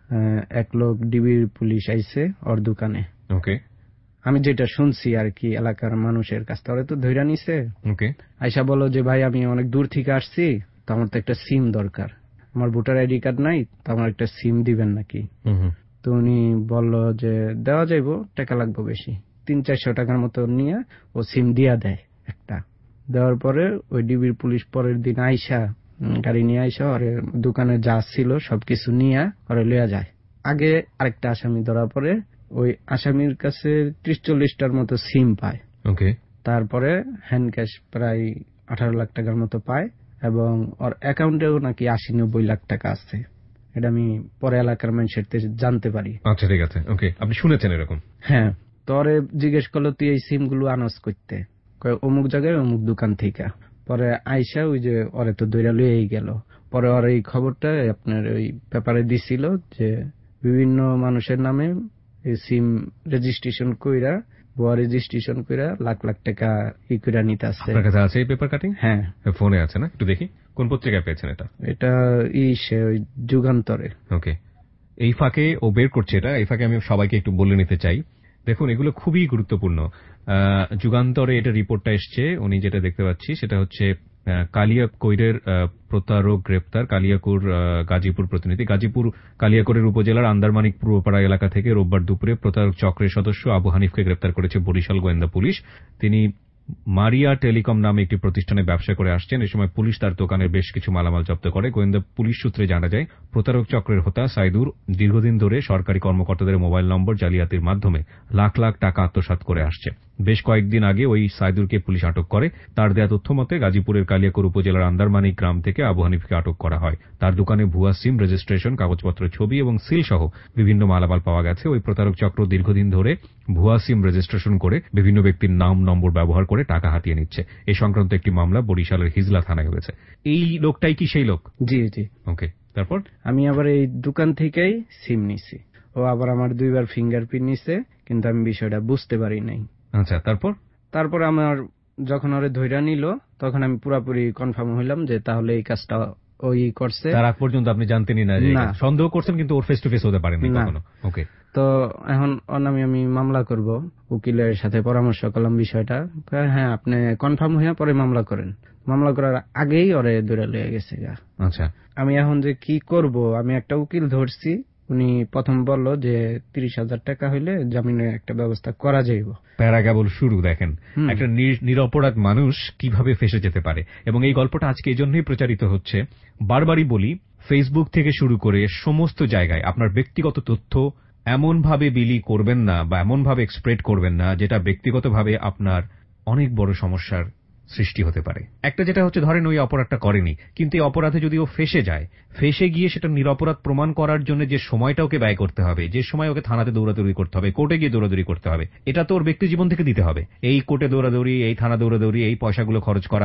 এক লোক ডিবির পুলিশ আইছে ওর দোকানে। ওকে, আমি যেটা শুনছি আর কি এলাকার মানুষের কাছ থেকে, ওরা তো ধইরা নিছে। ওকে, আইসা বলো যে ভাই আমি অনেক দূর থেকে আসছি, তো আমার তো একটা সিম দরকার, আমার ভোটার আইডি কার্ড নাই, তো আমার একটা সিম দিবেন নাকি? তো উনি বললো যে দেওয়া যাইব, টাকা লাগবে বেশি, তিন চারশো টাকার মতো নিয়ে ও সিম দিয়া দেয় একটা। দেওয়ার পরে ওই ডিবির পুলিশ পরের দিন আইসা গাড়ি নিয়ে আইসা ওরে দোকানে যা ছিল সবকিছু নিয়ে ওরে লইয়া যায়। আগে আরেকটা আসামি ধরা পড়ে, ওই আসামির কাছে ত্রিশ চল্লিশটার মতো সিম পায়। ওকে, তারপরে হ্যান্ড ক্যাশ প্রায় আঠারো লাখ টাকার মতো পায়, এবং ওর অ্যাকাউন্টেও নাকি আশি নব্বই লাখ টাকা আছে। এটা আমি পরে এলাকার মানুষের জানতে পারি। আচ্ছা ঠিক আছে, ওকে, আপনি শুনেছেন এরকম? হ্যাঁ, তোরে জিজ্ঞেস করলো তুই এই সিম গুলো আনস করতে, অমুক জায়গায় অমুক দোকান থেকে। পরে আইসা ওই যে ওরে তো দৈরা লইয়াই গেল। পরে ওর এই খবরটা আপনার ওই পেপারে দিছিল যে বিভিন্ন মানুষের নামে সিম রেজিস্ট্রেশন কইরা, ভুয়া রেজিস্ট্রেশন কইরা লাখ লাখ টাকা ই কইরা নিতে আসছে। আপনার কাছে আছে এই পেপার কাটিং? হ্যাঁ, ফোনে আছে না? একটু দেখি কোন পত্রিকায় পেয়েছেন এটা। এটা ই সে ওই যুগান্তরে। ওকে, এই ফাঁকে ও বের করছে এটা, এই ফাঁকে আমি সবাইকে একটু বলে নিতে চাই, দেখুন এগুলো খুবই গুরুত্বপূর্ণ। যুগান্তরে এটা রিপোর্টটা এসছে, উনি যেটা দেখতে পাচ্ছি সেটা হচ্ছে কালিয়াকৈরের প্রতারক গ্রেপ্তার। কালিয়াকৈর গাজীপুর প্রতিনিধি। গাজীপুর কালিয়াকৈরের উপজেলার আন্দারমানিক পূর্বপাড়া এলাকা থেকে রোববার দুপুরে প্রতারক চক্রের সদস্য আবু হানিফকে গ্রেপ্তার করেছে বরিশাল গোয়েন্দা পুলিশ। তিনি মারিয়া টেলিকম নামে একটি প্রতিষ্ঠানে ব্যবসা করে আসছেন। এ সময় পুলিশ তার দোকানের বেশ কিছু মালামাল জব্দ করে। গোয়েন্দা পুলিশ সূত্রে জানা যায়, প্রতারক চক্রের হোতা সাইদুর দীর্ঘদিন ধরে সরকারি কর্মকর্তাদের মোবাইল নম্বর জালিয়াতির মাধ্যমে লাখ লাখ টাকা আত্মসাৎ করে আসছে। বেশ কয়েকদিন আগে ওই সাইদুরকে পুলিশ আটক করে। তার দেয়া তথ্য মতে গাজীপুরের কালিয়াকৈর উপজেলার আন্দারমানিক গ্রাম থেকে আবু হানিফকে আটক করা হয়। তার দোকানে ভুয়া সিম রেজিস্ট্রেশন, কাগজপত্রের ছবি এবং সিল সহ বিভিন্ন মালামাল পাওয়া গেছে। ওই প্রতারক চক্র দীর্ঘদিন ধরে ভুয়া সিম রেজিস্ট্রেশন করে বিভিন্ন ব্যক্তির নাম নম্বর ব্যবহার করে টাকা হাতিয়ে নিচ্ছে। এই সংক্রান্ত একটি মামলা বরিশালের হিজলা থানায় হয়েছে। এই লোকটাই কি সেই লোক? জি জি। ওকে, তারপর আমি আবার এই দোকান থেকেই সিম নিছি, ও আবার আমার দুইবার ফিঙ্গারপ্রিন্ট নিছে, কিন্তু আমি বিষয়টা বুঝতে পারি নাই। আচ্ছা, তারপর তারপর আমার যখন ওরে ধইরা নিল তখন আমি পুরাপুরি কনফার্ম হইলাম যে তাহলে এই কাজটা ওই করছে। তার আগ পর্যন্ত আপনি জানতেনই না? যে সন্দেহ করছেন কিন্তু ওর ফেস টু ফেস হতে পারেন না কখনো। ওকে, তো এখন ওর নামে আমি মামলা করব। উকিলের সাথে পরামর্শ করলাম বিষয়টা। হ্যাঁ, আপনি কনফার্ম হইয়া পরে মামলা করেন। মামলা করার আগেই ওরে ধরে লয়ে গেছে। আচ্ছা, আমি এখন যে কি করব, আমি একটা উকিল ধরছি। উনি প্রথম বললো যে তিরিশ হাজার টাকা হইলে জামিনের একটা ব্যবস্থা করা যাইব। প্যারা কেবল শুরু। দেখেন একটা নিরপরাধ মানুষ কিভাবে ফেসে যেতে পারে। এবং এই গল্পটা আজকে এই জন্যই প্রচারিত হচ্ছে। বারবারই বলি, ফেসবুক থেকে শুরু করে সমস্ত জায়গায় আপনার ব্যক্তিগত তথ্য এমন ভাবে বিলি করবেন না বা এমন ভাবে এক্সপ্রেড করবেন না যেটা ব্যক্তিগতভাবে আপনার অনেক বড় সমস্যার সৃষ্টি হতে পারে। একটা যেটা হচ্ছে, ধরেন ওই অপরাধটা করেনি, কিন্তু এই অপরাধে যদি ও ফেসে যায়, ফেসে গিয়ে সেটা নিরপরাধ প্রমাণ করার জন্য যে সময়টা ওকে ব্যয় করতে হবে, যে সময় ওকে থানাতে দৌড়াদৌড়ি করতে হবে, কোর্টে গিয়ে দৌড়াদৌড়ি করতে হবে, এটা তো ওর ব্যক্তি জীবন থেকে দিতে হবে। এই কোর্টে দৌড়াদৌড়ি, এই থানা দৌড়াদৌড়ি, এই পয়সাগুলো খরচ করা,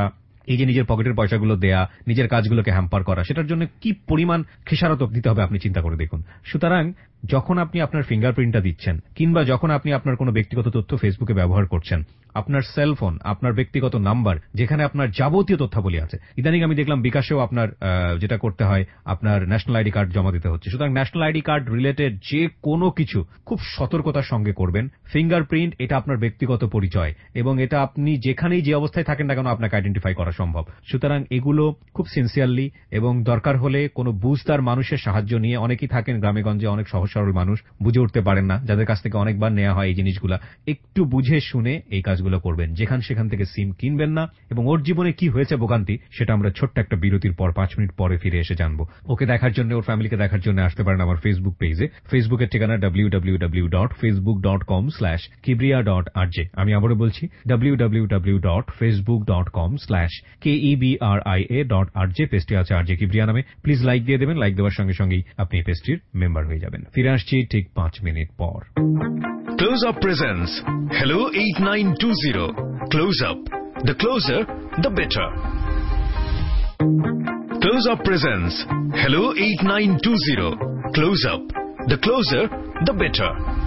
এই যে নিজের পকেটের পয়সাগুলো দেয়া, নিজের কাজগুলোকে হ্যাম্পার করা, সেটার জন্য কি পরিমাণ খেসারত দিতে হবে আপনি চিন্তা করে দেখুন। সুতরাং যখন আপনি আপনার ফিঙ্গারপ্রিন্টটা দিচ্ছেন, কিংবা যখন আপনি আপনার কোনো ব্যক্তিগত তথ্য ফেসবুকে ব্যবহার করছেন, আপনার সেলফোন, আপনার ব্যক্তিগত নাম্বার, যেখানে আপনার যাবতীয় তথ্যাবলী আছে, ইদানিং আমি দেখলাম বিকাশেও আপনার যেটা করতে হয়, আপনার ন্যাশনাল আইডি কার্ড জমা দিতে হচ্ছে। সুতরাং ন্যাশনাল আইডি কার্ড রিলেটেড যে কোনো কিছু খুব সতর্কতার সঙ্গে করবেন। ফিঙ্গারপ্রিন্ট এটা আপনার ব্যক্তিগত পরিচয়, এবং এটা আপনি যেখানেই যে অবস্থায় থাকেন না কেন আপনাকে আইডেন্টিফাই করা সম্ভব। সুতরাং এগুলো খুব সিনসিয়ারলি এবং দরকার হলে কোনো বুঝদার মানুষের সাহায্য নিয়ে, অনেকেই থাকেন গ্রামেগঞ্জে অনেক সহজ সরল মানুষ, বুঝে উঠতে পারেন না, যাদের কাছ থেকে অনেকবার নেওয়া হয় এই জিনিসগুলা, একটু বুঝে শুনে এই কাজগুলো করবেন। যেখান সেখান থেকে সিম কিনবেন না, এবং ওর জীবনে কি হয়েছে ভোগান্তি সেটা আমরা ছোট্ট একটা বিরতির পর পাঁচ মিনিট পরে ফিরে এসে জানবো। ওকে দেখার জন্য, ওর ফ্যামিলিকে দেখার জন্য আসতে পারেন আমার ফেসবুক পেজে। ফেসবুকের ঠিকানা W W W dot Facebook dot com slash Kibria dot R J. আমি আবারও বলছি W W W dot Facebook dot com slash K E B R I A dot R J. পেজটি আছে আর জে কিবরিয়া নামে। প্লিজ লাইক দিয়ে দেবেন। Like দেওয়ার সঙ্গে সঙ্গেই আপনি এই পেজটির মেম্বার হয়ে যাবেন। ফিরে আসছি ঠিক পাঁচ মিনিট পর। Close Up presents Hello eight nine two zero. Close Up. The closer, the better. Close Up presents Hello eight nine two zero. Close Up. The closer, the better.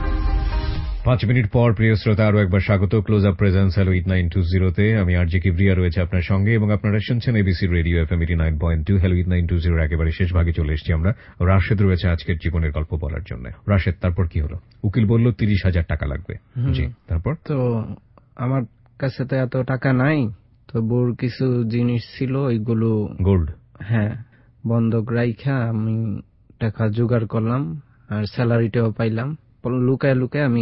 পাঁচ মিনিট পর প্রিয় শ্রোতা, আরো একবার স্বাগত close up presents hello eight nine two zero তে। আমি আর J Kibria রয়েছে আপনার সঙ্গে, এবং আপনারা শুনছেন ABC radio FM eighty nine point two. Hello eight nine two জিরোর একেবারে শেষ ভাগে চলে এসেছি আমরা। রাশেদ রয়েছে আজকের জীবনের গল্প বলার জন্য। রাশেদ, তারপর কি হলো? উকিল বলল তিরিশ হাজার টাকা লাগবে। জি, তারপর? তো আমার কাছে তো এত টাকা নাই, তো বোর কিছু জিনিস ছিল, ওইগুলো গোল্ড, হ্যাঁ, বন্ধক রাইখা আমি টাকা জোগাড় করলাম, আর স্যালারিটাও পাইলাম। লুকায় লুকায় আমি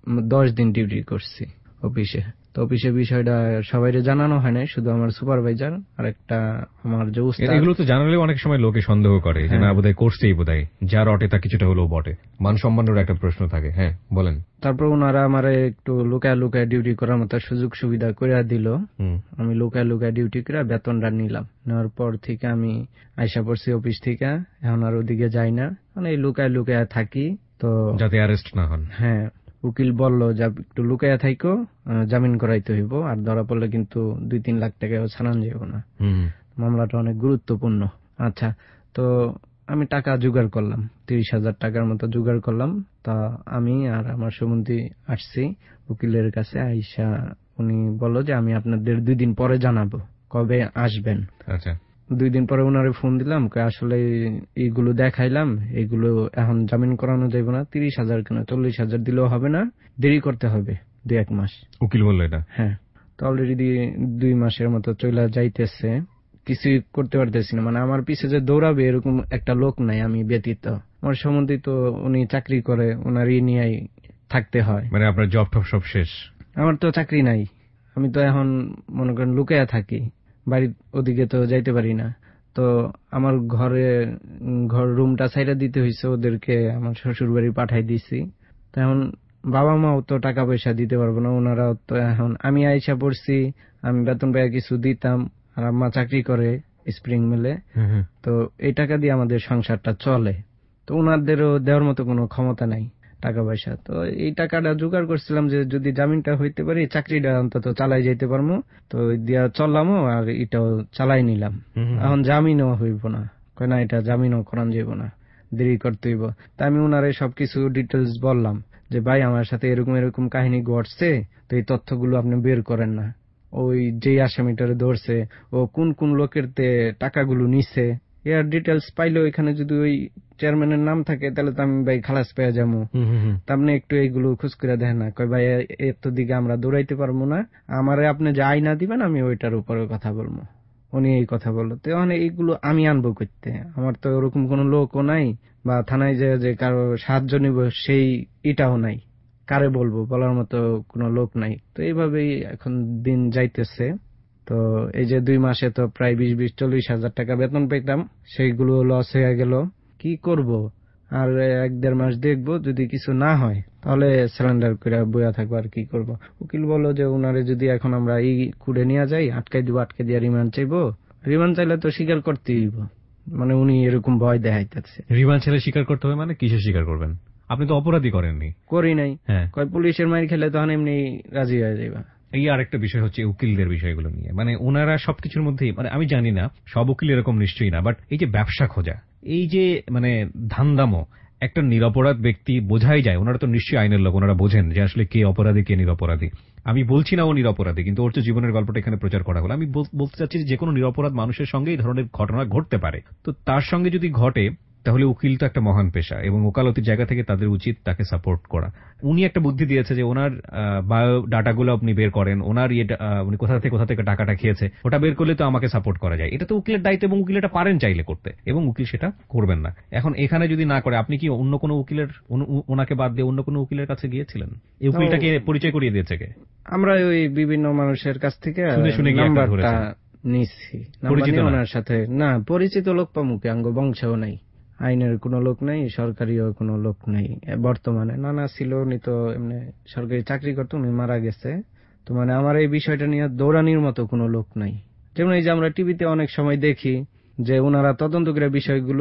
দশ দিন ডিউটি করছি অফিসে। তো অফিসে বিষয়টা সবাই জানানো হয় না, শুধু আমার সুপারভাইজার আর একটা আমার যে উস্তাদ। এগুলো তো জানালেও অনেক সময় লোকে সন্দেহ করে যে না বোধহয় করছেই, বোধহয় যা রটে তা কিছুটা হলেও বটে। মান সম্মানের একটা প্রশ্ন থাকে। হ্যাঁ, বলেন। তারপর ওনারা আমার একটু লুকায় লুকায় ডিউটি করার মতো সুযোগ সুবিধা করে দিল। আমি লুকায় লুকায় ডিউটি করে বেতনটা নিলাম। নেওয়ার পর থেকে আমি আইসা পড়ছি অফিস থেকে, এখন আর ওদিকে যাই না, মানে এই লুকায় লুকায় থাকি, তো যাতে অ্যারেস্ট না হন। হ্যাঁ, উকিল বলল যে একটু লুকাইয়া থাইকো, জামিন করাইতে হইব, আর ধরা পড়লে কিন্তু দুই তিন লাখ টাকা ছাড়ান যাব না, মামলাটা অনেক গুরুত্বপূর্ণ। আচ্ছা, তো আমি টাকা জোগাড় করলাম, তিরিশ হাজার টাকার মতো জোগাড় করলাম। তা আমি আর আমার সম্বন্ধী আসছি উকিলের কাছে। আইসা উনি বলল যে আমি আপনাদের দুই দিন পরে জানাবো কবে আসবেন। আচ্ছা, দুই দিন পরে ওনারে ফোন দিলাম, আসলে এইগুলো দেখাইলাম, এগুলো এখন জামিন করানো যাবে না, তিরিশ হাজার কেন চল্লিশ হাজার দিলেও হবে না, দেরি করতে হবে দুই এক মাস। উকিল বললো এটা? হ্যাঁ। তো অলরেডি দুই মাসের মতো চলে যাইতেছে, কিছুই করতে পারতেছি না, মানে আমার পিছে যে দৌড়াবে এরকম একটা লোক নাই, আমি ব্যতীত। আমার সম্বন্ধে তো উনি চাকরি করে, ওনারই নিয়ে থাকতে হয়। মানে আপনার জব টব সব শেষ? আমার তো চাকরি নাই, আমি তো এখন মনে করেন লুকায়া থাকি, বাড়ির ওদিকে তো যাইতে পারি না। তো আমার ঘরে ঘর রুমটা ছাইড়া দিতে হয়েছে ওদেরকে, আমার শ্বশুর বাড়ি পাঠাই দিছি। তো এখন বাবা মাও তো টাকা পয়সা দিতে পারবো না, ওনারাও তো, এখন আমি আইসা পড়ছি, আমি বেতন পাইয়া কিছু দিতাম, আর আম্মা চাকরি করে স্প্রিং মিলে, তো এই টাকা দিয়ে আমাদের সংসারটা চলে। তো ওনাদেরও দেওয়ার মতো কোনো ক্ষমতা নাই টাকা পয়সা। তো এই টাকাটা জোগাড় করছিলাম যে যদি জামিনটা হইতে পারি, চাকরিটা অন্তত চালাই যাইতে পারবো, তো দিয়া চললামও, আর এটাও চালাই নিলাম। এখন জামিনও হইব না, কয় না এটা জামিনও করান যাইব না, দেরি করতে হইব। তা আমি ওনারে সবকিছু ডিটেলস বললাম যে ভাই আমার সাথে এরকম এরকম কাহিনী ঘটছে, তো এই তথ্যগুলো আপনি বের করেন না, ওই যে আসামিটারে ধরছে ও কোন কোন লোকের টাকাগুলো নিছে, এর ডিটেলস পাইলে এখানে যদি ওই চেয়ারম্যানের নাম থাকে তাহলে তো আমি ভাই খালাস পেয়ে যাবো। আপনি একটু এইগুলো খোঁজ করে দেখেন না। কয় ভাই এত দিকে আমরা দৌড়াইতে পারবো না, আমারে আপনি যে আইনা দিবেন আমি ওইটার উপরে কথা বলবো। উনি এই কথা বললো। তো মানে এইগুলো আমি আনবো করতে, আমার তো ওরকম কোনো লোকও নাই, বা থানায় যে যে কারো সাহায্য নিব সেই এটাও নাই, কারে বলবো বলার মতো কোনো লোক নাই। তো এইভাবেই এখন দিন যাইতেছে। তো এই যে দুই মাসে তো প্রায় বিশ বিশ চল্লিশ হাজার টাকা বেতন পেতাম, সেইগুলো লস হয়ে গেল। কি করব, আর এক দেড় মাস দেখবো, যদি কিছু না হয় তাহলে সিলিন্ডার করে বইয়া থাকবো, আর কি করব। উকিল বললো যে উনারে যদি এখন আমরা এই কুড়ে নিয়ে যাই, আটকাই দিব, আটকে দিয়ে রিমান্ড চাইবো, রিমান্ড চাইলে তো স্বীকার করতেই দিব, মানে উনি এরকম ভয় দেখাইতেছে। রিমান্ড চাইলে স্বীকার করতে হবে মানে কিসে স্বীকার করবেন? আপনি তো অপরাধী করেননি। করি নাই। হ্যাঁ, কয় পুলিশের মাইর খেলে তখন এমনি রাজি হয়ে যাইবা, এই আরেকটা বিষয় হচ্ছে উকিলদের বিষয়গুলো নিয়ে, মানে ওনারা সবকিছুর মধ্যেই, মানে আমি জানি না সব উকিল এরকম নিশ্চয়ই না, বাট এই যে ব্যবসা খোঁজা, এই যে মানে ধান্দামো, একটা নিরপরাধ ব্যক্তি বোঝাই যায়, ওনারা তো নিশ্চয়ই আইনের লোক, ওনারা বোঝেন যে আসলে কে অপরাধী কে নিরপরাধী। আমি বলছি না ও নিরপরাধী, কিন্তু ওর তো জীবনের গল্পটা এখানে প্রচার করা হলো। আমি বলতে চাচ্ছি যে কোনো নিরপরাধ মানুষের সঙ্গে এই ধরনের ঘটনা ঘটতে পারে, তো তার সঙ্গে যদি ঘটে তাহলে উকিল তো একটা মহান পেশা, এবং ওকালতির জায়গা থেকে তাদের উচিত তাকে সাপোর্ট করা। উনি একটা বুদ্ধি দিয়েছে যে ওনার বায়ো ডাটাগুলো আপনি বের করেন, ওনার ইয়ে উনি কোথা থেকে কোথা থেকে টাকাটা খেয়েছে ওটা বের করলে তো আমাকে সাপোর্ট করা যায়। এটা তো উকিলের দায়িত্ব, এবং উকিল এটা পারেন চাইলে করতে, এবং উকিল সেটা করবেন না। এখন এখানে যদি না করে, আপনি কি অন্য কোনো উকিলের, ওনাকে বাদ দিয়ে অন্য কোনো উকিলের কাছে গিয়েছিলেন? এই উকিলটাকে পরিচয় করিয়ে দিয়েছে কে? আমরা ওই বিভিন্ন মানুষের কাছ থেকে শুনে শুনে নাম্বারটা নিচ্ছি। পরিচিত ওনার সাথে না, পরিচিত লোক পামুকে আঙ্গ বংশেও নাই, আইনের কোনো লোক নাই, সরকারিও কোনো লোক নাই বর্তমানে। নানা ছিল, উনি তো এমনি সরকারি চাকরি করতো, উনি মারা গেছে। তো মানে আমার এই বিষয়টা নিয়ে দৌড়ানির মতো কোনো লোক নাই। যেমন এই যে আমরা টিভিতে অনেক সময় দেখি যে ওনারা তদন্ত করে বিষয়গুলো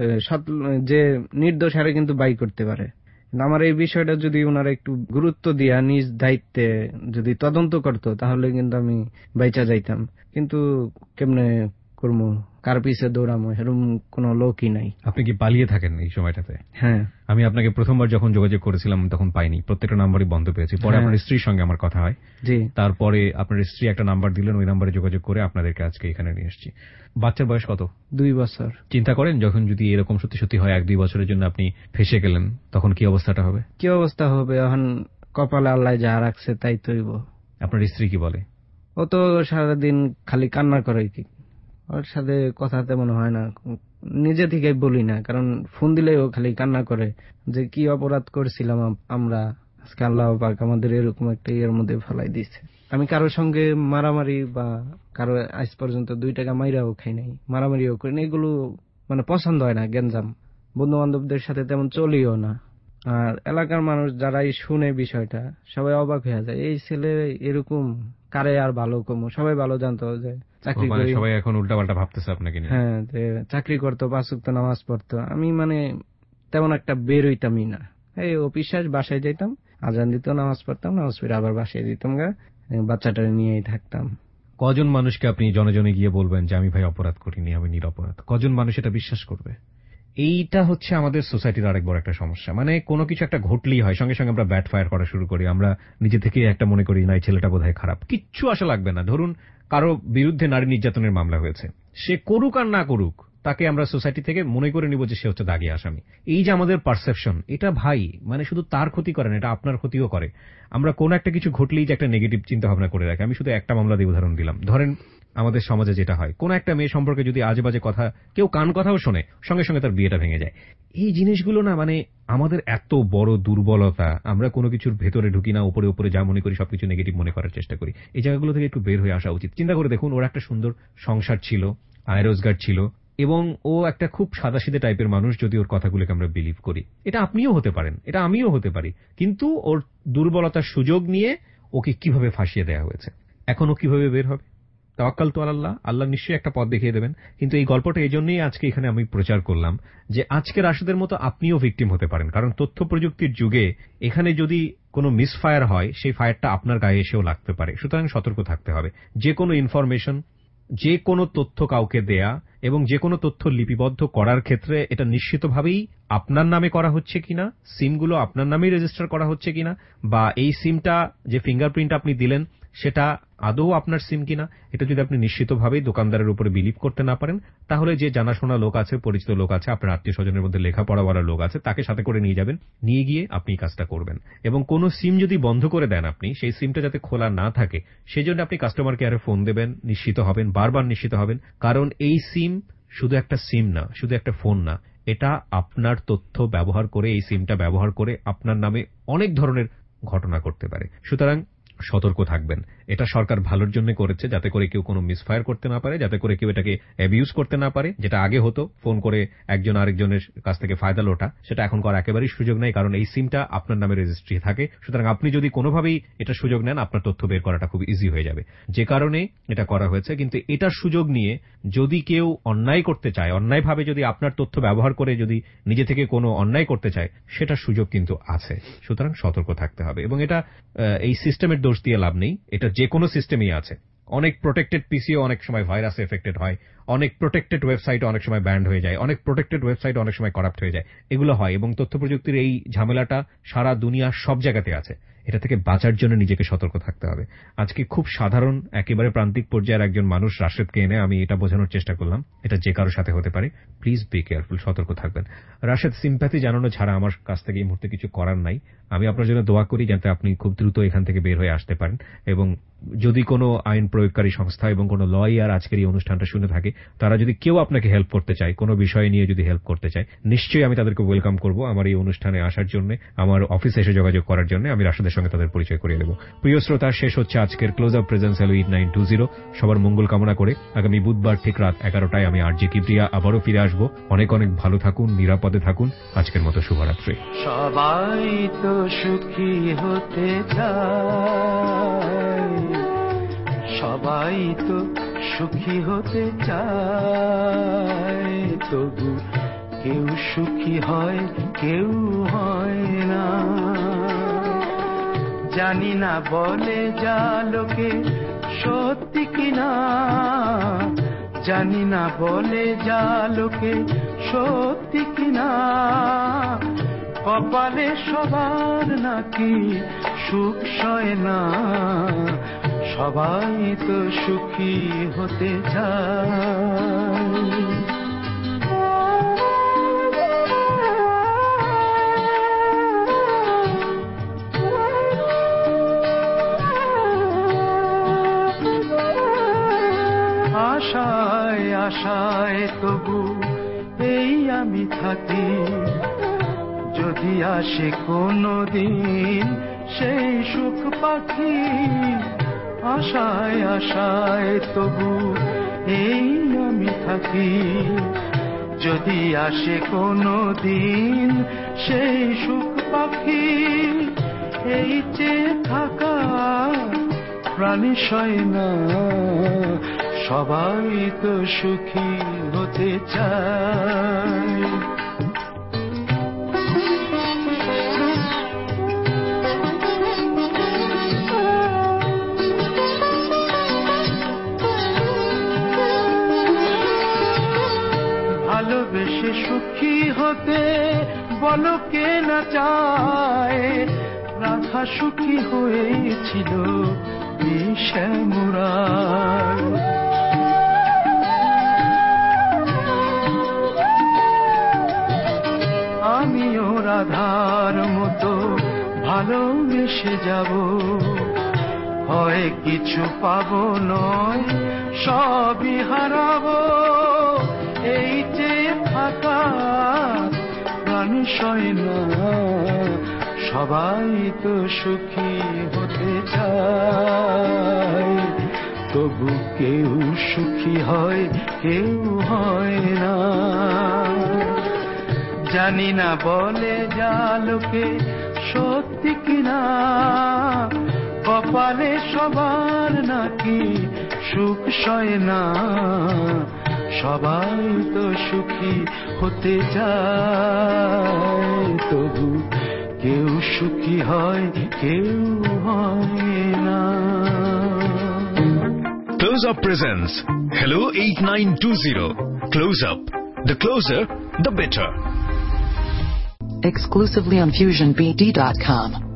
যে নির্দোষ হারে কিন্তু বাই করতে পারে। আমার এই বিষয়টা যদি ওনারা একটু গুরুত্ব দিয়া নিজ দায়িত্বে যদি তদন্ত করতো তাহলে কিন্তু আমি বাইচা যাইতাম। কিন্তু কেমনে করবো, কার পিছে দৌড়ামো, এরকম কোন লোকই নাই। আপনি কি পালিয়ে থাকেন এই সময়টাতে? হ্যাঁ, আমি আপনাকে প্রথমবার যখন যোগাযোগ করেছিলাম তখন পাইনি, প্রত্যেকটা নাম্বারই বন্ধ পেয়েছি। পরে আপনার স্ত্রীর সঙ্গে আমার কথা হয়, জি, তারপরে আপনার স্ত্রী একটা নাম্বার দিলেন, ওই নাম্বারে যোগাযোগ করে আপনাদেরকে আজকে এখানে নিয়ে এসেছি। বাচ্চার বয়স কত? দুই বছর। চিন্তা করেন যখন যদি এরকম সত্যি সত্যি হয়, এক দুই বছরের জন্য আপনি ফেসে গেলেন, তখন কি অবস্থাটা হবে? কি অবস্থা হবে, এখন কপালে আল্লাহ যা রাখছে তাই তৈব। আপনার স্ত্রী কি বলে? ও তো সারাদিন খালি কান্না করে, কি ওর সাথে কথা তেমন হয় না, নিজে থেকে বলি না, কারণ ফোন দিলেও খালি কান্না করে যে কি অপরাধ করছিলাম আমরা, আজকে আল্লাহ পাক আমাদের এরকম একটা ইয়ের মধ্যে ফেলাই দিচ্ছে। আমি কারোর সঙ্গে মারামারি বা কারো আজ পর্যন্ত দুই টাকা মাইরাও খাই নাই, মারামারিও করি না, এগুলো মানে পছন্দ হয় না। গেঞ্জাম বন্ধু বান্ধবদের সাথে তেমন চলিও না। আর এলাকার মানুষ যারাই শুনে বিষয়টা সবাই অবাক হয়ে যায়, এই ছেলে এরকম, কারে আর ভালো কমো, সবাই ভালো জানতো যে চাকরি করে, সবাই এখন উল্টাপাল্টা ভাবতেছে আপনাকে নিয়ে। হ্যাঁ, যে চাকরি করতো, পাঁচ ওয়াক্ত নামাজ পড়তো। আমি মানে তেমন একটা বের হইতামই না, এই অফিস শেষ বাসায় যাইতাম, আজান দিত, নামাজ পড়তাম, নামাজ পড়ে আবার বাসায় দিতাম গা, বাচ্চাটা নিয়েই থাকতাম। কজন মানুষকে আপনি জনে জনে গিয়ে বলবেন যে আমি ভাই অপরাধ করিনি, আমি নিরপরাধ? কজন মানুষ এটা বিশ্বাস করবে? এইটা হচ্ছে আমাদের সোসাইটির আরেক বড় একটা সমস্যা। মানে কোনো কিছু একটা ঘটলেই হয়, সঙ্গে সঙ্গে আমরা ব্যাট ফায়ার করা শুরু করি, আমরা নিজে থেকে একটা মনে করি না এই ছেলেটা বোধহয় খারাপ। কিচ্ছু আসা লাগবে না। ধরুন কারো বিরুদ্ধে নারী নির্যাতনের মামলা হয়েছে, সে করুক আর না করুক, তাকে আমরা সোসাইটি থেকে মনে করে নিব যে সে হচ্ছে দাগী আসামি। এই যে আমাদের পারসেপশন, এটা ভাই মানে শুধু তার ক্ষতি করে না, এটা আপনার ক্ষতিও করে। আমরা কোন একটা কিছু ঘটলেই যে একটা নেগেটিভ চিন্তা ভাবনা করে রাখি। আমি শুধু একটা মামলা দিয়ে উদাহরণ দিলাম। ধরেন আমাদের সমাজে যেটা হয়, কোন একটা মেয়ে সম্পর্কে যদি আজে বাজে কথা, কেউ কান কথাও শোনে, সঙ্গে সঙ্গে তার বিয়েটা ভেঙে যায়। এই জিনিসগুলো না, মানে আমাদের এত বড় দুর্বলতা, আমরা কোনো কিছুর ভেতরে ঢুকি না, উপরে উপরে যা মনে করি সবকিছু নেগেটিভ মনে করার চেষ্টা করি। এই জায়গাগুলো থেকে একটু বের হয়ে আসা উচিত। চিন্তা করে দেখুন, ওর একটা সুন্দর সংসার ছিল, আয় রোজগার ছিল, এবং ও একটা খুব সাদাসিধে টাইপের মানুষ। যদি ওর কথাগুলোকে আমরা বিলিভ করি, এটা আপনিও হতে পারেন, এটা আমিও হতে পারি, কিন্তু ওর দুর্বলতার সুযোগ নিয়ে ওকে কিভাবে ফাঁসিয়ে দেওয়া হয়েছে, এখন ও কিভাবে বের হবে? তাওয়াক্কাল তু আলাল্লাহ, আল্লাহ নিশ্চয়ই একটা পথ দেখিয়ে দেবেন। কিন্তু এই গল্পটা এই জন্যই আজকে এখানে আমি প্রচার করলাম যে আজকে রাশেদের মতো আপনিও ভিকটিম হতে পারেন। কারণ তথ্য প্রযুক্তির যুগে এখানে যদি কোনো মিসফায়ার হয়, সেই ফায়ারটা আপনার গায়ে এসেও লাগতে পারে। সুতরাং সতর্ক থাকতে হবে। যে কোনো ইনফরমেশন, যে কোনো তথ্য কাউকে দেয়া এবং যে কোনো তথ্য লিপিবদ্ধ করার ক্ষেত্রে এটা নিশ্চিতভাবেই আপনার নামে করা হচ্ছে কিনা, সিমগুলো আপনার নামেই রেজিস্টার করা হচ্ছে কিনা, বা এই সিমটা যে ফিঙ্গারপ্রিন্ট আপনি দিলেন সেটা আদৌ আপনার সিম কিনা, এটা যদি আপনি নিশ্চিতভাবেই দোকানদারের উপরে বিলিভ করতে না পারেন, তাহলে যে জানাশোনা লোক আছে, পরিচিত লোক আছে, আপনার আত্মীয় স্বজনের মধ্যে লেখাপড়াওয়ালা লোক আছে, তাকে সাথে করে নিয়ে যাবেন, নিয়ে গিয়ে আপনি কাজটা করবেন। এবং কোনো সিম যদি বন্ধ করে দেন আপনি, সেই সিমটা যাতে খোলা না থাকে সেই জন্য আপনি কাস্টমার কেয়ারে ফোন দেবেন, নিশ্চিত হবেন, বারবার নিশ্চিত হবেন। কারণ এই সিম শুধু একটা সিম না, শুধু একটা ফোন না, এটা আপনার তথ্য ব্যবহার করে, এই সিমটা ব্যবহার করে আপনার নামে অনেক ধরনের ঘটনা করতে পারে। সুতরাং সতর্ক থাকবেন। এটা সরকার ভালোর জন্য করেছে, যাতে করে কেউ কোনো মিসফায়ার করতে না পারে, যাতে করে কেউ এটাকে অ্যাবিউজ করতে না পারে। যেটা আগে হতো, ফোন করে একজন আরেকজনের কাছ থেকে ফায়দা লোটা, সেটা এখন করার একেবারেই সুযোগ নেই, কারণ এই সিমটা আপনার নামে রেজিস্ট্রি থাকে। সুতরাং আপনি যদি কোনোভাবেই এটা সুযোগ নেন, আপনার তথ্য বের করাটা খুব ইজি হয়ে যাবে, যে কারণে এটা করা হয়েছে। কিন্তু এটার সুযোগ নিয়ে যদি কেউ অন্যায় করতে চায়, অন্যায়ভাবে যদি আপনার তথ্য ব্যবহার করে যদি নিজে থেকে কোনো অন্যায় করতে চায়, সেটার সুযোগ কিন্তু আছে। সুতরাং সতর্ক থাকতে হবে। এবং এটা এই সিস্টেমের দোষ দিয়ে লাভ নেই, এটা যে কোনো সিস্টেমই আছে। অনেক প্রোটেক্টেড পিসিও অনেক সময় ভাইরাসে এফেক্টেড হয়, অনেক প্রোটেক্টেড ওয়েবসাইট অনেক সময় ব্যান্ড হয়ে যায়, অনেক প্রোটেক্টেড ওয়েবসাইট অনেক সময় করাপ্ট হয়ে যায়, এগুলো হয়। এবং তথ্য প্রযুক্তির এই ঝামেলাটা সারা দুনিয়ার সব জায়গাতে আছে। এটা থেকে বাঁচার জন্য নিজেকে সতর্ক থাকতে হবে। আজকে খুব সাধারণ একেবারে প্রান্তিক পর্যায়ের একজন মানুষ রাশেদকে এনে আমি এটা বোঝানোর চেষ্টা করলাম, এটা যে কারোর সাথে হতে পারে। প্লিজ বি কেয়ারফুল, সতর্ক থাকবেন। রাশেদ, সিম্প্যাথি জানানো ছাড়া আমার কাছ থেকে এই মুহূর্তে কিছু করার নাই। আমি আপনার জন্য দোয়া করি যাতে আপনি খুব দ্রুত এখান থেকে বের হয়ে আসতে পারেন। এবং যদি কোনো আইন প্রয়োগকারী সংস্থা এবং কোনো লয়ার আজকের এই অনুষ্ঠানটা শুনে থাকে, তারা যদি কেউ আপনাকে হেল্প করতে চায়, কোনো বিষয় নিয়ে যদি হেল্প করতে চায়, নিশ্চয়ই আমি তাদেরকে ওয়েলকাম করব আমার এই অনুষ্ঠানে আসার জন্য, আমার অফিসে এসে যোগাযোগ করার জন্য। আমি রাশেদের সঙ্গে তাদের পরিচয় করিয়ে দেব। প্রিয় শ্রোতা, শেষ হচ্ছে আজকের close up presents hello eight nine two zero. সবার মঙ্গল কামনা করে আগামী বুধবার ঠিক রাত এগারোটায় আমি আরজি কিবরিয়া আবারও ফিরে আসবো। অনেক অনেক ভালো থাকুন, নিরাপদে থাকুন। আজকের মতো শুভরাত্রি। সবাই তো সুখী হতে চায়, সবাই তো সুখী হতে চায়, তবু কেউ সুখী হয় কেউ হয় না। জানি না বলে যা লোকে সত্যি কিনা, জানি না বলে যা লোকে সত্যি কিনা, কপালে সবার নাকি সুখ সয় না। সবাই তো সুখী হতে চায়। আশায় আশায় তবু এই আমি থাকি, যদি আসে কোনো দিন সেই সুখ পাখি। আশায় আশায় তবু এই আমি থাকি, যদি আসে কোনো দিন সেই সুখ পাখি। এই যে থাকা প্রাণী সয় না, সবাই তো সুখী হতে চায়। ভালোবেসে সুখী হতে বলো কে না চায়, রাধা সুখী হয়েছিল শ্যামরায়। আমিও রাধার মতো ভালোবেসে যাব, হয় কিছু পাবো নয় সবই হারাবো। এই যে ফাঁকা প্রাণ সয় না, সবাই তো সুখী হতে চায়, তবু কেউ সুখী হয় কেউ হয় না। জানি না বলে যা লোকে সত্যি কিনা, কপালে সবার নাকি সুখ সয় না। সবাই তো সুখী হতে চায়, তবু কেউ সুখী হয় কেউ হয় না। Close Up presents Hello eight nine two zero. Close Up. The closer, the better. Exclusively on fusion b d dot com.